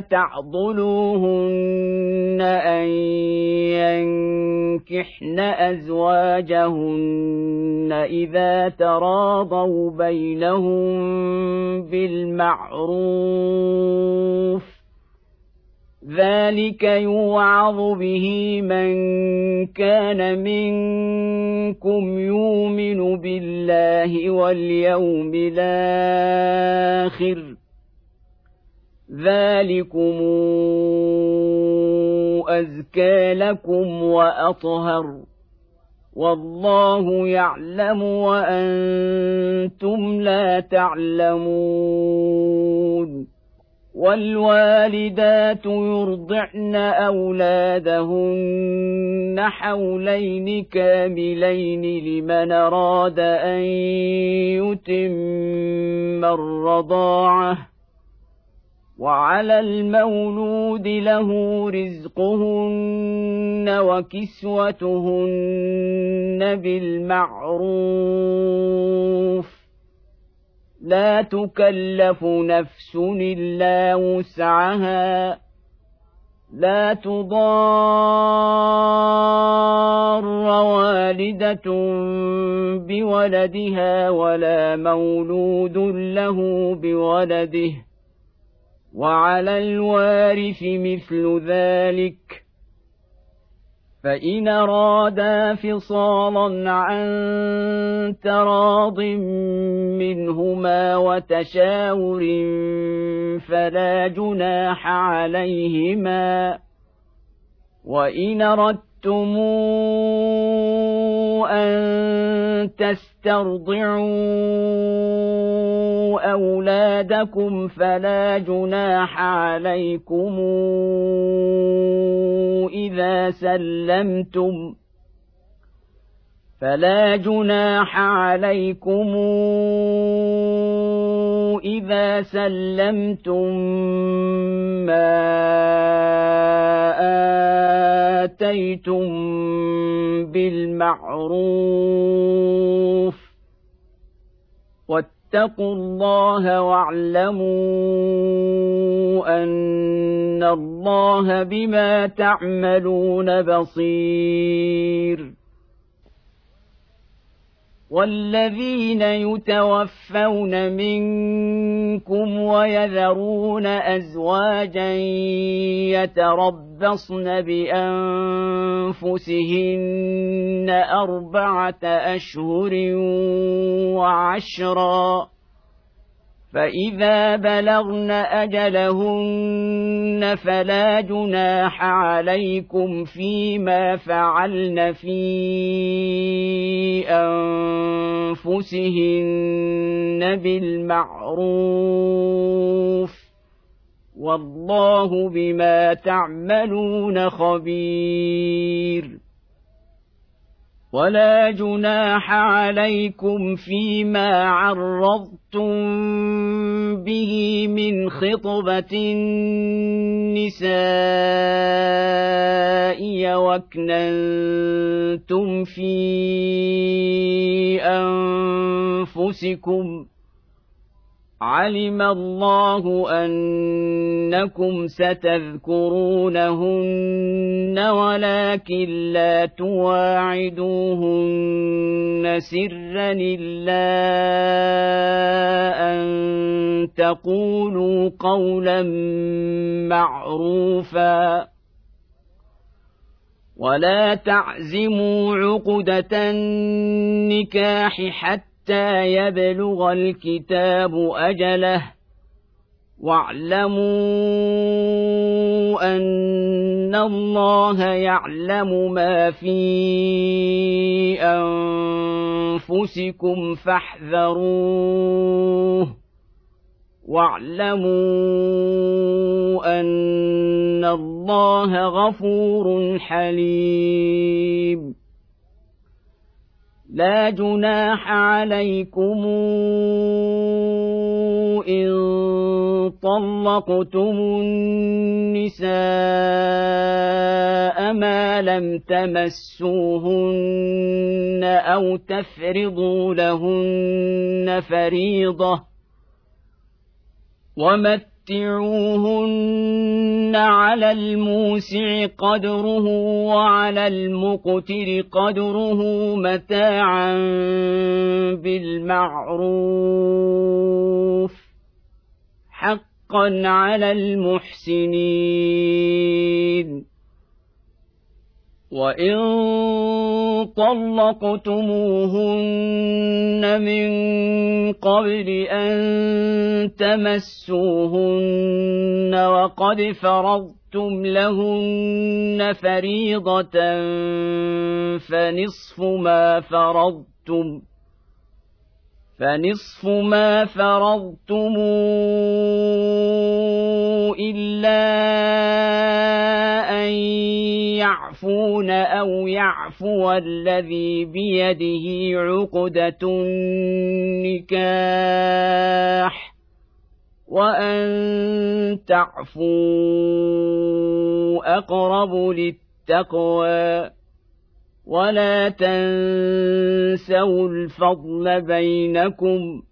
Speaker 1: تعضلوهن أن ينكحن أزواجهن إذا تراضوا بينهم بالمعروف ذلك يوعظ به من كان منكم يؤمن بالله واليوم الآخر ذلكم أزكى لكم وأطهر والله يعلم وأنتم لا تعلمون. والوالدات يرضعن أولادهن حولين كاملين لمن أراد أن يتم الرضاعة وعلى المولود له رزقهن وكسوتهن بالمعروف لا تكلف نفس إلا وسعها لا تضار والدة بولدها ولا مولود له بولده وعلى الوارث مثل ذلك فإن أرادا فصالا عن تراض منهما وتشاور فلا جناح عليهما وإن أردتم أن تسترضعوا أولادكم فلا جناح عليكم إذا سلمتم فلا جناح عليكم إذا سلمتم ما آتيتم بالمعروف واتقوا الله واعلموا أن الله بما تعملون بصير. والذين يتوفون منكم ويذرون أزواجا يتربصن بأنفسهن أربعة أشهر وعشرا فإذا بلغن أجلهن فلا جناح عليكم فيما فعلن في أنفسهن بالمعروف والله بما تعملون خبير ولا جناح عليكم فيما عرضتم به من خطبة النساء وأكننتم في أنفسكم علم الله أنكم ستذكرونهن ولكن لا تواعدوهن سرا إلا أن تقولوا قولا معروفا ولا تعزموا عقدة النكاح حتى حتى يبلغ الكتاب أجله واعلموا أن الله يعلم ما في أنفسكم فاحذروه واعلموا أن الله غفور حليم لا جناح عليكم إن طلقتم النساء ما لم تمسوهن أو تفرضوا لهن فريضة ومتعوهن على الموسع قدره وعلى المقتر قدره متاعا بالمعروف حقا على المحسنين وإن طلقتموهن من قبل أن تمسوهن وقد فرضتم لهن فريضة فنصف ما فرضتم فنصف ما فرضتم إلا أن يعفون أو يعفو الذي بيده عقدة النكاح وأن تعفوا أقرب للتقوى ولا تنسوا الفضل بينكم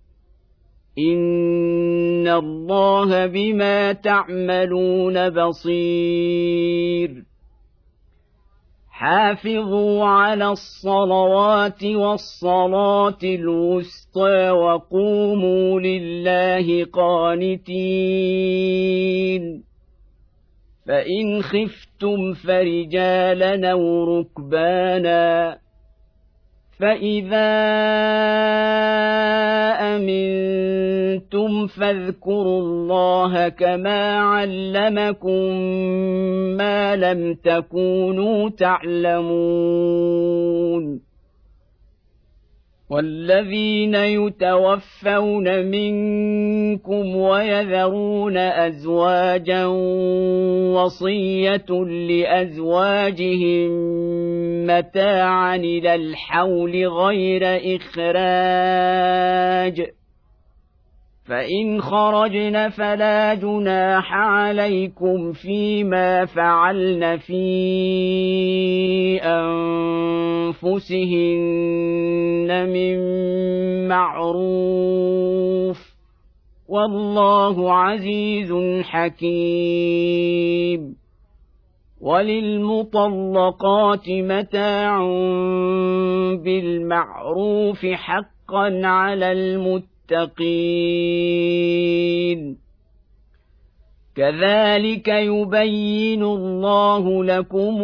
Speaker 1: إن الله بما تعملون بصير حافظوا على الصلوات والصلاة الوسطى وقوموا لله قانتين فإن خفتم فرجالا أو ركبانا فإذا أمنتم فاذكروا الله كما علمكم ما لم تكونوا تعلمون والذين يتوفون منكم ويذرون أزواجا وصية لأزواجهم متاعا إلى الحول غير إخراج فإن خرجن فلا جناح عليكم فيما فعلن في أنفسهن من معروف والله عزيز حكيم وللمطلقات متاع بالمعروف حقا على المتقين كذلك يبين الله لكم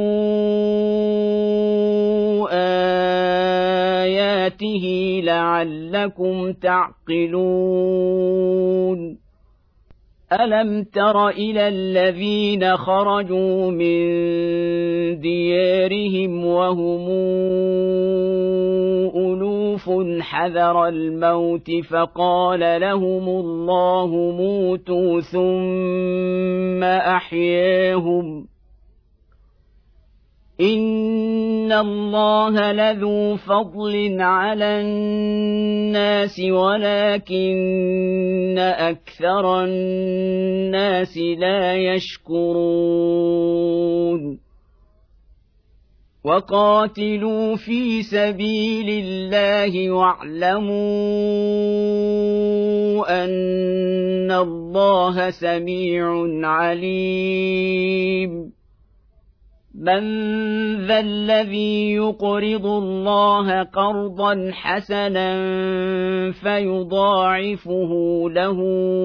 Speaker 1: آياته لعلكم تعقلون ألم تر إلى الذين خرجوا من ديارهم وهم ألوف حذر الموت فقال لهم الله موتوا ثم أحياهم إن الله لذو فضل على الناس ولكن أكثر الناس لا يشكرون وقاتلوا في سبيل الله واعلموا أن الله سميع عليم من ذا الذي يقرض الله قرضا حسنا فيضاعفه له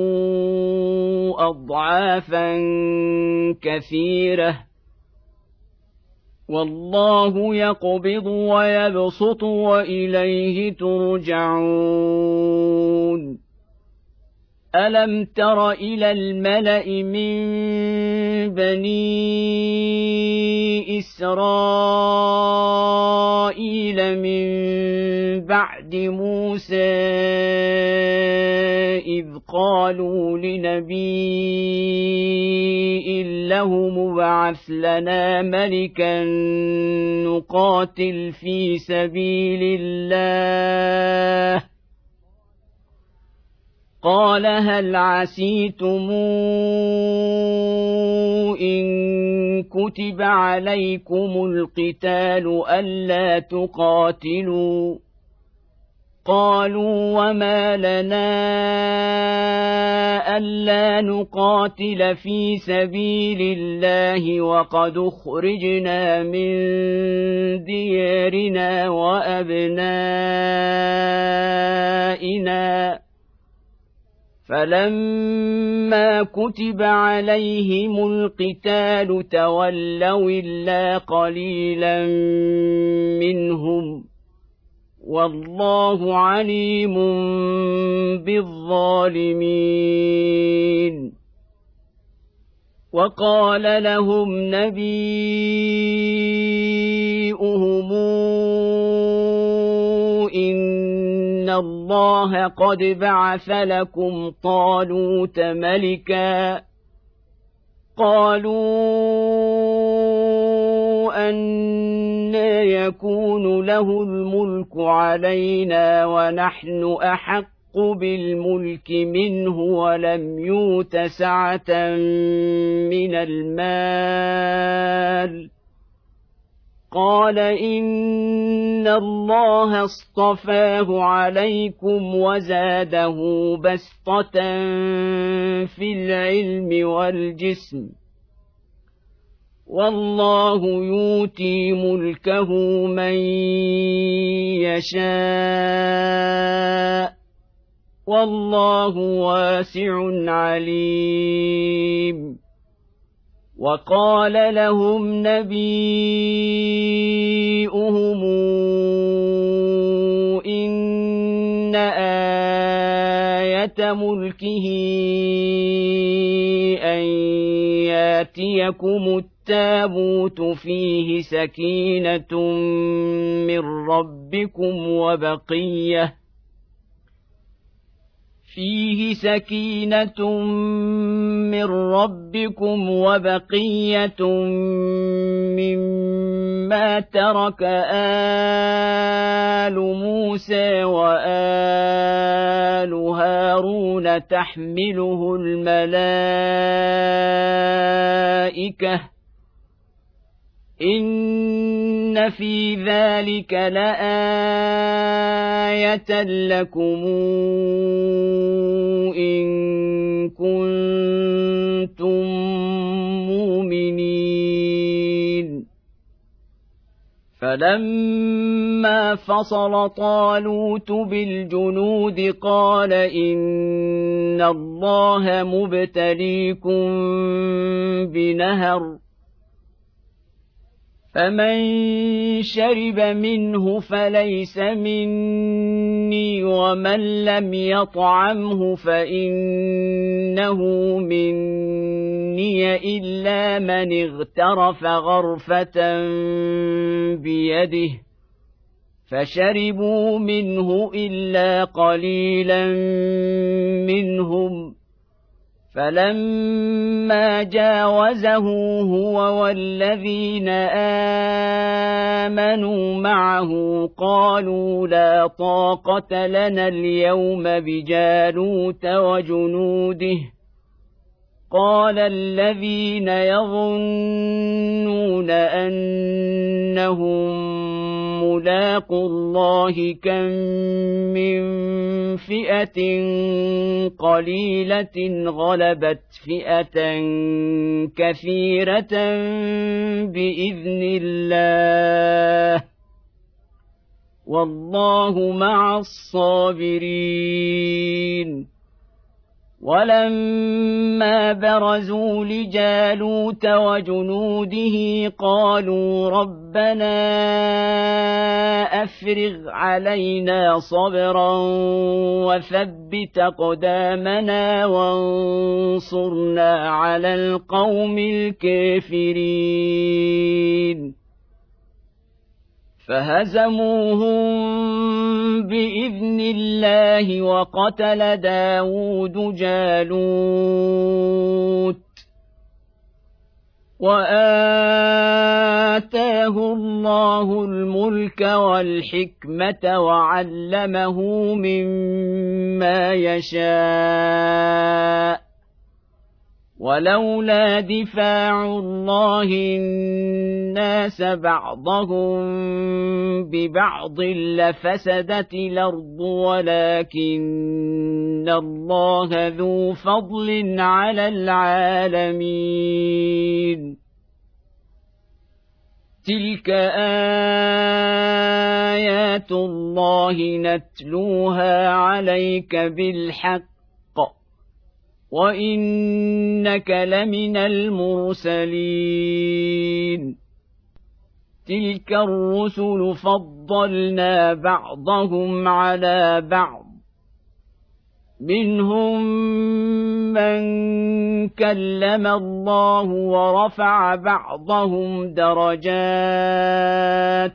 Speaker 1: أضعافا كثيرة والله يقبض ويبسط وإليه ترجعون ألم تر إلى الملأ من بني إسرائيل من بعد موسى إذ قالوا لنبي له مبعث لنا ملكا نقاتل في سبيل الله قال هل عسيتم إن كتب عليكم القتال ألا تقاتلوا قالوا وما لنا ألا نقاتل في سبيل الله وقد أخرجنا من ديارنا وأبنائنا فلما كتب عليهم القتال تولوا إلا قليلا منهم والله عليم بالظالمين وقال لهم نبيؤهم إن الله قد بعث لكم طالوت ملكا قالوا أنى يكون له الملك علينا ونحن أحق بالملك منه ولم يؤت سعة من المال قال إن الله اصطفاه عليكم وزاده بسطة في العلم والجسم والله يؤتي ملكه من يشاء والله واسع عليم وقال لهم نبيؤهم إن آية ملكه أن ياتيكم التابوت فيه سكينة من ربكم وبقية فيه سكينة من ربكم وبقية مما ترك آل موسى وآل هارون تحمله الملائكة إن في ذلك لآية لكم إن كنتم مؤمنين فلما فصل طالوت بالجنود قال إن الله مبتليكم بنهر فمن شرب منه فليس مني ومن لم يطعمه فإنه مني إلا من اغترف غرفة بيده فشربوا منه إلا قليلا منهم فلما جاوزه هو والذين آمنوا معه قالوا لا طاقة لنا اليوم بجالوت وجنوده قال الذين يظنون أنهم ملاقو الله كم من فئة قليلة غلبت فئة كثيرة بإذن الله والله مع الصابرين. ولما برزوا لجالوت وجنوده قالوا ربنا أفرغ علينا صبرا وثبت أقدامنا وانصرنا على القوم الكافرين فهزموهم بإذن الله وقتل داود جالوت وآتاه الله الملك والحكمة وعلمه مما يشاء ولولا دفاع الله الناس بعضهم ببعض لفسدت الأرض ولكن الله ذو فضل على العالمين. تلك آيات الله نتلوها عليك بالحق وإنك لمن المرسلين. تلك الرسل فضلنا بعضهم على بعض منهم من كلم الله ورفع بعضهم درجات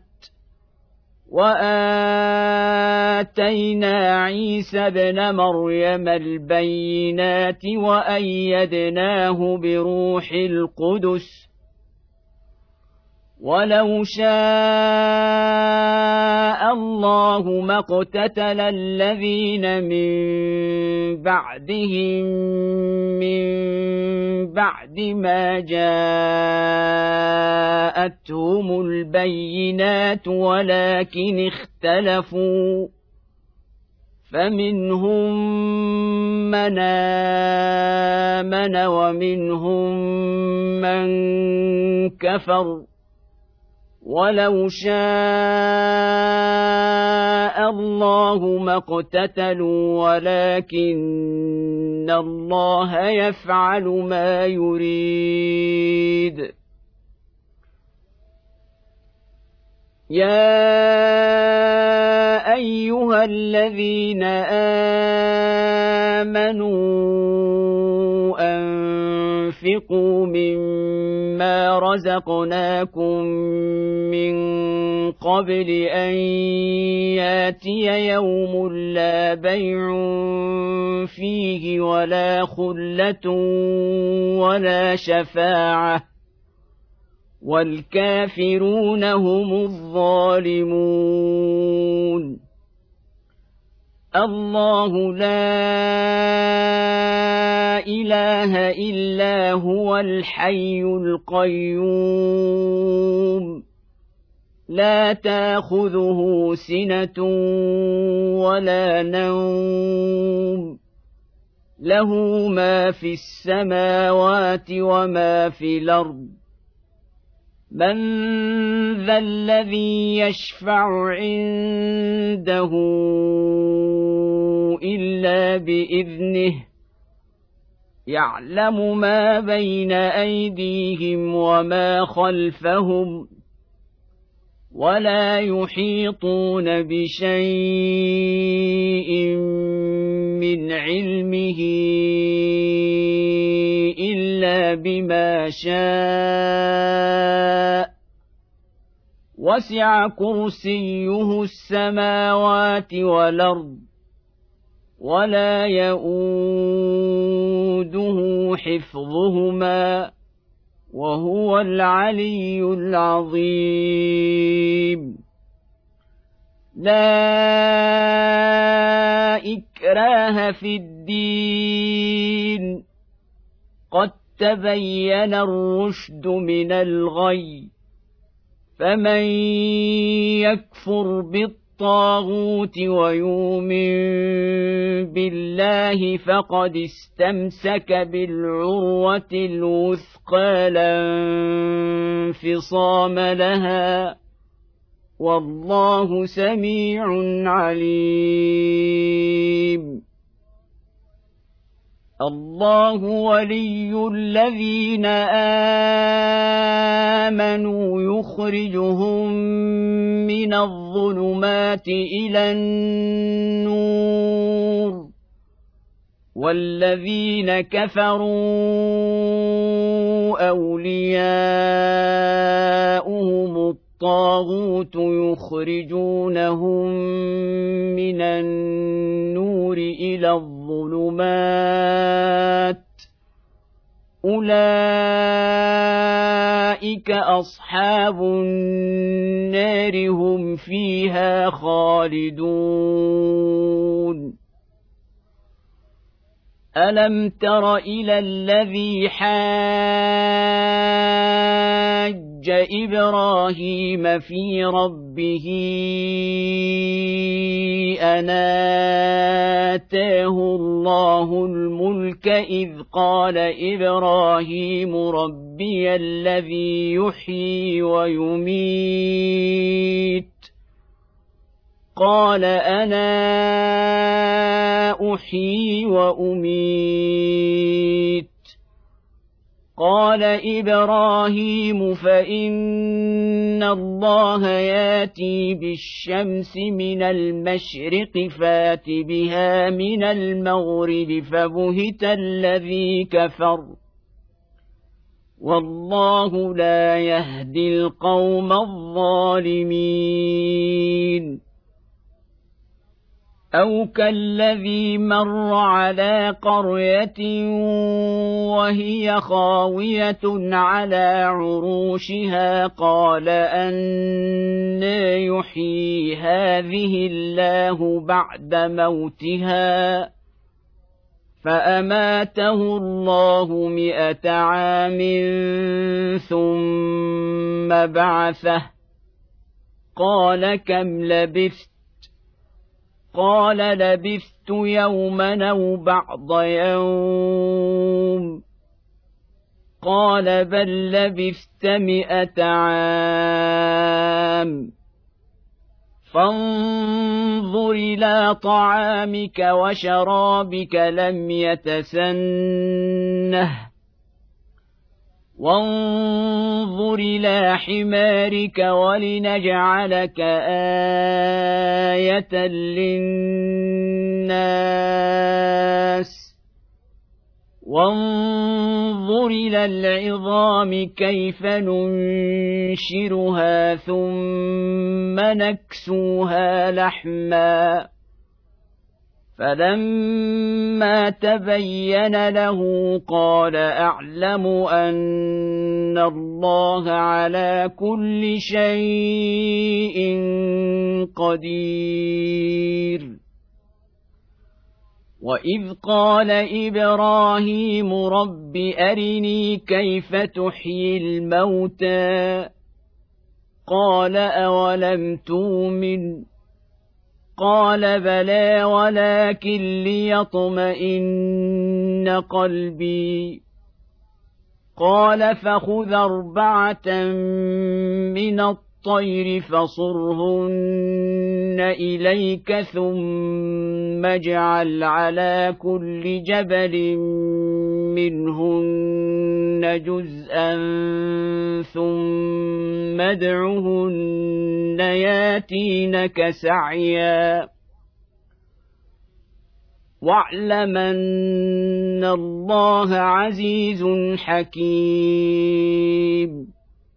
Speaker 1: وآتينا عيسى ابن مريم البينات وأيدناه بروح القدس ولو شاء الله ما اقتتل الذين من بعدهم من بعد ما جاءتهم البينات ولكن اختلفوا فمنهم من آمن ومنهم من كفر ولو شاء الله ما اقتتلوا ولكن الله يفعل ما يريد. يا أيها الذين آمنوا أنفقوا مما رزقناكم من قبل أن ياتي يوم لا بيع فيه ولا خلة ولا شفاعة والكافرون هم الظالمون. الله لا إله إلا هو الحي القيوم لا تأخذه سنة ولا نوم له ما في السماوات وما في الأرض من ذا الذي يشفع عنده إلا بإذنه يعلم ما بين أيديهم وما خلفهم ولا يحيطون بشيء من علمه إلا بما شاء وسع كرسيه السماوات والأرض ولا يئوده حفظهما وهو العلي العظيم. لا إكراه في الدين قد تبين الرشد من الغي فمن يكفر بالطاغوت ويؤمن بالله فقد استمسك بالعروة الوثقى لا انفصام لها والله سميع عليم. الله ولي الذين آمنوا يخرجهم من الظلمات إلى النور والذين كفروا أولياؤهم الطاغوت يخرجونهم من النور إلى الظلمات أولئك أصحاب النار هم فيها خالدون. ألم تر إلى الذي حاج إبراهيم في ربه أن آتاه الله الملك إذ قال إبراهيم ربي الذي يحيي ويميت قال أنا أحيي وأميت قال إبراهيم فإن الله ياتي بالشمس من المشرق فات بها من المغرب فبهت الذي كفر والله لا يهدي القوم الظالمين. أو كالذي مر على قرية وهي خاوية على عروشها قال أنى يحيي هذه الله بعد موتها فأماته الله مئة عام ثم بعثه قال كم لبثت قال لبثت يوما أو بعض يوم قال بل لبثت مئة عام فانظر إلى طعامك وشرابك لم يتسنه وانظر إلى حمارك ولنجعلك آية للناس وانظر إلى العظام كيف ننشرها ثم نكسوها لحما فلما تبين له قال أعلم أن الله على كل شيء قدير. وإذ قال إبراهيم رب أرني كيف تحيي الموتى قال أولم تؤمن قال بلى ولكن ليطمئن قلبي قال فخذ أربعة من الطير فصرهن إليك ثم اجعل على كل جبل منهن جزءا ثم ادعهن ياتينك سعيا واعلم أن الله عزيز حكيم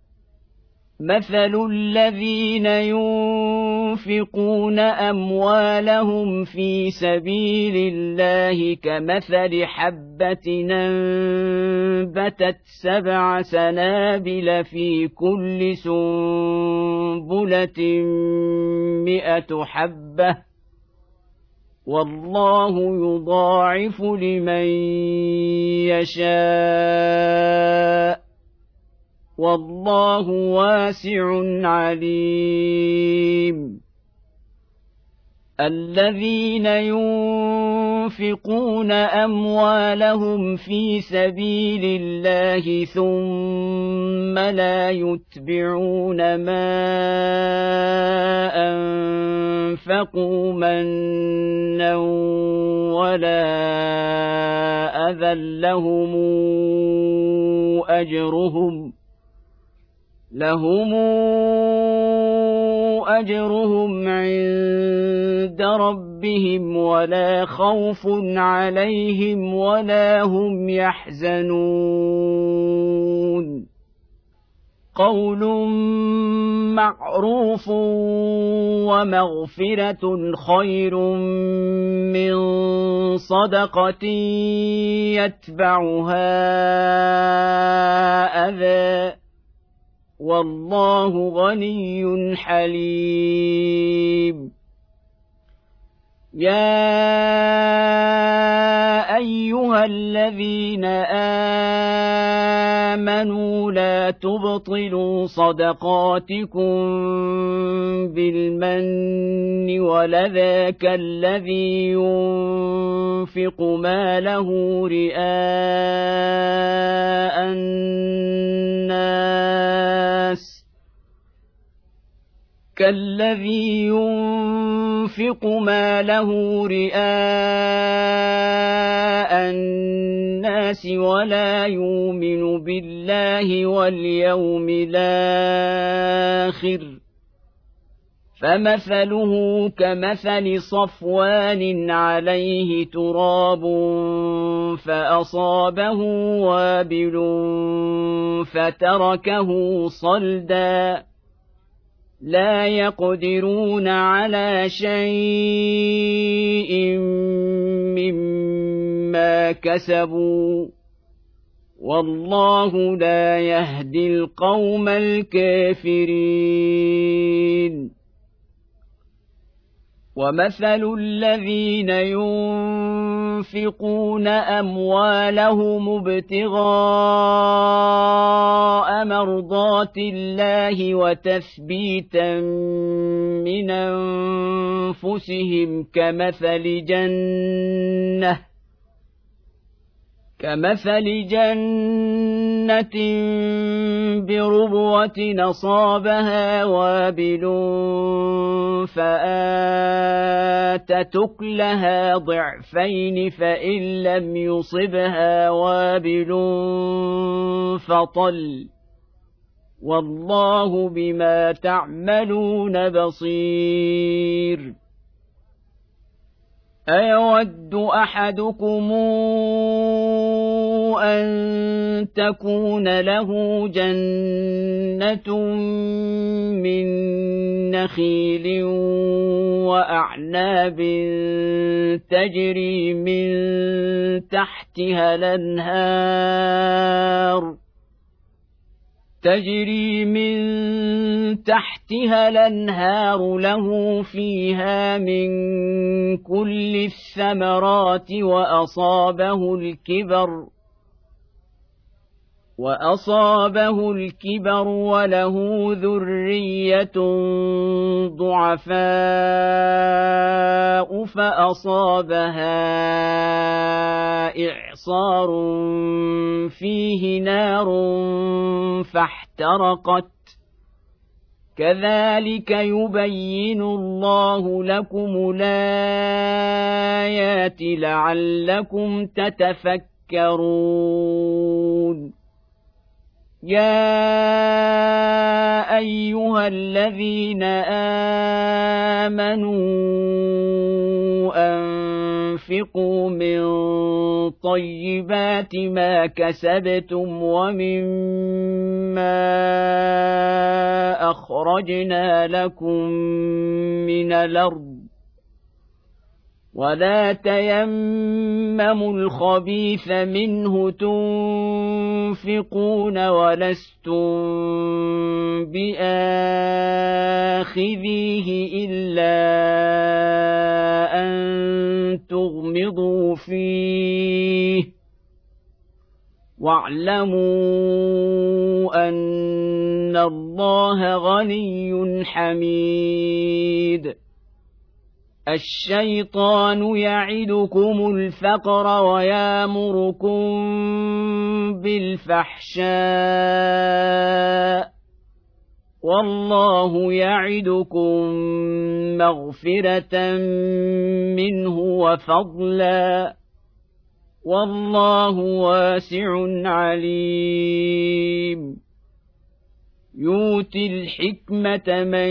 Speaker 1: مثل الذين ينفقون أموالهم في سبيل الله كمثل حبة أنبتت سبع سنابل في كل سنبلة مئة حبة والله يضاعف لمن يشاء والله واسع عليم الذين ينفقون أموالهم في سبيل الله ثم لا يتبعون ما أنفقوا منا ولا أذى لهم أجرهم لهم أجرهم عند ربهم ولا خوف عليهم ولا هم يحزنون قول معروف ومغفرة خير من صدقة يتبعها أذى والله غني حليم يا أيها الذين آمنوا لا تبطلوا صدقاتكم بالمن والأذى كالذي ينفق ماله رئاء الناس كالذي ينفق ماله رئاء الناس ولا يؤمن بالله واليوم الآخر فمثله كمثل صفوان عليه تراب فأصابه وابل فتركه صلدا لا يقدرون على شيء مما كسبوا والله لا يهدي القوم الكافرين ومثل الذين ينفقون أموالهم ابتغاء مرضات الله وتثبيتا من أنفسهم كمثل جنة كمثل جنة بربوة أصابها وابل فآتت أكلها ضعفين فإن لم يصبها وابل فطل والله بما تعملون بصير أيود أحدكم أن تكون له جنة من نخيل وأعناب تجري من تحتها الأنهار تجري من تحتها الأنهار له فيها من كل الثمرات وأصابه الكبر وأصابه الكبر وله ذرية ضعفاء فأصابها إعصار فيه نار فاحترقت كذلك يبين الله لكم الآيات لعلكم تتفكرون يا أيها الذين آمنوا أنفقوا من طيبات ما كسبتم ومما أخرجنا لكم من الأرض ولا تيمموا الخبيث منه تنفقون ولستم بآخذيه إلا أن تغمضوا فيه واعلموا أن الله غني حميد الشيطان يعدكم الفقر ويامركم بالفحشاء والله يعدكم مغفرة منه وفضلا والله واسع عليم يؤتي الحكمة من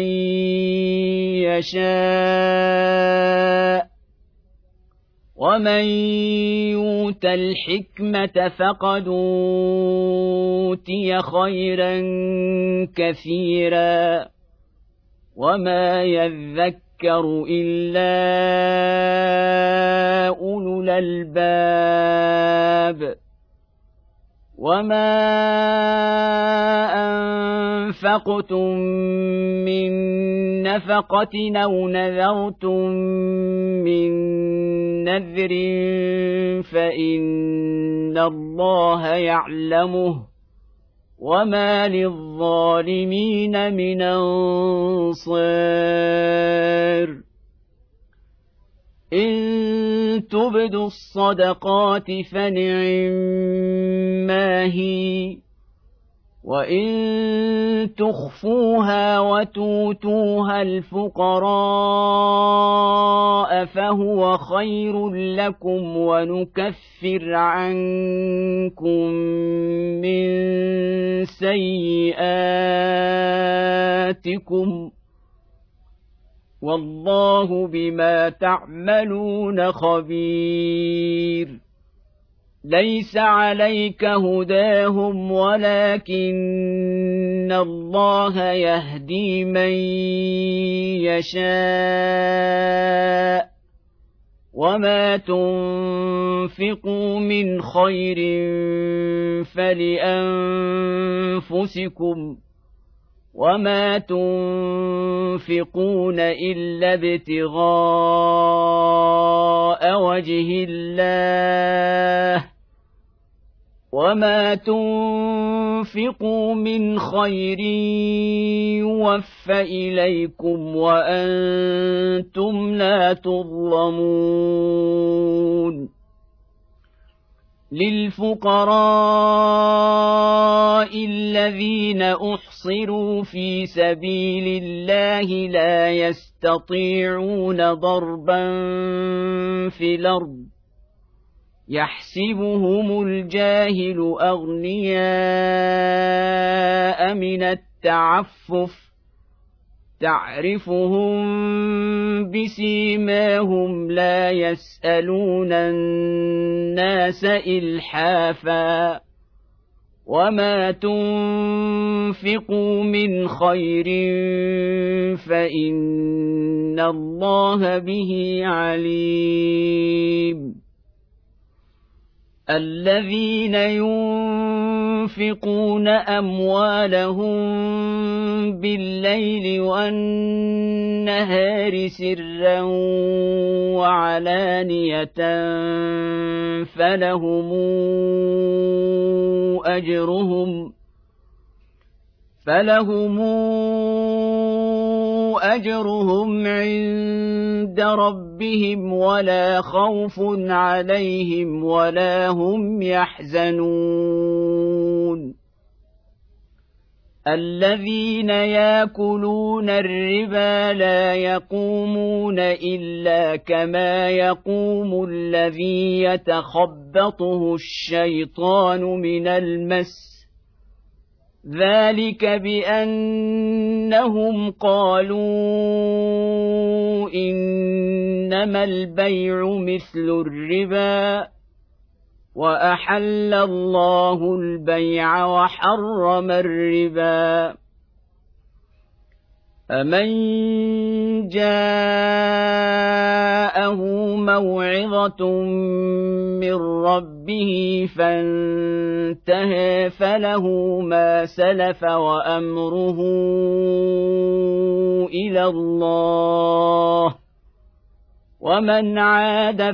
Speaker 1: يشاء ومن يؤت الحكمة فقد أوتي خيرا كثيرا وما يذكر إلا أولو الألباب وما أنفقتم من نفقة أو نذرتم من نذر فإن الله يعلمه وما للظالمين من أنصار إن تبدوا الصدقات فنعما هي وإن تخفوها وتؤتوها الفقراء فهو خير لكم ونكفر عنكم من سيئاتكم والله بما تعملون خبير ليس عليك هداهم ولكن الله يهدي من يشاء وما تنفقوا من خير فلأنفسكم وما تنفقون إلا ابتغاء وجه الله وما تنفقوا من خير يوفى إليكم وأنتم لا تظلمون للفقراء الذين أحصروا في سبيل الله لا يستطيعون ضربا في الأرض يحسبهم الجاهل أغنياء من التعفف تعرفهم بسيماهم لا يسألون الناس إلحافا وما تنفقوا من خير فإن الله به عليم الذين ينفقون ينفقون أموالهم بالليل والنهار سرا وعلانية فلهم أجرهم فلهم أجرهم عند ربهم ولا خوف عليهم ولا هم يحزنون الذين يأكلون الربا لا يقومون إلا كما يقوم الذي يتخبطه الشيطان من المس ذلك بأنهم قالوا إنما البيع مثل الربا وأحل الله البيع وحرم الربا فمن جاءه موعظة من ربه فانتهى فله ما سلف وأمره إلى الله ومن عاد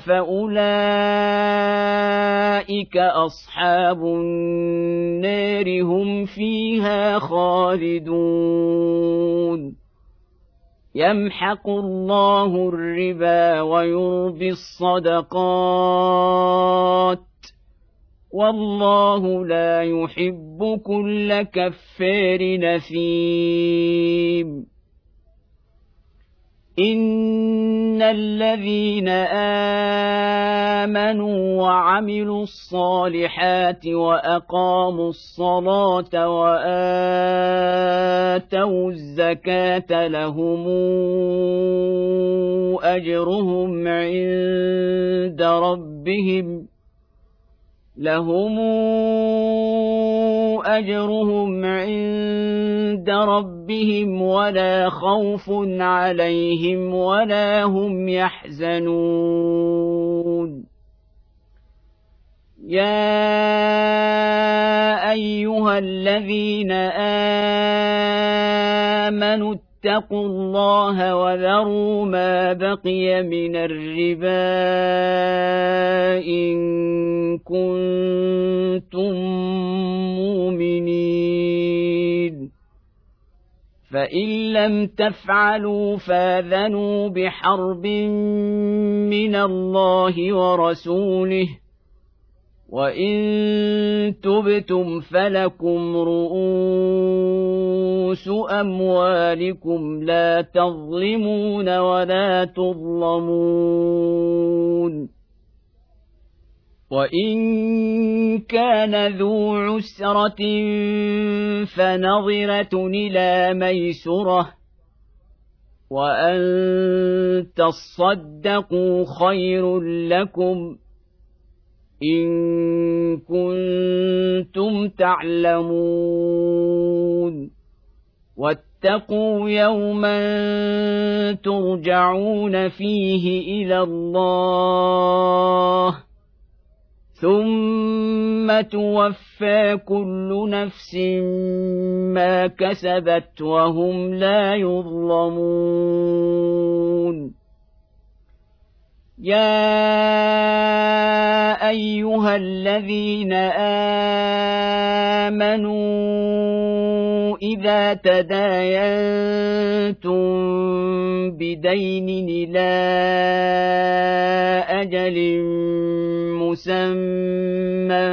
Speaker 1: فأولئك أصحاب النار هم فيها خالدون يمحق الله الربا ويربي الصدقات والله لا يحب كل كفار نثيم إن الذين آمنوا وعملوا الصالحات وأقاموا الصلاة وآتوا الزكاة لهم أجرهم عند ربهم لهم أجرهم عند ربهم ولا خوف عليهم ولا هم يحزنون يا أيها الذين آمنوا اتقوا الله وذروا ما بقي من الربا إن كنتم مؤمنين فإن لم تفعلوا فاذنوا بحرب من الله ورسوله وإن تبتم فلكم رؤوس أموالكم لا تظلمون ولا تظلمون وإن كان ذو عسرة فنظرة إلى ميسرة وأن تصدقوا خير لكم إن كنتم تعلمون واتقوا يوما ترجعون فيه إلى الله ثم توفى كل نفس ما كسبت وهم لا يظلمون يا أيها الذين آمنوا إذا تداينتم بدين إلى أجل مسمى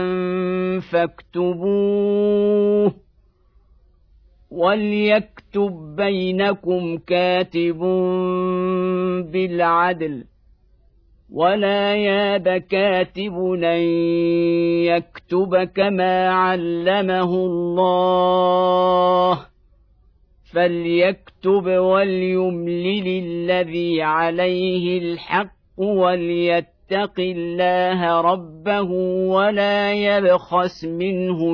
Speaker 1: فاكتبوه وليكتب بينكم كاتب بالعدل ولا ياب كاتب أن يكتب كما علمه الله فليكتب وليملل الذي عليه الحق وليتق الله ربه ولا يبخس منه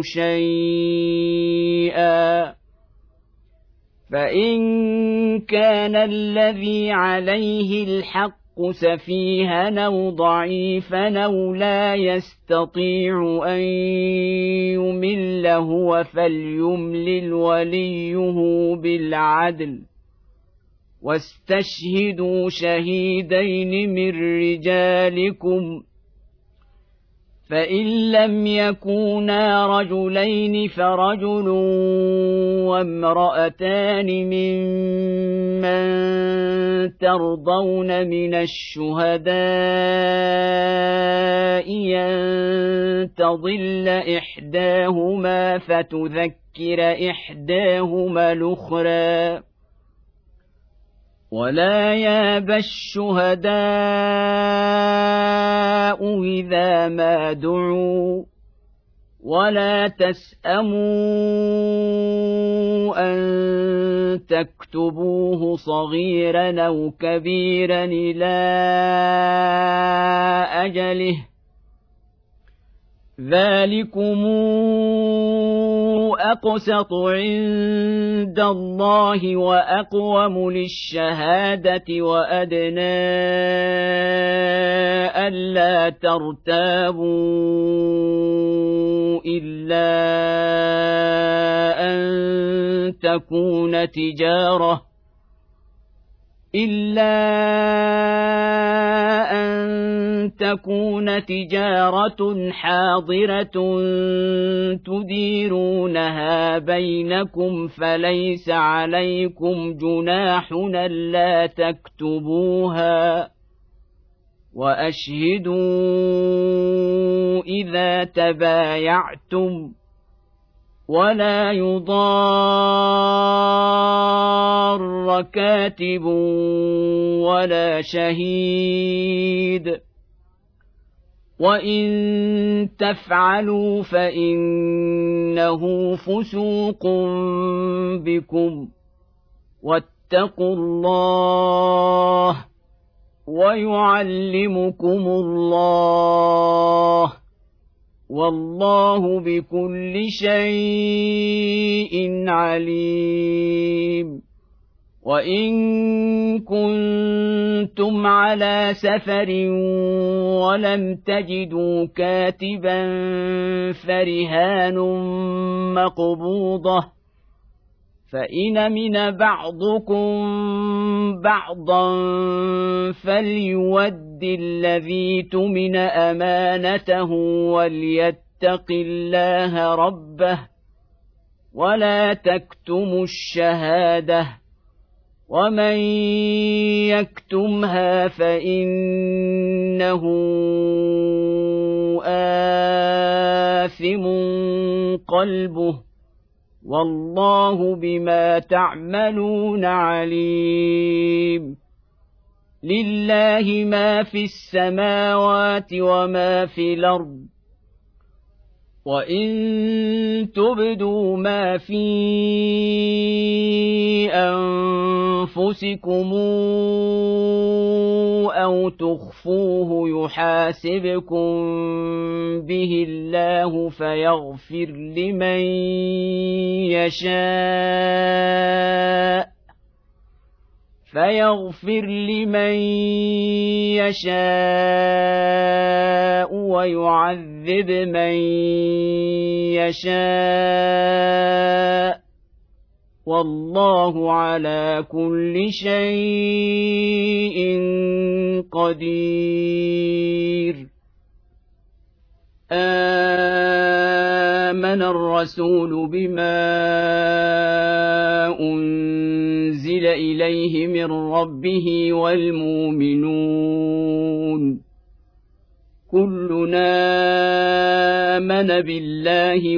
Speaker 1: شيئا فإن كان الذي عليه الحق سفيها أو ضعيفا أو لا يستطيع أن يمل هو فليملل وليه بالعدل واستشهدوا شهيدين من رجالكم فإن لم يكونا رجلين فرجل وامرأتان ممن ترضون من الشهداء أن تضل إحداهما فتذكر إحداهما الأخرى ولا يابى الشهداء إذا ما دعوا ولا تسأموا أن تكتبوه صغيرا أو كبيرا إلى أجله ذلكم أقسط عند الله وأقوم للشهادة وأدنى ألا ترتابوا إلا أن تكون تجارة إلا أن تكون تجارة حاضرة تديرونها بينكم فليس عليكم جناح ألا تكتبوها وأشهدوا إذا تبايعتم ولا يضار كاتب ولا شهيد وإن تفعلوا فإنه فسوق بكم واتقوا الله ويعلمكم الله والله بكل شيء عليم وإن كنتم على سفر ولم تجدوا كاتبا فرهان مقبوضة فإن من بعضكم بعضا فليود الذي اؤتمن أمانته وليتق الله ربه ولا تكتموا الشهادة ومن يكتمها فإنه آثم قلبه والله بما تعملون عليم لله ما في السماوات وما في الأرض وإن تبدوا ما في أنفسكم أو تخفوه يحاسبكم به الله فيغفر لمن يشاء فيغفر لمن يشاء ويعذب من يشاء والله على كل شيء قدير آمن الرسول بما أنزل إليه من ربه والمؤمنون كلنا آمن بالله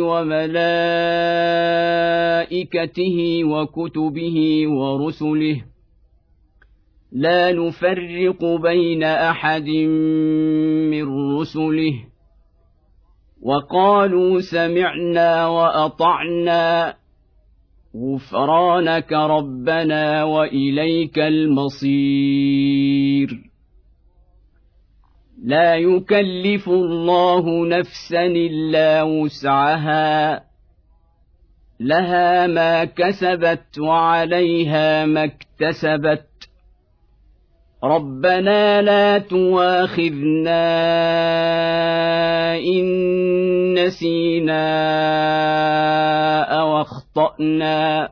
Speaker 1: وملائكته وكتبه ورسله لا نفرق بين أحد من رسله وقالوا سمعنا وأطعنا غفرانك ربنا وإليك المصير لا يكلف الله نفسا إلا وسعها لها ما كسبت وعليها ما اكتسبت ربنا لا تؤاخذنا إن نسينا أو أخطأنا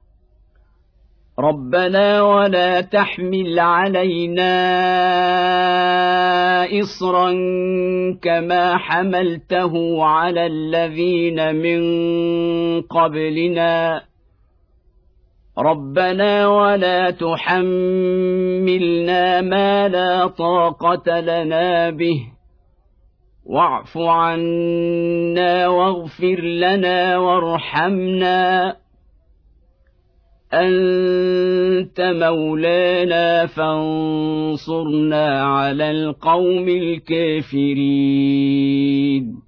Speaker 1: ربنا ولا تحمل علينا إصرا كما حملته على الذين من قبلنا ربنا ولا تحملنا ما لا طاقة لنا به واعف عنا واغفر لنا وارحمنا أنت مولانا فانصرنا على القوم الكافرين